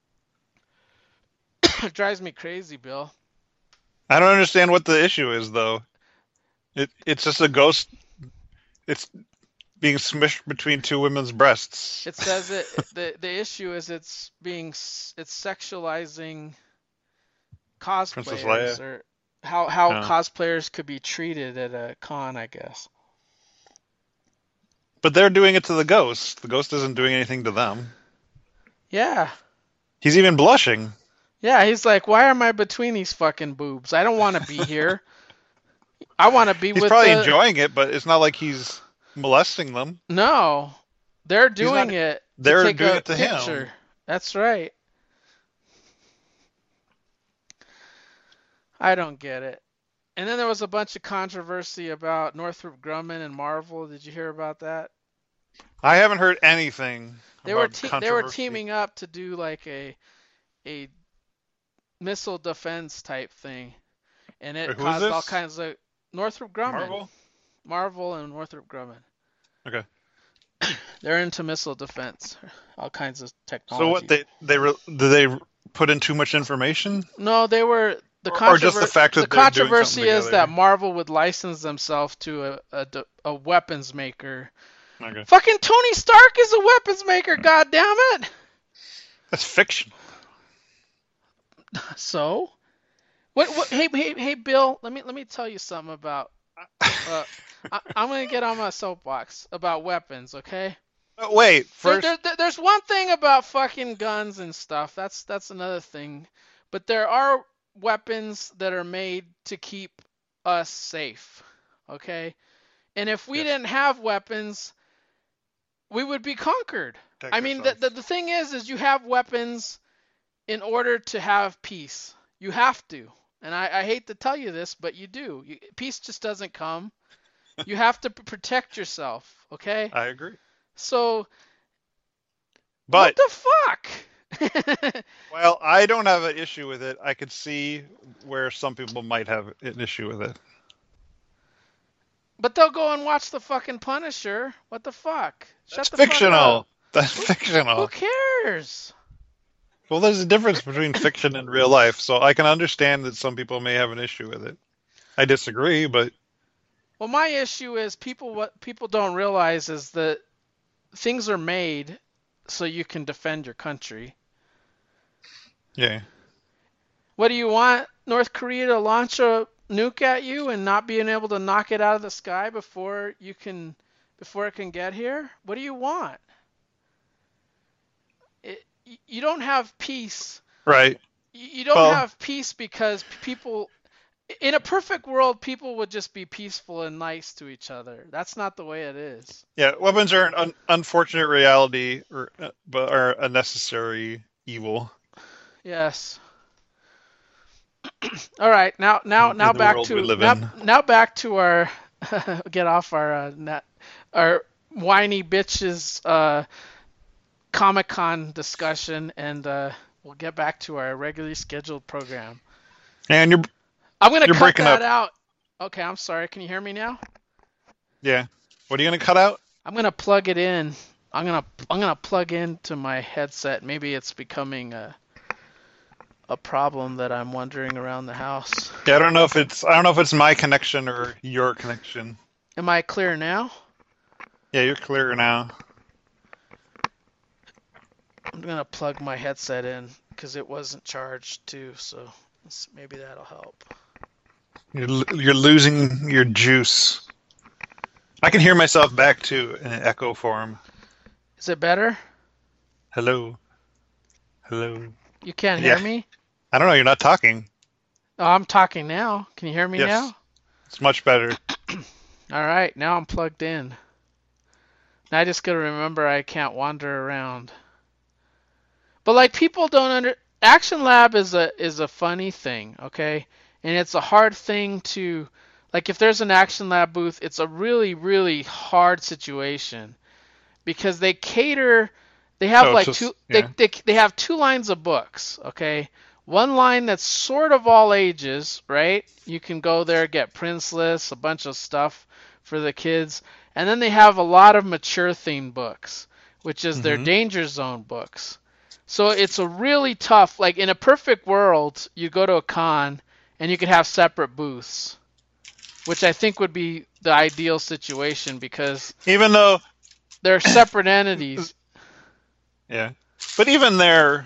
It drives me crazy, Bill. I don't understand what the issue is, though. It's just a ghost. It's being smushed between two women's breasts. It says the issue is it's sexualizing Princess Leia. cosplayers or how Oh. cosplayers could be treated at a con, I guess. But they're doing it to the ghost. The ghost isn't doing anything to them. Yeah. He's even blushing. Yeah, he's like, why am I between these fucking boobs? I don't want to be here. I want to be He's with probably the... enjoying it, but it's not like he's molesting them. No. They're doing it to They're take doing a it to picture. him. That's right. I don't get it. And then there was a bunch of controversy about Northrop Grumman and Marvel. Did you hear about that? I haven't heard anything They were about they were controversy. teaming up to do like a missile defense type thing, and it Wait, who is caused all this? kinds of Northrop Grumman, Marvel? and Northrop Grumman. Okay. They're into missile defense, all kinds of technology. So what did they put in too much information? No, they were Or just the fact that the they're doing controversy something is together? that Marvel would license themselves to a weapons maker. Okay. Fucking Tony Stark is a weapons maker. God damn it! That's fiction. So, what? Hey, Bill. Let me tell you something about. I'm gonna get on my soapbox about weapons, okay? Wait, first. There's one thing about fucking guns and stuff. That's another thing. But there are weapons that are made to keep us safe, okay? And if we Yes. didn't have weapons, we would be conquered. Protect I mean, yourself. the thing is you have weapons in order to have peace. You have to. And I hate to tell you this, but you do. Peace just doesn't come. You have to protect yourself, okay? I agree. So, But what the fuck? well, I don't have an issue with it. I could see where some people might have an issue with it. But they'll go and watch the fucking Punisher. What the fuck? That's Shut the fictional. fuck up. That's fictional. Who cares? Well, there's a difference between fiction and real life, so I can understand that some people may have an issue with it. I disagree, but Well, my issue is what people don't realize is that things are made so you can defend your country. Yeah. What do you want North Korea to launch a nuke at you and not being able to knock it out of the sky before it can get here? What do you want? You don't have peace. Right. You don't Well, have peace because people in a perfect world people would just be peaceful and nice to each other. That's not the way it is. yeah, weapons are an unfortunate reality, but are a necessary evil Yes. All right. Now in the back world we to live in. now back to our get off our whiny bitches Comic-Con discussion, and we'll get back to our regularly scheduled program. And I'm gonna you're cut breaking that up. out. Okay, I'm sorry. Can you hear me now? Yeah. What are you gonna cut out? I'm gonna plug it in. I'm gonna plug into my headset. Maybe it's becoming a problem that I'm wondering around the house. Yeah, I don't know if it's my connection or your connection. Am I clear now? Yeah, you're clear now. I'm gonna plug my headset in because it wasn't charged too, so maybe that'll help. You're losing your juice. I can hear myself back too in an echo form. Is it better? Hello. Hello. You can't Yeah. hear me? I don't know, you're not talking. Oh, I'm talking now. Can you hear me Yes. now? It's much better. All right, now I'm plugged in. Now I just gotta remember I can't wander around. But like people don't Action Lab is a funny thing, okay? And it's a hard thing to like if there's an Action Lab booth, it's a really really hard situation because they have So it's like just, yeah. they have two lines of books, okay? One line that's sort of all ages, right? You can go there, get Princeless, a bunch of stuff for the kids. And then they have a lot of mature themed books, which is their Mhm. Danger Zone books. So it's a really tough, like in a perfect world, you go to a con and you could have separate booths, which I think would be the ideal situation because Even though, they're separate entities. yeah. But even their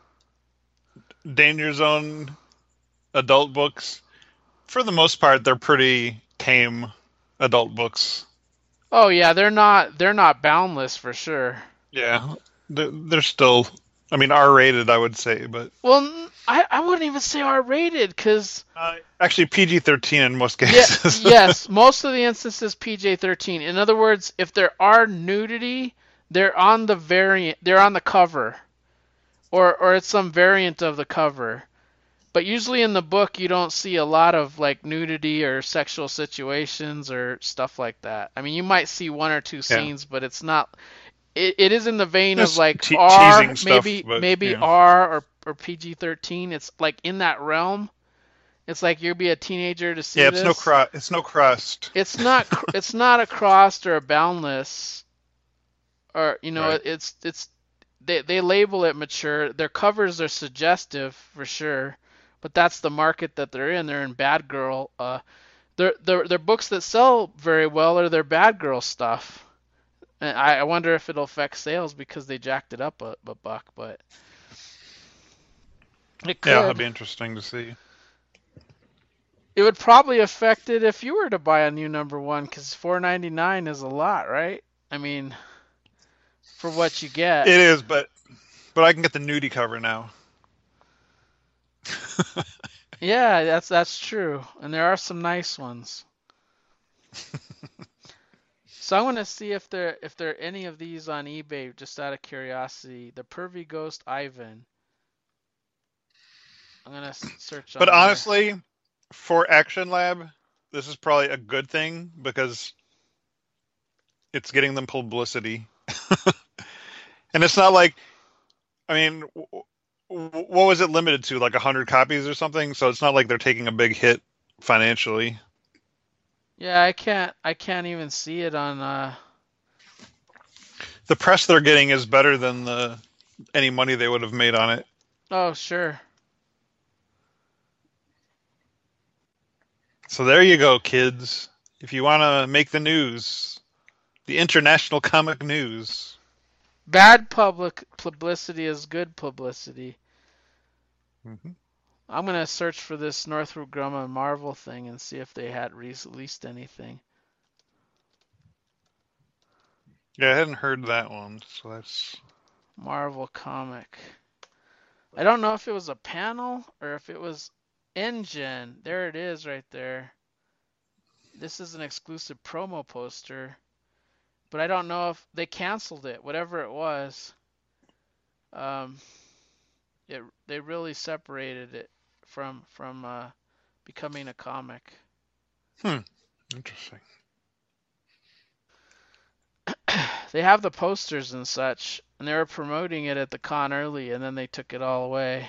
Danger Zone adult books, for the most part, they're pretty tame adult books. Oh yeah, they're not boundless for sure. Yeah. They're still, I mean, R-rated, I would say, but Well, I wouldn't even say R-rated because actually PG-13 in most yeah, cases. yes, most of the instances PJ-13. In other words, if there are nudity, they're on the cover, or it's some variant of the cover. But usually in the book, you don't see a lot of like nudity or sexual situations or stuff like that. I mean, you might see one or two Yeah. scenes, but it's not. It is in the vein of Just like R, teasing stuff, but, maybe yeah. R or PG-13. It's like in that realm. It's like you'll be a teenager to see Yeah, this. it's no crust. It's not it's not a crossed or a boundless or Right. it's they label it mature. Their covers are suggestive for sure, but that's the market that they're in. They're in bad girl. Their books that sell very well are their bad girl stuff. And I wonder if it'll affect sales because they jacked it up a buck, but it Yeah, that'd could. be interesting to see. It would probably affect it if you were to buy a new number one, because $4.99 is a lot, right? I mean, for what you get. It is, but I can get the nudie cover now. Yeah, that's true, and there are some nice ones. So I want to see if there are any of these on eBay, just out of curiosity. The Pervy Ghost Ivan. I'm gonna search on But there. honestly, for Action Lab, this is probably a good thing because it's getting them publicity. And it's not like, I mean, what was it limited to? Like 100 copies or something? So it's not like they're taking a big hit financially. Yeah, I can't even see it on. The press they're getting is better than any money they would have made on it. Oh, sure. So there you go, kids. If you want to make the news, the international comic news. Bad public publicity is good publicity. Mm-hmm. I'm gonna search for this Northrop Grumman Marvel thing and see if they had released anything. Yeah, I hadn't heard that one, so that's... Marvel comic. I don't know if it was a panel or if it was Engine. There it is right there. This is an exclusive promo poster, but I don't know if they canceled it, whatever it was. They really separated it from becoming a comic. Interesting. They have the posters and such, and they were promoting it at the con early, and then they took it all away.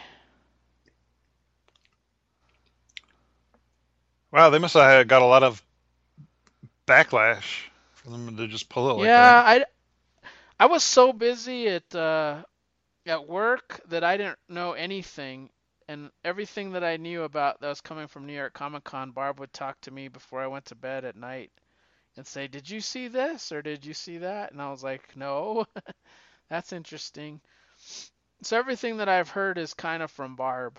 Wow, they must have got a lot of backlash for them to just pull it like that. Yeah, I was so busy at work that I didn't know anything, and everything that I knew about that was coming from New York Comic Con, Barb would talk to me before I went to bed at night and say, "Did you see this or did you see that?" And I was like, "No." That's interesting. So everything that I've heard is kind of from Barb.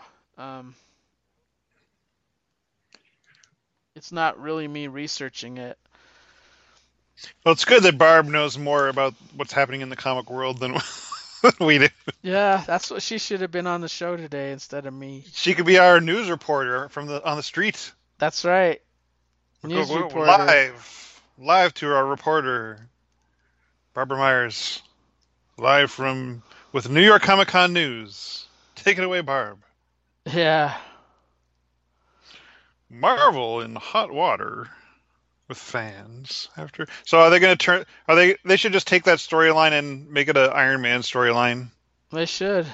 It's not really me researching it. Well, it's good that Barb knows more about what's happening in the comic world than we do. Yeah, that's what she should have been on the show today instead of me. She could be our news reporter on the street. That's right. News reporter. Live to our reporter, Barbara Myers, live with New York Comic Con news. Take it away, Barb. Yeah. Marvel in hot water with fans after. So are they going to turn? They should just take that storyline and make it an Iron Man storyline. They should.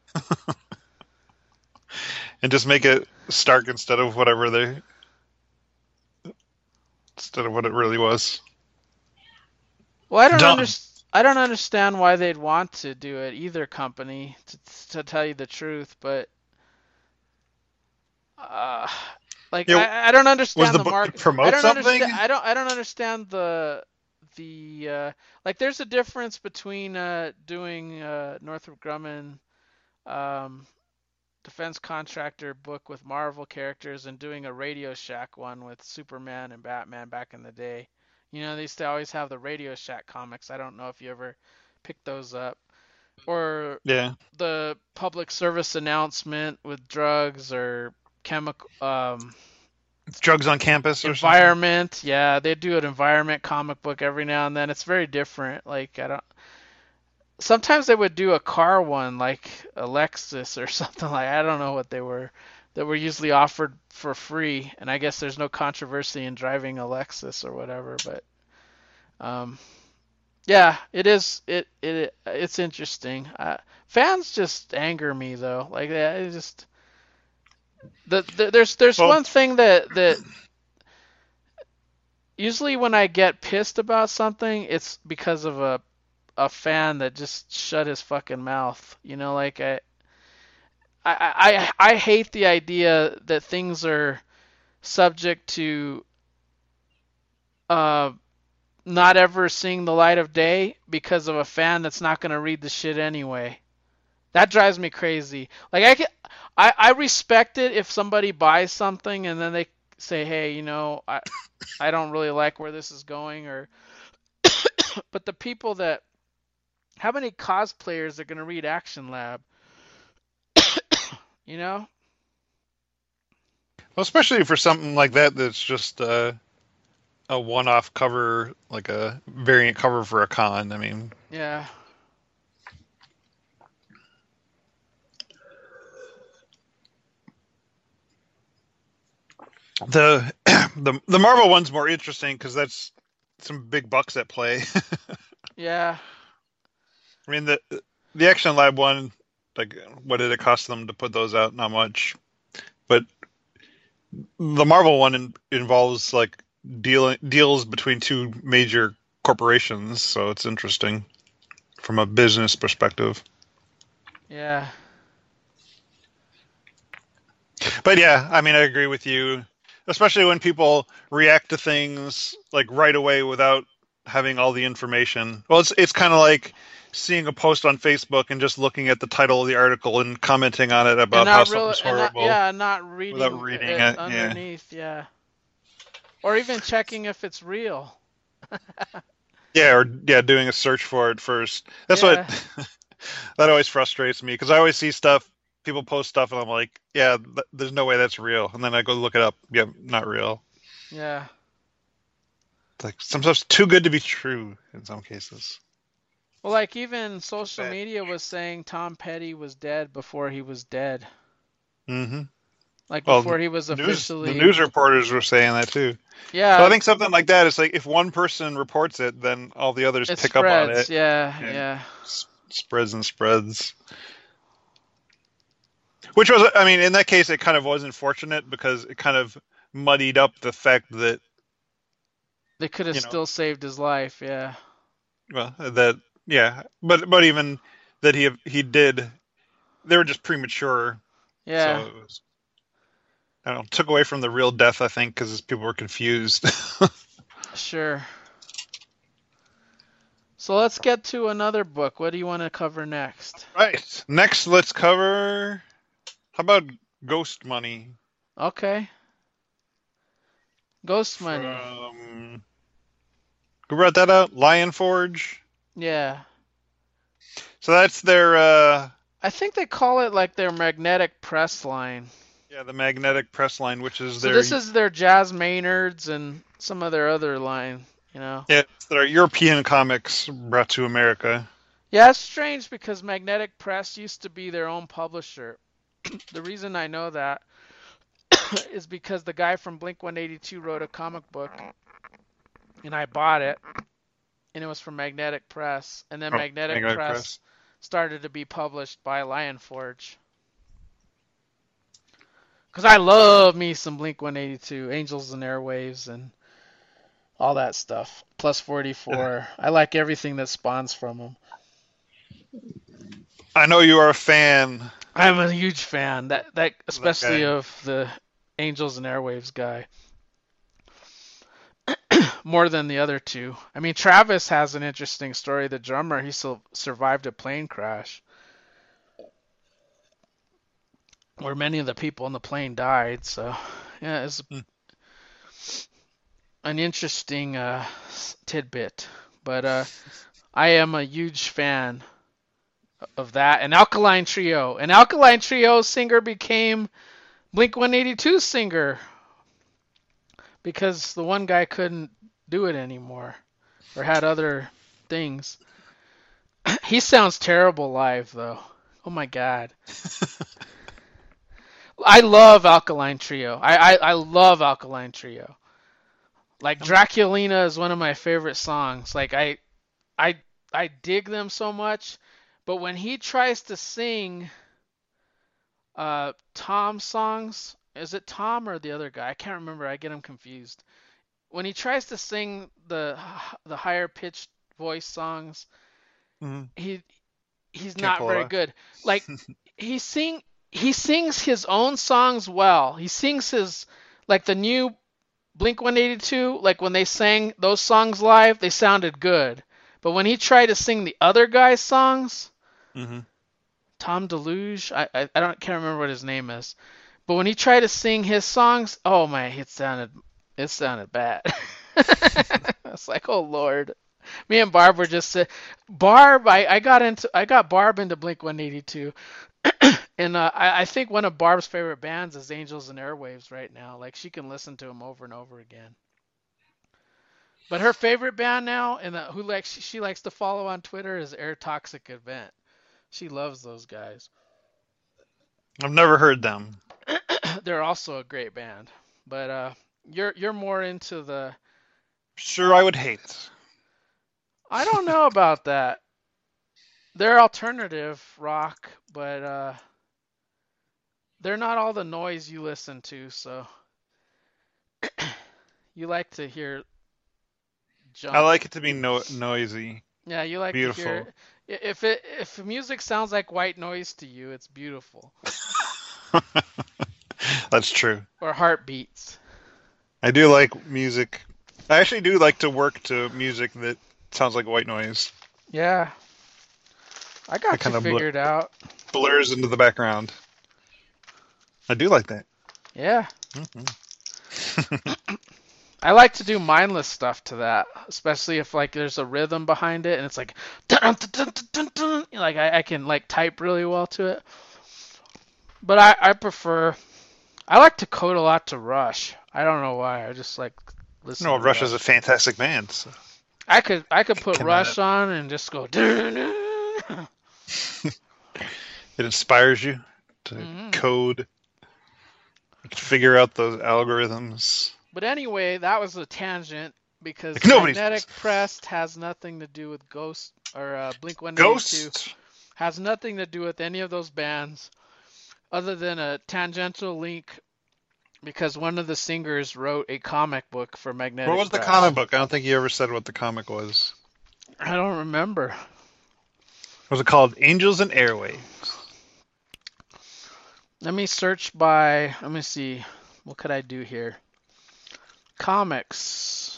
And just make it Stark instead of what it really was. Well, I don't understand why they'd want to do it, either company, to tell you the truth, but I don't understand the market. Promote something? I don't understand the like. There's a difference between doing Northrop Grumman defense contractor book with Marvel characters and doing a Radio Shack one with Superman and Batman back in the day. You know, they used to always have the Radio Shack comics. I don't know if you ever picked those up. Or the public service announcement with drugs or chemical drugs on campus or environment. Something? Yeah, they do an environment comic book every now and then. It's very different. Like sometimes they would do a car one like a Lexus or something like. I don't know what they were that were usually offered for free, and I guess there's no controversy in driving a Lexus or whatever, but yeah, it is. It's interesting. Fans just anger me though. Like it just there's one thing that usually when I get pissed about something, it's because of a fan that just shut his fucking mouth. You know, like I hate the idea that things are subject to not ever seeing the light of day because of a fan that's not going to read the shit anyway. That drives me crazy. Like I respect it if somebody buys something and then they say, "Hey, you know, I don't really like where this is going," or but the people that how many cosplayers are going to read Action Lab? You know? Well, especially for something like that that's just a one-off cover, like a variant cover for a con. I mean, yeah. The Marvel one's more interesting because that's some big bucks at play. Yeah. I mean the Action Lab one, like what did it cost them to put those out? Not much, but the Marvel one involves like deals between two major corporations, so it's interesting from a business perspective. Yeah. But yeah, I mean, I agree with you. especially when people react to things like right away without having all the information. Well, it's kind of like seeing a post on Facebook and just looking at the title of the article and commenting on it And about how not really, something's and not horrible yeah, not without reading reading it it. Yeah. underneath, yeah, or even checking if it's real. Yeah, or yeah, doing a search for it first. That's what Yeah, that always frustrates me because I always see stuff, people post stuff, and I'm like, yeah, there's no way that's real. And then I go look it up. Yeah, not real. yeah. It's like some stuff's too good to be true in some cases. Well, like even social Bad. media was saying Tom Petty was dead before he was dead. Mm-hmm. Like Well, before he was the officially. news reporters were saying that too. So I Yeah, think something like that is like if one person reports it, then all the others it pick up on spreads. it Yeah, and yeah. spreads and spreads. Which was, I mean, in that case, it kind of was unfortunate because it kind of muddied up the fact that, They could have you know, still saved his life. Yeah, well, that yeah, but even that he did, they were just premature, yeah. so it was, I don't know, took away from the real death, I think, because people were confused. Sure. So let's get to another book. What do you want to cover next? Right. Next, let's cover. How about Ghost Money Okay. Ghost Money. from who brought that out? Lion Forge. Yeah. So that's their I think they call it like their magnetic press line. yeah, the magnetic press line, which is So their this is their Jazz Maynards and some of their other line, you know. yeah, it's their European comics brought to America. Yeah, it's strange because Magnetic Press used to be their own publisher. The reason I know that is because the guy from Blink 182 wrote a comic book and I bought it and it was from Magnetic Press and then Oh, Magnetic magnetic Press press. started to be published by Lion Forge. Because I love me some Blink 182, Angels and Airwaves and all that stuff. Plus Yeah. 44. I like everything that spawns from them. I know you are a fan I'm a huge fan. That of that especially guy. of the Angels and Airwaves guy. More than the other two. I mean, Travis has an interesting story. The drummer, he survived a plane crash where many of the people in the plane died. So, yeah, it's Hmm. an interesting tidbit. But I am a huge fan of that. And Alkaline Trio. And Alkaline Trio singer became Blink 182 singer because the one guy couldn't do it anymore or had other things. He sounds terrible live though. Oh my god. I love Alkaline Trio. I love Alkaline Trio. Like Draculina is one of my favorite songs. Like I I dig them so much, but when he tries to sing Tom songs, is it Tom or the other guy? I can't remember. I get him confused. When he tries to sing the higher pitched voice songs, Mm-hmm. he he's Can't not pull it very off. good. Like he sing he sings his own songs well. He sings his like the new Blink 182, like when they sang those songs live, they sounded good. But when he tried to sing the other guy's songs, Mm-hmm. Tom Deluge, I don't can't remember what his name is. But when he tried to sing his songs, oh my, it sounded bad. I was like, oh Lord. Me and Barb were just Barb. I got Barb into Blink 182, and I think one of Barb's favorite bands is Angels and Airwaves right now. Like she can listen to them over and over again. But her favorite band now, and who likes she likes to follow on Twitter is Air Toxic Event. She loves those guys. I've never heard them. They're also a great band, but you're more into the. Sure, I would hate it. I don't know about that. They're alternative rock, but they're not all the noise you listen to. So you like to hear I junk. like it to be noisy, Yeah, you like to beautiful. hear. If music sounds like white noise to you, it's beautiful. That's true. Or heartbeats. I do like music. I actually do like to work to music that sounds like white noise. Yeah, I It got you kind of figured out. blurs into the background. I do like that. Yeah. Mhm. I like to do mindless stuff to that, especially if like there's a rhythm behind it and it's like dun, dun, dun, dun, dun, dun. Like I can like type really well to it. But I prefer I like to code a lot to Rush. I don't know why. I just like listen No, to Rush is a Rush. fantastic band. So I could put can Rush on and just go it inspires you to hmm. code, figure out those algorithms. But anyway, that was a tangent because Like nobody's Magnetic Press has nothing to do with Ghost or Blink 182. Ghost. Has nothing to do with any of those bands other than a tangential link because one of the singers wrote a comic book for What Magnetic was the Press. comic book? I don't think you ever said what the comic was. I don't remember. Was it called Angels and Airwaves? Let me search by. Let me see. What could I do here? Comics.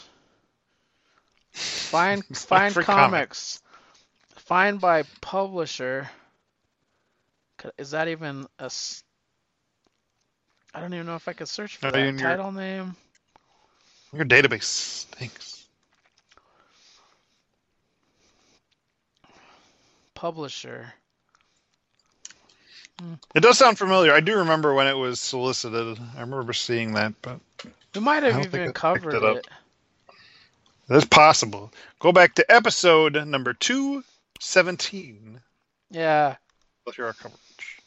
Find For comic. comics. Find by publisher. Is that even a? I don't even know if I could search for Are you that in your title name. database? Thanks. Publisher. It does sound familiar. I do remember when it was solicited. I remember seeing that, but We might I have don't think even I picked covered it up. it. That's possible. Go back to episode number 217. Yeah. Let's hear our coverage.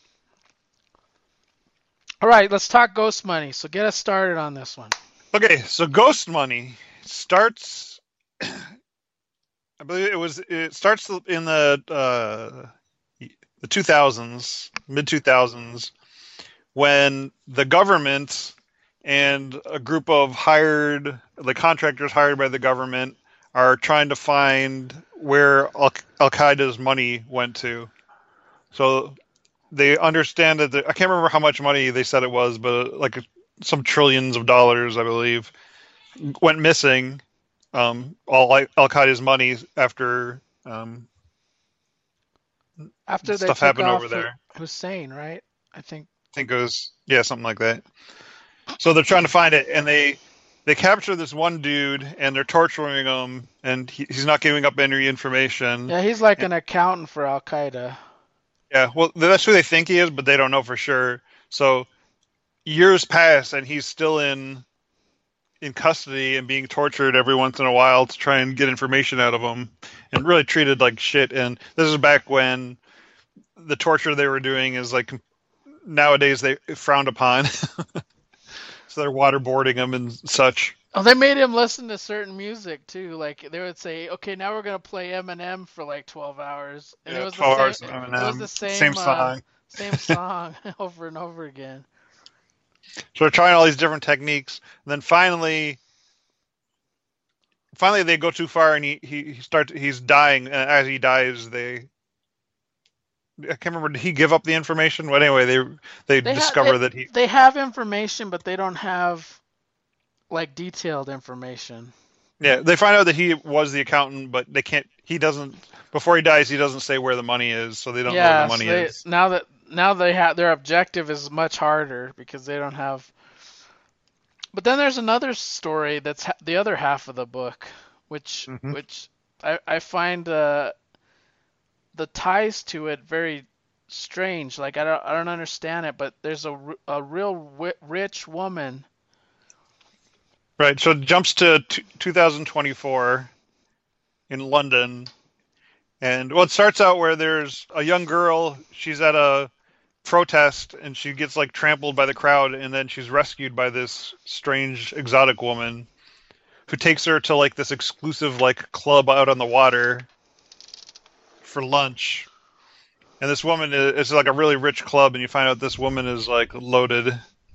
All right, let's talk Ghost Money. So get us started on this one. Okay, so Ghost Money starts. I believe it starts in the 2000s, mid 2000s, when the government and a group of contractors hired by the government are trying to find where Al Qaeda's money went to. So they understand that I can't remember how much money they said it was, but like some trillions of dollars, I believe, went missing. All Al Qaeda's money after After they stuff took happened over off there. Hussein, right? I think. I think it was something like that. So they're trying to find it, and they capture this one dude, and they're torturing him, and he's not giving up any information. Yeah, he's like And, an accountant for Al Qaeda. yeah, well, that's who they think he is, but they don't know for sure. So years pass, and he's still in custody and being tortured every once in a while to try and get information out of him, and really treated like shit. And this is back when the torture they were doing is like nowadays they frowned upon. So they're waterboarding him and such. Oh, they made him listen to certain music too. Like they would say, "Okay, now we're gonna play Eminem for like 12 hours," and it Yeah, was the 12 same. hours of It was Eminem, the same song. same song over and over again. So they're trying all these different techniques, and then finally they go too far, and he's dying, and as he dies, I can't remember, did he give up the information? But anyway, they discover that he. They have information, but they don't have like detailed information. Yeah, they find out that he was the accountant, but they can't. He doesn't. Before he dies, he doesn't say where the money is, so they don't know where the money is. Now they have their objective is much harder because they don't have. But then there's another story that's the other half of the book, which Mm-hmm. I find the ties to it very strange. Like I don't understand it, but there's a real rich woman. Right, so it jumps to 2024 in London, and well, it starts out where there's a young girl. She's at a protest, and she gets like trampled by the crowd, and then she's rescued by this strange exotic woman who takes her to like this exclusive like club out on the water for lunch. And this woman is like a really rich club, and you find out this woman is like loaded.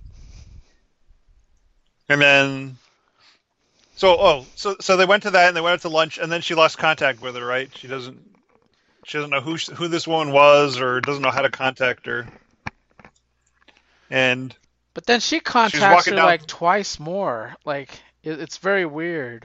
And then so they went to that, and they went out to lunch, and then she lost contact with her, right? She doesn't know who this woman was, or doesn't know how to contact her. And But then she She's contacts walking her down. like twice more. Like it's very weird.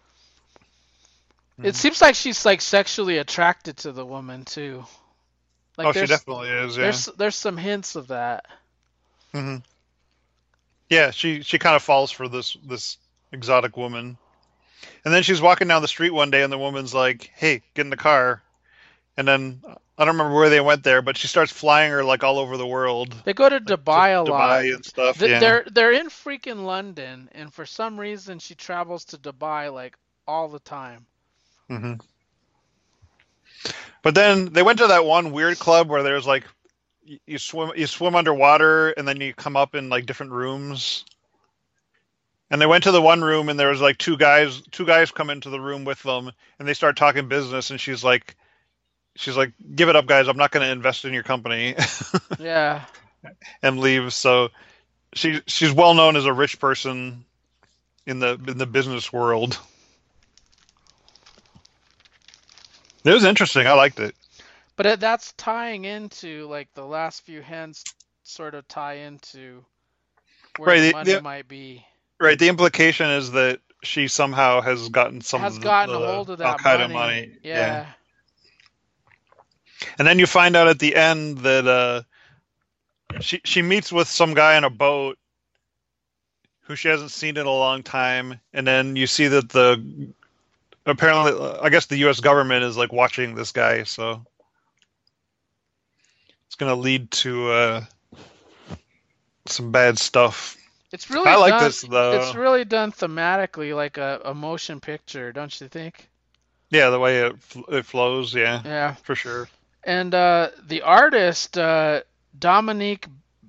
It Mhm. seems like she's like sexually attracted to the woman too. Like Oh, she definitely is. Yeah. there's some hints of that. Hmm. Yeah. She kind of falls for this exotic woman, and then she's walking down the street one day, and the woman's like, "Hey, get in the car." And then I don't remember where they went there, but she starts flying her like all over the world, They go to like to Dubai a lot. Dubai and stuff. Yeah. They're in freaking London, and for some reason she travels to Dubai like all the time. Hmm. But then they went to that one weird club where there's like you swim underwater and then you come up in like different rooms. And they went to the one room and there was like two guys come into the room with them and they start talking business and she's like, give it up, guys. I'm not going to invest in your company, Yeah. and leaves. So she's well known as a rich person in the business world. It was interesting. I liked it. But that's tying into like the last few hints sort of tie into where the Right. money might be. Right. The implication is that she somehow has gotten some Has of gotten a the hold of Al that Qaeda money. money. Yeah. And then you find out at the end that she meets with some guy on a boat who she hasn't seen in a long time, and then you see that apparently, I guess the U.S. government is like watching this guy, so it's going to lead to some bad stuff. It's really I like done. this though. It's really done thematically like a motion picture, don't you think? Yeah, the way it flows, yeah, Yeah. for sure. And the artist Dominique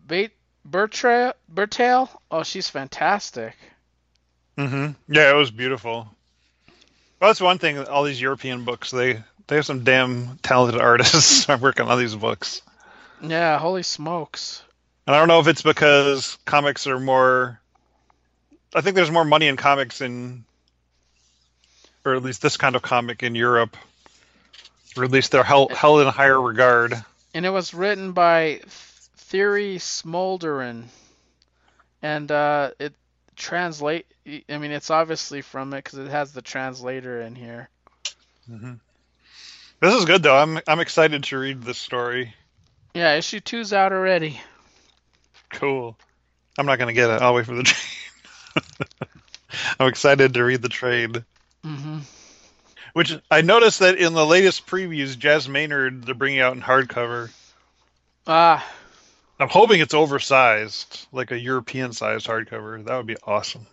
Bertel, oh, she's fantastic. Hmm. Yeah, it was beautiful. Well, that's one thing. All these European books, they have some damn talented artists working on these books. Yeah, holy smokes. And I don't know if it's because comics are more. I think there's more money in comics or at least this kind of comic in Europe, or at least they're held in higher regard. And it was written by Thierry Smolderen, and it translate. I mean, it's obviously from it because it has the translator in here. Hmm. This is good though. I'm excited to read this story. Yeah, issue 2's out already. Cool. I'm not gonna get it. I'll wait for the trade. I'm excited to read the trade. Hmm. Which I noticed that in the latest previews, Jazz Maynard they're bringing out in hardcover. Ah, I'm hoping it's oversized, like a European-sized hardcover. That would be awesome.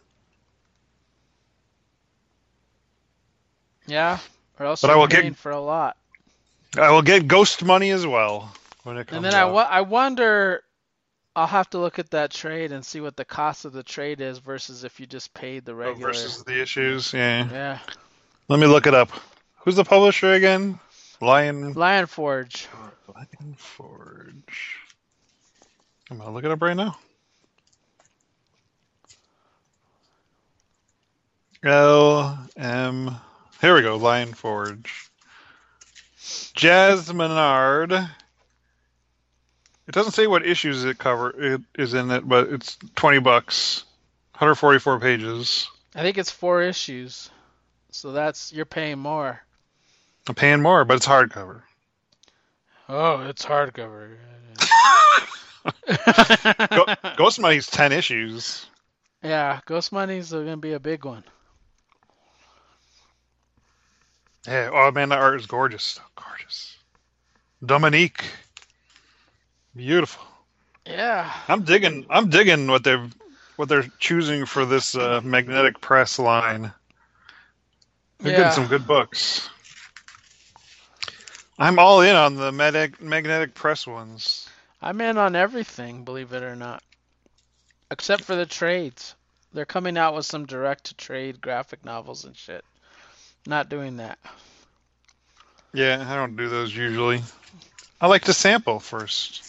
yeah. Or else But I you're will get paying for a lot. I will get Ghost money as well when it And comes then out. I wonder. I'll have to look at that trade and see what the cost of the trade is versus if you just paid the Oh, regular. versus the issues, yeah. Yeah. Let me look it up. Who's the publisher again? Lion Forge. Forge. I'm gonna look it up right now. LM. Here we go. Lion Forge. Jazz Menard. It doesn't say what issues it is in it, but it's $20, 144 pages. I think it's 4 issues. So you're paying more. I'm paying more, but it's hardcover. Oh, it's hardcover. Ghost Money's 10 issues. Yeah, Ghost Money's gonna be a big one. Yeah. Oh man, that art is gorgeous. Gorgeous. Dominique. Beautiful. Yeah. I'm digging what they're choosing for this magnetic press line. They're getting some good books. I'm all in on the magnetic press ones. I'm in on everything, believe it or not. Except for the trades. They're coming out with some direct-to-trade graphic novels and shit. Not doing that. Yeah, I don't do those usually. I like to sample first.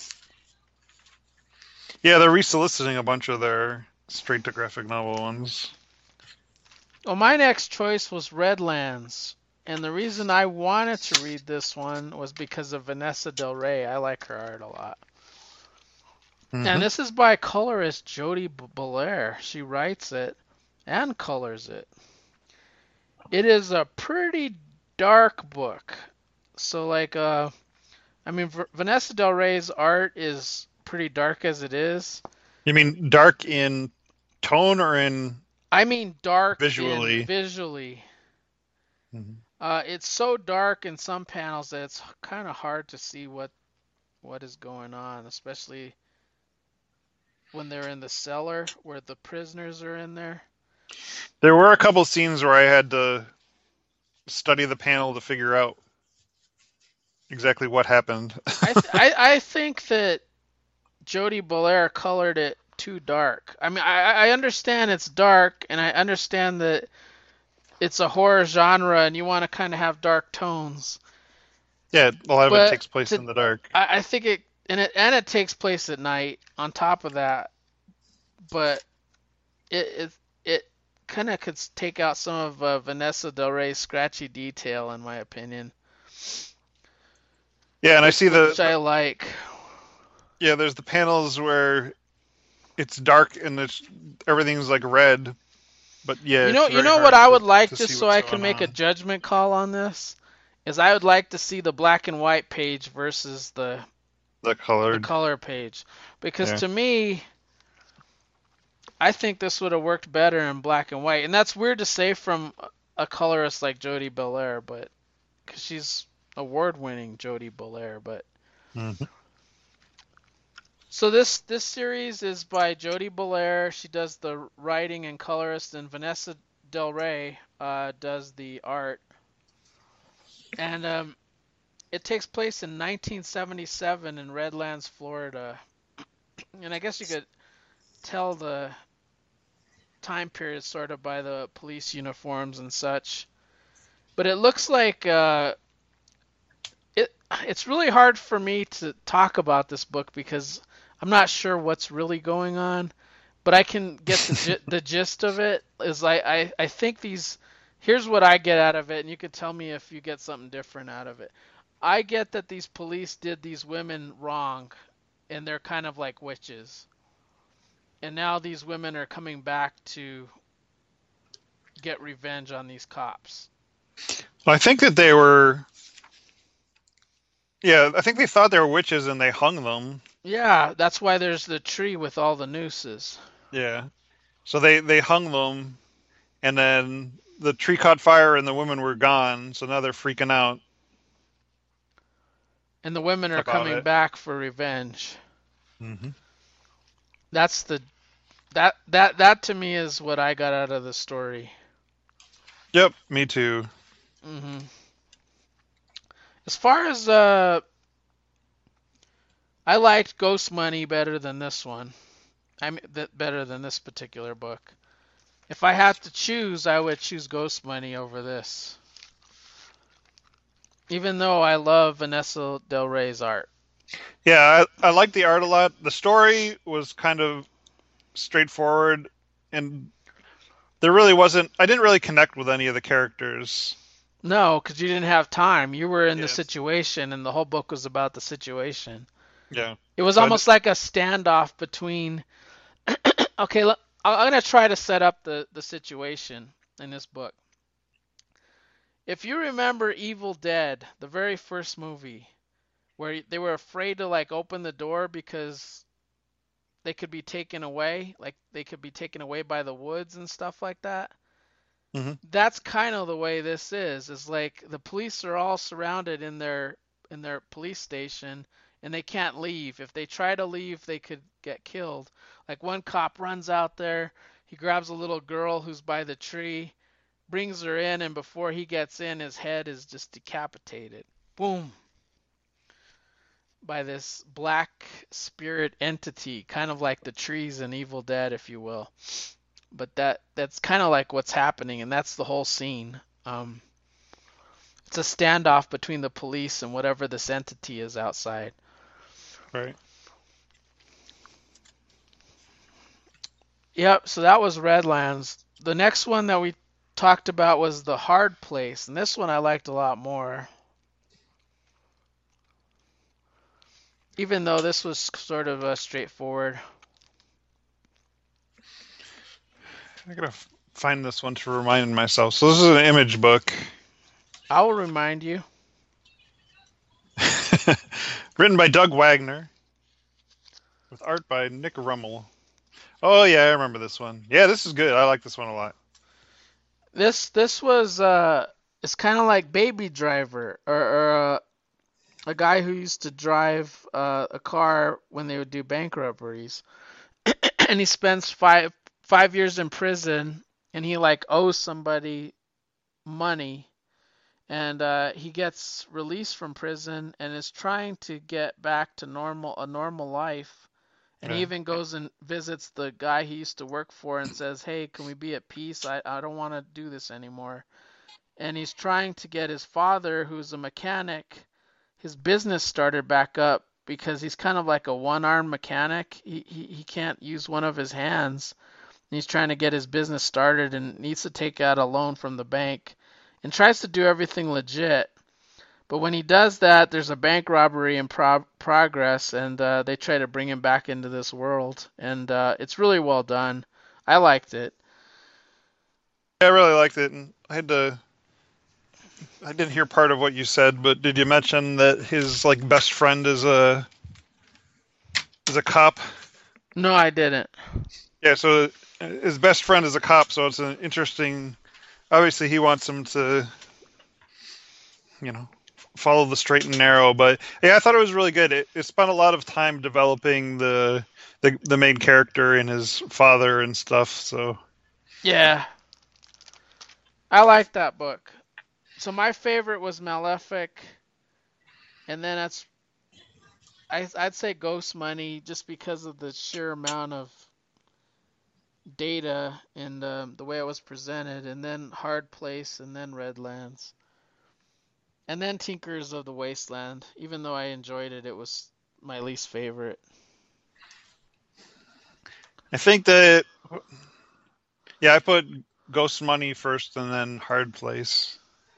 Yeah, they're resoliciting a bunch of their straight-to-graphic novel ones. Well, my next choice was Redlands. And the reason I wanted to read this one was because of Vanessa Del Rey. I like her art a lot. And Hmm. this is by colorist Jody Belair. She writes it and colors it. It is a pretty dark book. So like I mean Vanessa Del Rey's art is pretty dark as it is. You mean dark in tone or in I mean dark in visually? visually. Mhm. It's so dark in some panels that it's kind of hard to see what is going on, especially when they're in the cellar where the prisoners are in there. There were a couple scenes where I had to study the panel to figure out exactly what happened. I think that Jody Belair colored it too dark. I mean, I understand it's dark, and I understand that it's a horror genre, and you want to kind of have dark tones. Yeah, a lot of it But takes place in the dark. I think it takes place at night. On top of that, but it kind of could take out some of Vanessa Del Rey's scratchy detail, in my opinion, Yeah, and I see which I like. yeah, there's the panels where it's dark and everything's like red, but yeah, it's You very know what hard I would like, to just see so what's I can going make a on. judgment call on this, is I would like to see the black and white page versus The the colored. color page, because Yeah. to me, I think this would have worked better in black and white, and that's weird to say from a colorist like Jody Belair, but because she's award-winning Jody Belair, but Hmm. so this series is by Jody Belair. She does the writing and colorist, and Vanessa Del Rey does the art. And it takes place in 1977 in Redlands, Florida. And I guess you could tell the time period sort of by the police uniforms and such. But it looks like it's really hard for me to talk about this book because I'm not sure what's really going on. But I can get the gist of it. Is I think these. Here's what I get out of it, and you can tell me if you get something different out of it. I get that these police did these women wrong, and they're kind of like witches. And now these women are coming back to get revenge on these cops. I think that they were. Yeah, I think they thought they were witches and they hung them. Yeah, that's why there's the tree with all the nooses. Yeah. So they hung them, and then the tree caught fire and the women were gone. So now they're freaking out And the women are about coming it. back for revenge. Hmm. That's the that to me is what I got out of the story. Yep, me too. hmm As far as I liked Ghost Money better than this one. I mean, better than this particular book. If I had to choose, I would choose Ghost Money over this. Even though I love Vanessa Del Rey's art. Yeah, I like the art a lot. The story was kind of straightforward, and there really wasn't. I didn't really connect with any of the characters. No, because you didn't have time. You were in the Yes. situation, and the whole book was about the situation. Yeah. It was So almost like a standoff between. Okay, I'm going to try to set up the situation in this book. If you remember Evil Dead, the very first movie, where they were afraid to like open the door because they could be taken away, like they could be taken away by the woods and stuff like that. hmm. That's kind of the way this is. Is like the police are all surrounded in their police station and they can't leave. If they try to leave, they could get killed. Like one cop runs out there, he grabs a little girl who's by the tree, brings her in, and before he gets in, his head is just decapitated. Boom. By this black spirit entity, kind of like the trees in Evil Dead, if you will. But that's kind of like what's happening, and that's the whole scene. It's a standoff between the police and whatever this entity is outside. Right. Yep, so that was Redlands. The next one that we talked about was The Hard Place, and this one I liked a lot more. Even though this was sort of straightforward. I gotta find this one to remind myself. So this is an Image book. I will remind you. Written by Doug Wagner. With art by Nick Rummel. Oh yeah, I remember this one. Yeah, this is good. I like this one a lot. This was it's kind of like Baby Driver, or a guy who used to drive a car when they would do bank robberies, and he spends five years in prison, and he like owes somebody money, and he gets released from prison and is trying to get back to a normal life. And he Yeah. even goes and visits the guy he used to work for and says, "Hey, can we be at peace? I don't want to do this anymore." And he's trying to get his father, who's a mechanic, his business started back up because he's kind of like a one-armed mechanic. He can't use one of his hands. And he's trying to get his business started and needs to take out a loan from the bank and tries to do everything legit. But when he does that, there's a bank robbery in progress, and they try to bring him back into this world. And it's really well done. I liked it. I really liked it, and I didn't hear part of what you said, but did you mention that his like best friend is a cop? No, I didn't. Yeah, so his best friend is a cop, so it's an interesting. Obviously, he wants him to, you know, follow the straight and narrow. But yeah, I thought it was really good. It spent a lot of time developing the main character and his father and stuff. So Yeah, I liked that book. So my favorite was Malefic, and then I'd say Ghost Money just because of the sheer amount of data and the way it was presented, and then Hard Place, and then Redlands, and then Tinkers of the Wasteland. Even though I enjoyed it, it was my least favorite. I think that I put Ghost Money first and then Hard Place.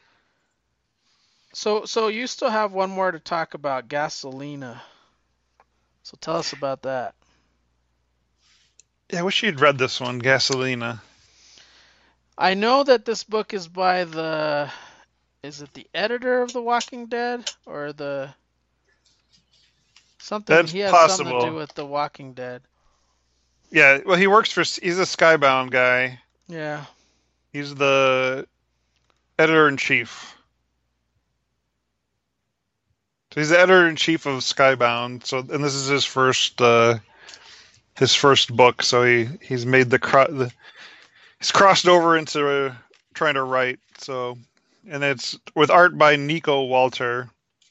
So you still have one more to talk about, Gasolina. So tell us about that. Yeah, I wish you'd read this one, Gasolina. I know that this book is by is it the editor of The Walking Dead or That's he has something to do possible. with The Walking Dead. Yeah, well, he's a Skybound guy. Yeah. He's the editor in chief. So he's the editor in chief of Skybound. So, and this is his first book. So he's made he's crossed over into trying to write. So, and it's with art by Nico Walter.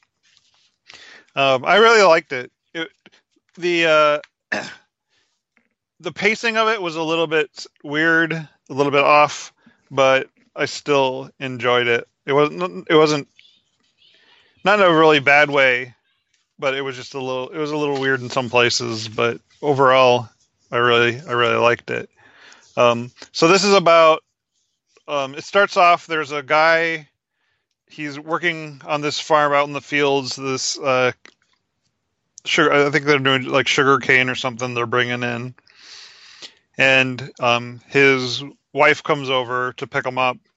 I really liked it. The the pacing of it was a little bit weird, a little bit off, but I still enjoyed it. It wasn't not in a really bad way, but it was just it was a little weird in some places, but overall I really liked it. So this is about it starts off, there's a guy, he's working on this farm out in the fields, this sugar, I think they're doing like sugar cane or something they're bringing in. And his wife comes over to pick him up,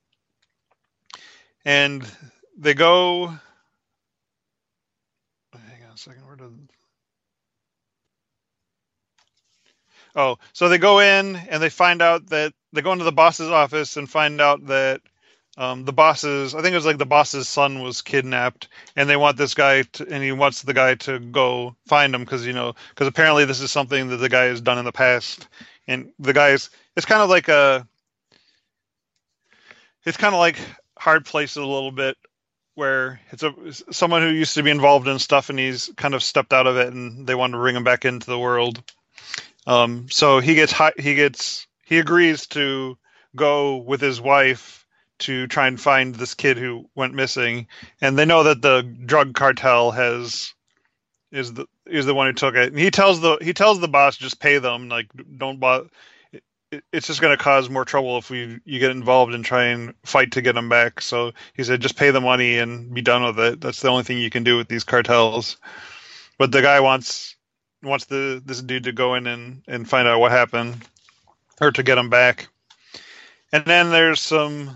and they go. Hang on a second. Oh, so they go in and they find out that they go into the boss's office and find out that I think it was like the boss's son was kidnapped, and they want this guy and he wants the guy to go find him because apparently this is something that the guy has done in the past, and it's kind of like Hard Place a little bit, where it's someone who used to be involved in stuff and he's kind of stepped out of it, and they want to bring him back into the world. So he agrees to go with his wife to try and find this kid who went missing, and they know that the drug cartel is the one who took it. And he tells the boss, just pay them, like, don't bother. It's just going to cause more trouble if you get involved and try and fight to get them back. So he said, just pay the money and be done with it. That's the only thing you can do with these cartels. but the guy wants this dude to go in and find out what happened, or to get him back. And then there's some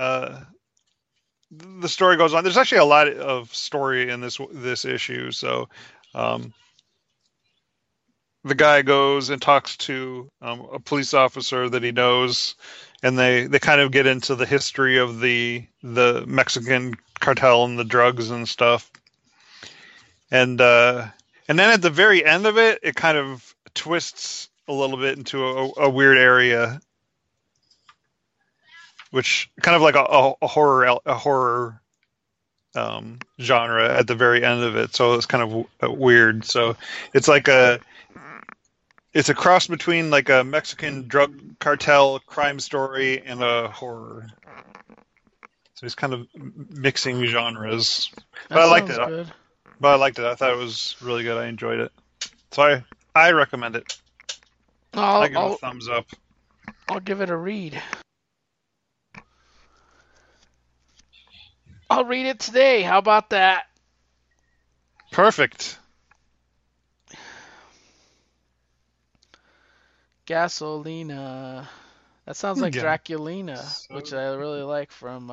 the story goes on. There's actually a lot of story in this issue. So the guy goes and talks to a police officer that he knows, and they kind of get into the history of the Mexican cartel and the drugs and stuff. And then at the very end of it, it kind of twists a little bit into a weird area, which kind of like a horror genre at the very end of it. So it's kind of weird. So it's like it's a cross between like a Mexican drug cartel crime story and a horror. So he's kind of mixing genres. But I liked it. Good. But I liked it. I thought it was really good. I enjoyed it. So I recommend it. I give it a thumbs up. I'll give it a read. I'll read it today. How about that? Perfect. Gasolina. That sounds like Draculina, which I really like from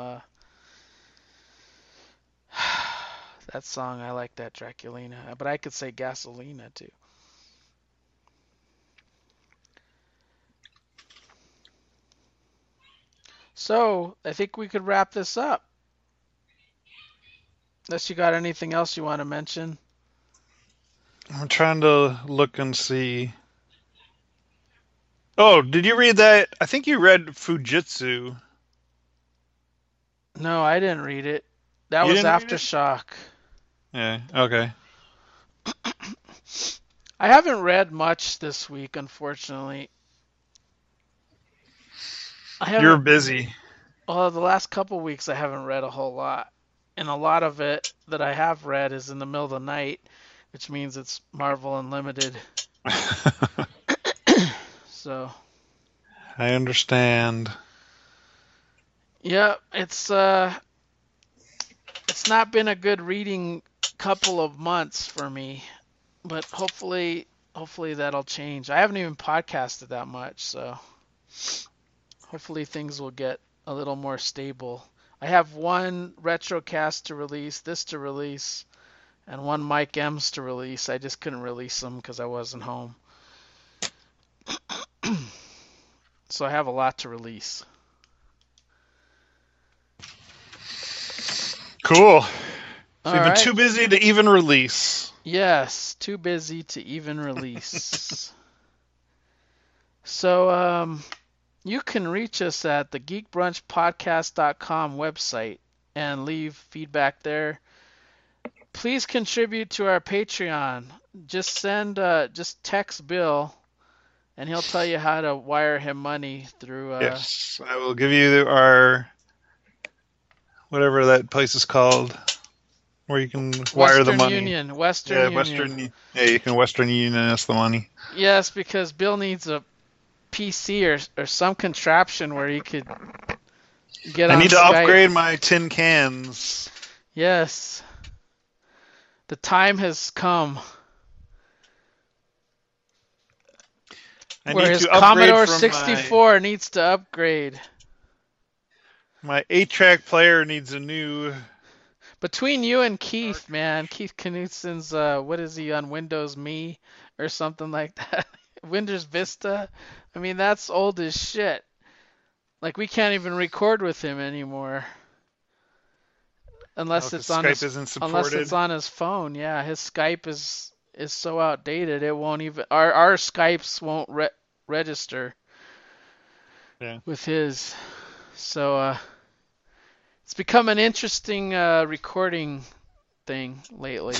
that song. I like that Draculina, but I could say Gasolina too. So I think we could wrap this up. Unless you got anything else you want to mention. I'm trying to look and see. Oh, did you read that? I think you read Fujitsu. No, I didn't read it. That You was didn't read it? Aftershock. Yeah, okay. I haven't read much this week, unfortunately. You're busy. Well, the last couple weeks I haven't read a whole lot. And a lot of it that I have read is in the middle of the night, which means it's Marvel Unlimited. So. I understand. Yeah, it's not been a good reading couple of months for me, but hopefully that'll change. I haven't even podcasted that much, so hopefully things will get a little more stable. I have one Retrocast to release, this to release, and one Mike M's to release. I just couldn't release them because I wasn't home. So I have a lot to release. Cool. So All you've been right. too busy to even release. Yes, too busy to even release. So, you can reach us at the geekbrunchpodcast.com website and leave feedback there. Please contribute to our Patreon. Just text Bill, and he'll tell you how to wire him money through. Yes, I will give you our whatever that place is called, where you can wire the money. Western Union. Yeah, you can Western Union us the money. Yes, because Bill needs a PC or some contraption where he could get on I need to Skype. upgrade my tin cans. Yes. The time has come I where need his to upgrade Commodore from 64 needs to upgrade. My 8-track player needs a new. Between you and Keith, man, Keith Knutsen's, what is he on Windows Me or something like that? Windows Vista? I mean, that's old as shit. Like, we can't even record with him anymore. Unless it's on Skype isn't supported. unless it's on his phone. Yeah, his Skype is so outdated. It won't even our Skypes won't register. Yeah. With his. So it's become an interesting recording thing lately.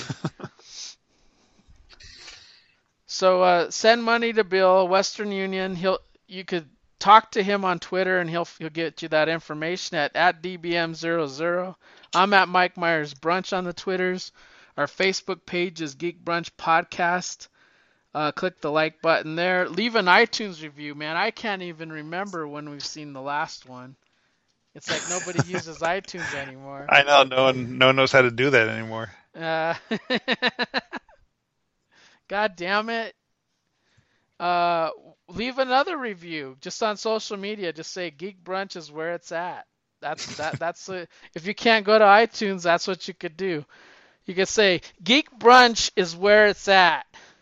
So send money to Bill, Western Union. You could talk to him on Twitter, and he'll get you that information at @dbm00. I'm at Mike Myers Brunch on the Twitters. Our Facebook page is Geek Brunch Podcast. Click the like button there. Leave an iTunes review, man. I can't even remember when we've seen the last one. It's like nobody uses iTunes anymore. I know, no one knows how to do that anymore. God damn it. Uh, Leave another review just on social media. Just say Geek Brunch is where it's at. That's if you can't go to iTunes, that's what you could do. You could say Geek Brunch is where it's at.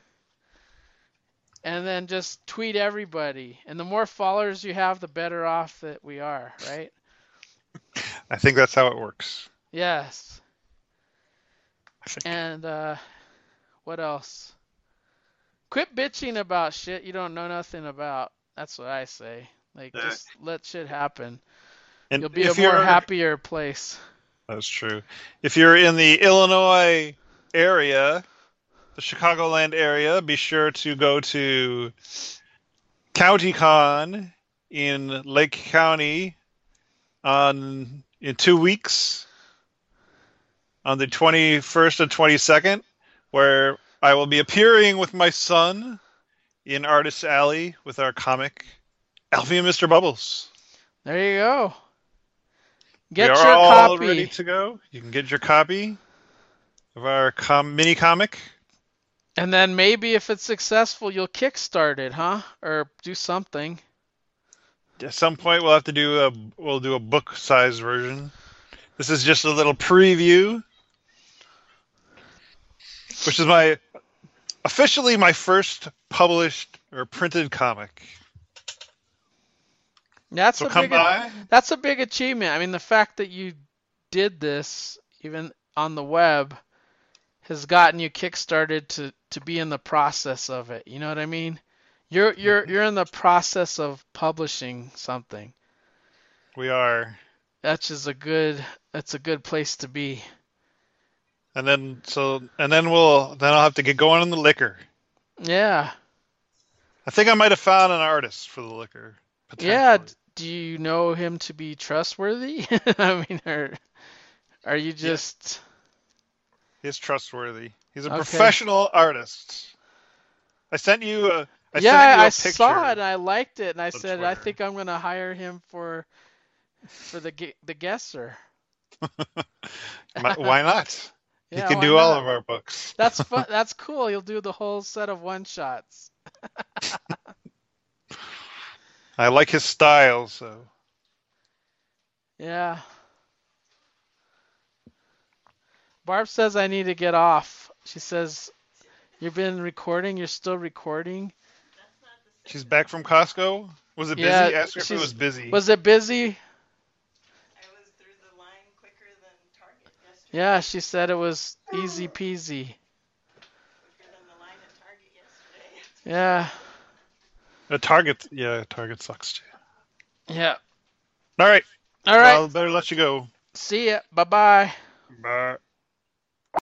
And then just tweet everybody. And the more followers you have, the better off that we are, right? I think that's how it works. Yes. I think. And what else? Quit bitching about shit you don't know nothing about. That's what I say. Like, Yeah. just let shit happen. And You'll be a if more you're, happier place. that's true. If you're in the Illinois area, the Chicagoland area, be sure to go to CountyCon in Lake County in 2 weeks, on the 21st and 22nd, where I will be appearing with my son in Artist Alley with our comic, Alfie and Mr. Bubbles. There you go. We Get are your all copy. ready to go. You can get your copy of our mini comic. And then maybe if it's successful, you'll kickstart it, huh? Or do something. At some point, we'll have to do a book-sized version. This is just a little preview, which is officially my first published or printed comic. That's So a come big by. that's a big achievement. I mean, the fact that you did this even on the web has gotten you kickstarted to be in the process of it. You know what I mean? You're in the process of publishing something. We are, That's a good place to be. and then I'll have to get going on the liquor. Yeah. I think I might have found an artist for the liquor. Yeah. Potentially. Do you know him to be trustworthy? I mean, are you just He's trustworthy. He's a Okay. professional artist. I sent you a I picture. saw it and I liked it and I on said I Twitter. think I'm gonna hire him for the guesser. Why not? Yeah, he can why do all not? of our books. That's fun. That's cool. You'll do the whole set of one shots. I like his style, so. Yeah. Barb says I need to get off. She says you've been recording. You're still recording. That's not the same. She's back from Costco? Was it busy? Yeah, Ask her if it she's- was busy. Was it busy? I was through the line quicker than Target yesterday. Yeah, she said it was easy peasy. Quicker than the line at Target yesterday. Yeah. Target sucks too. Yeah. All right. All right. I'll better let you go. See ya. Bye bye. Bye.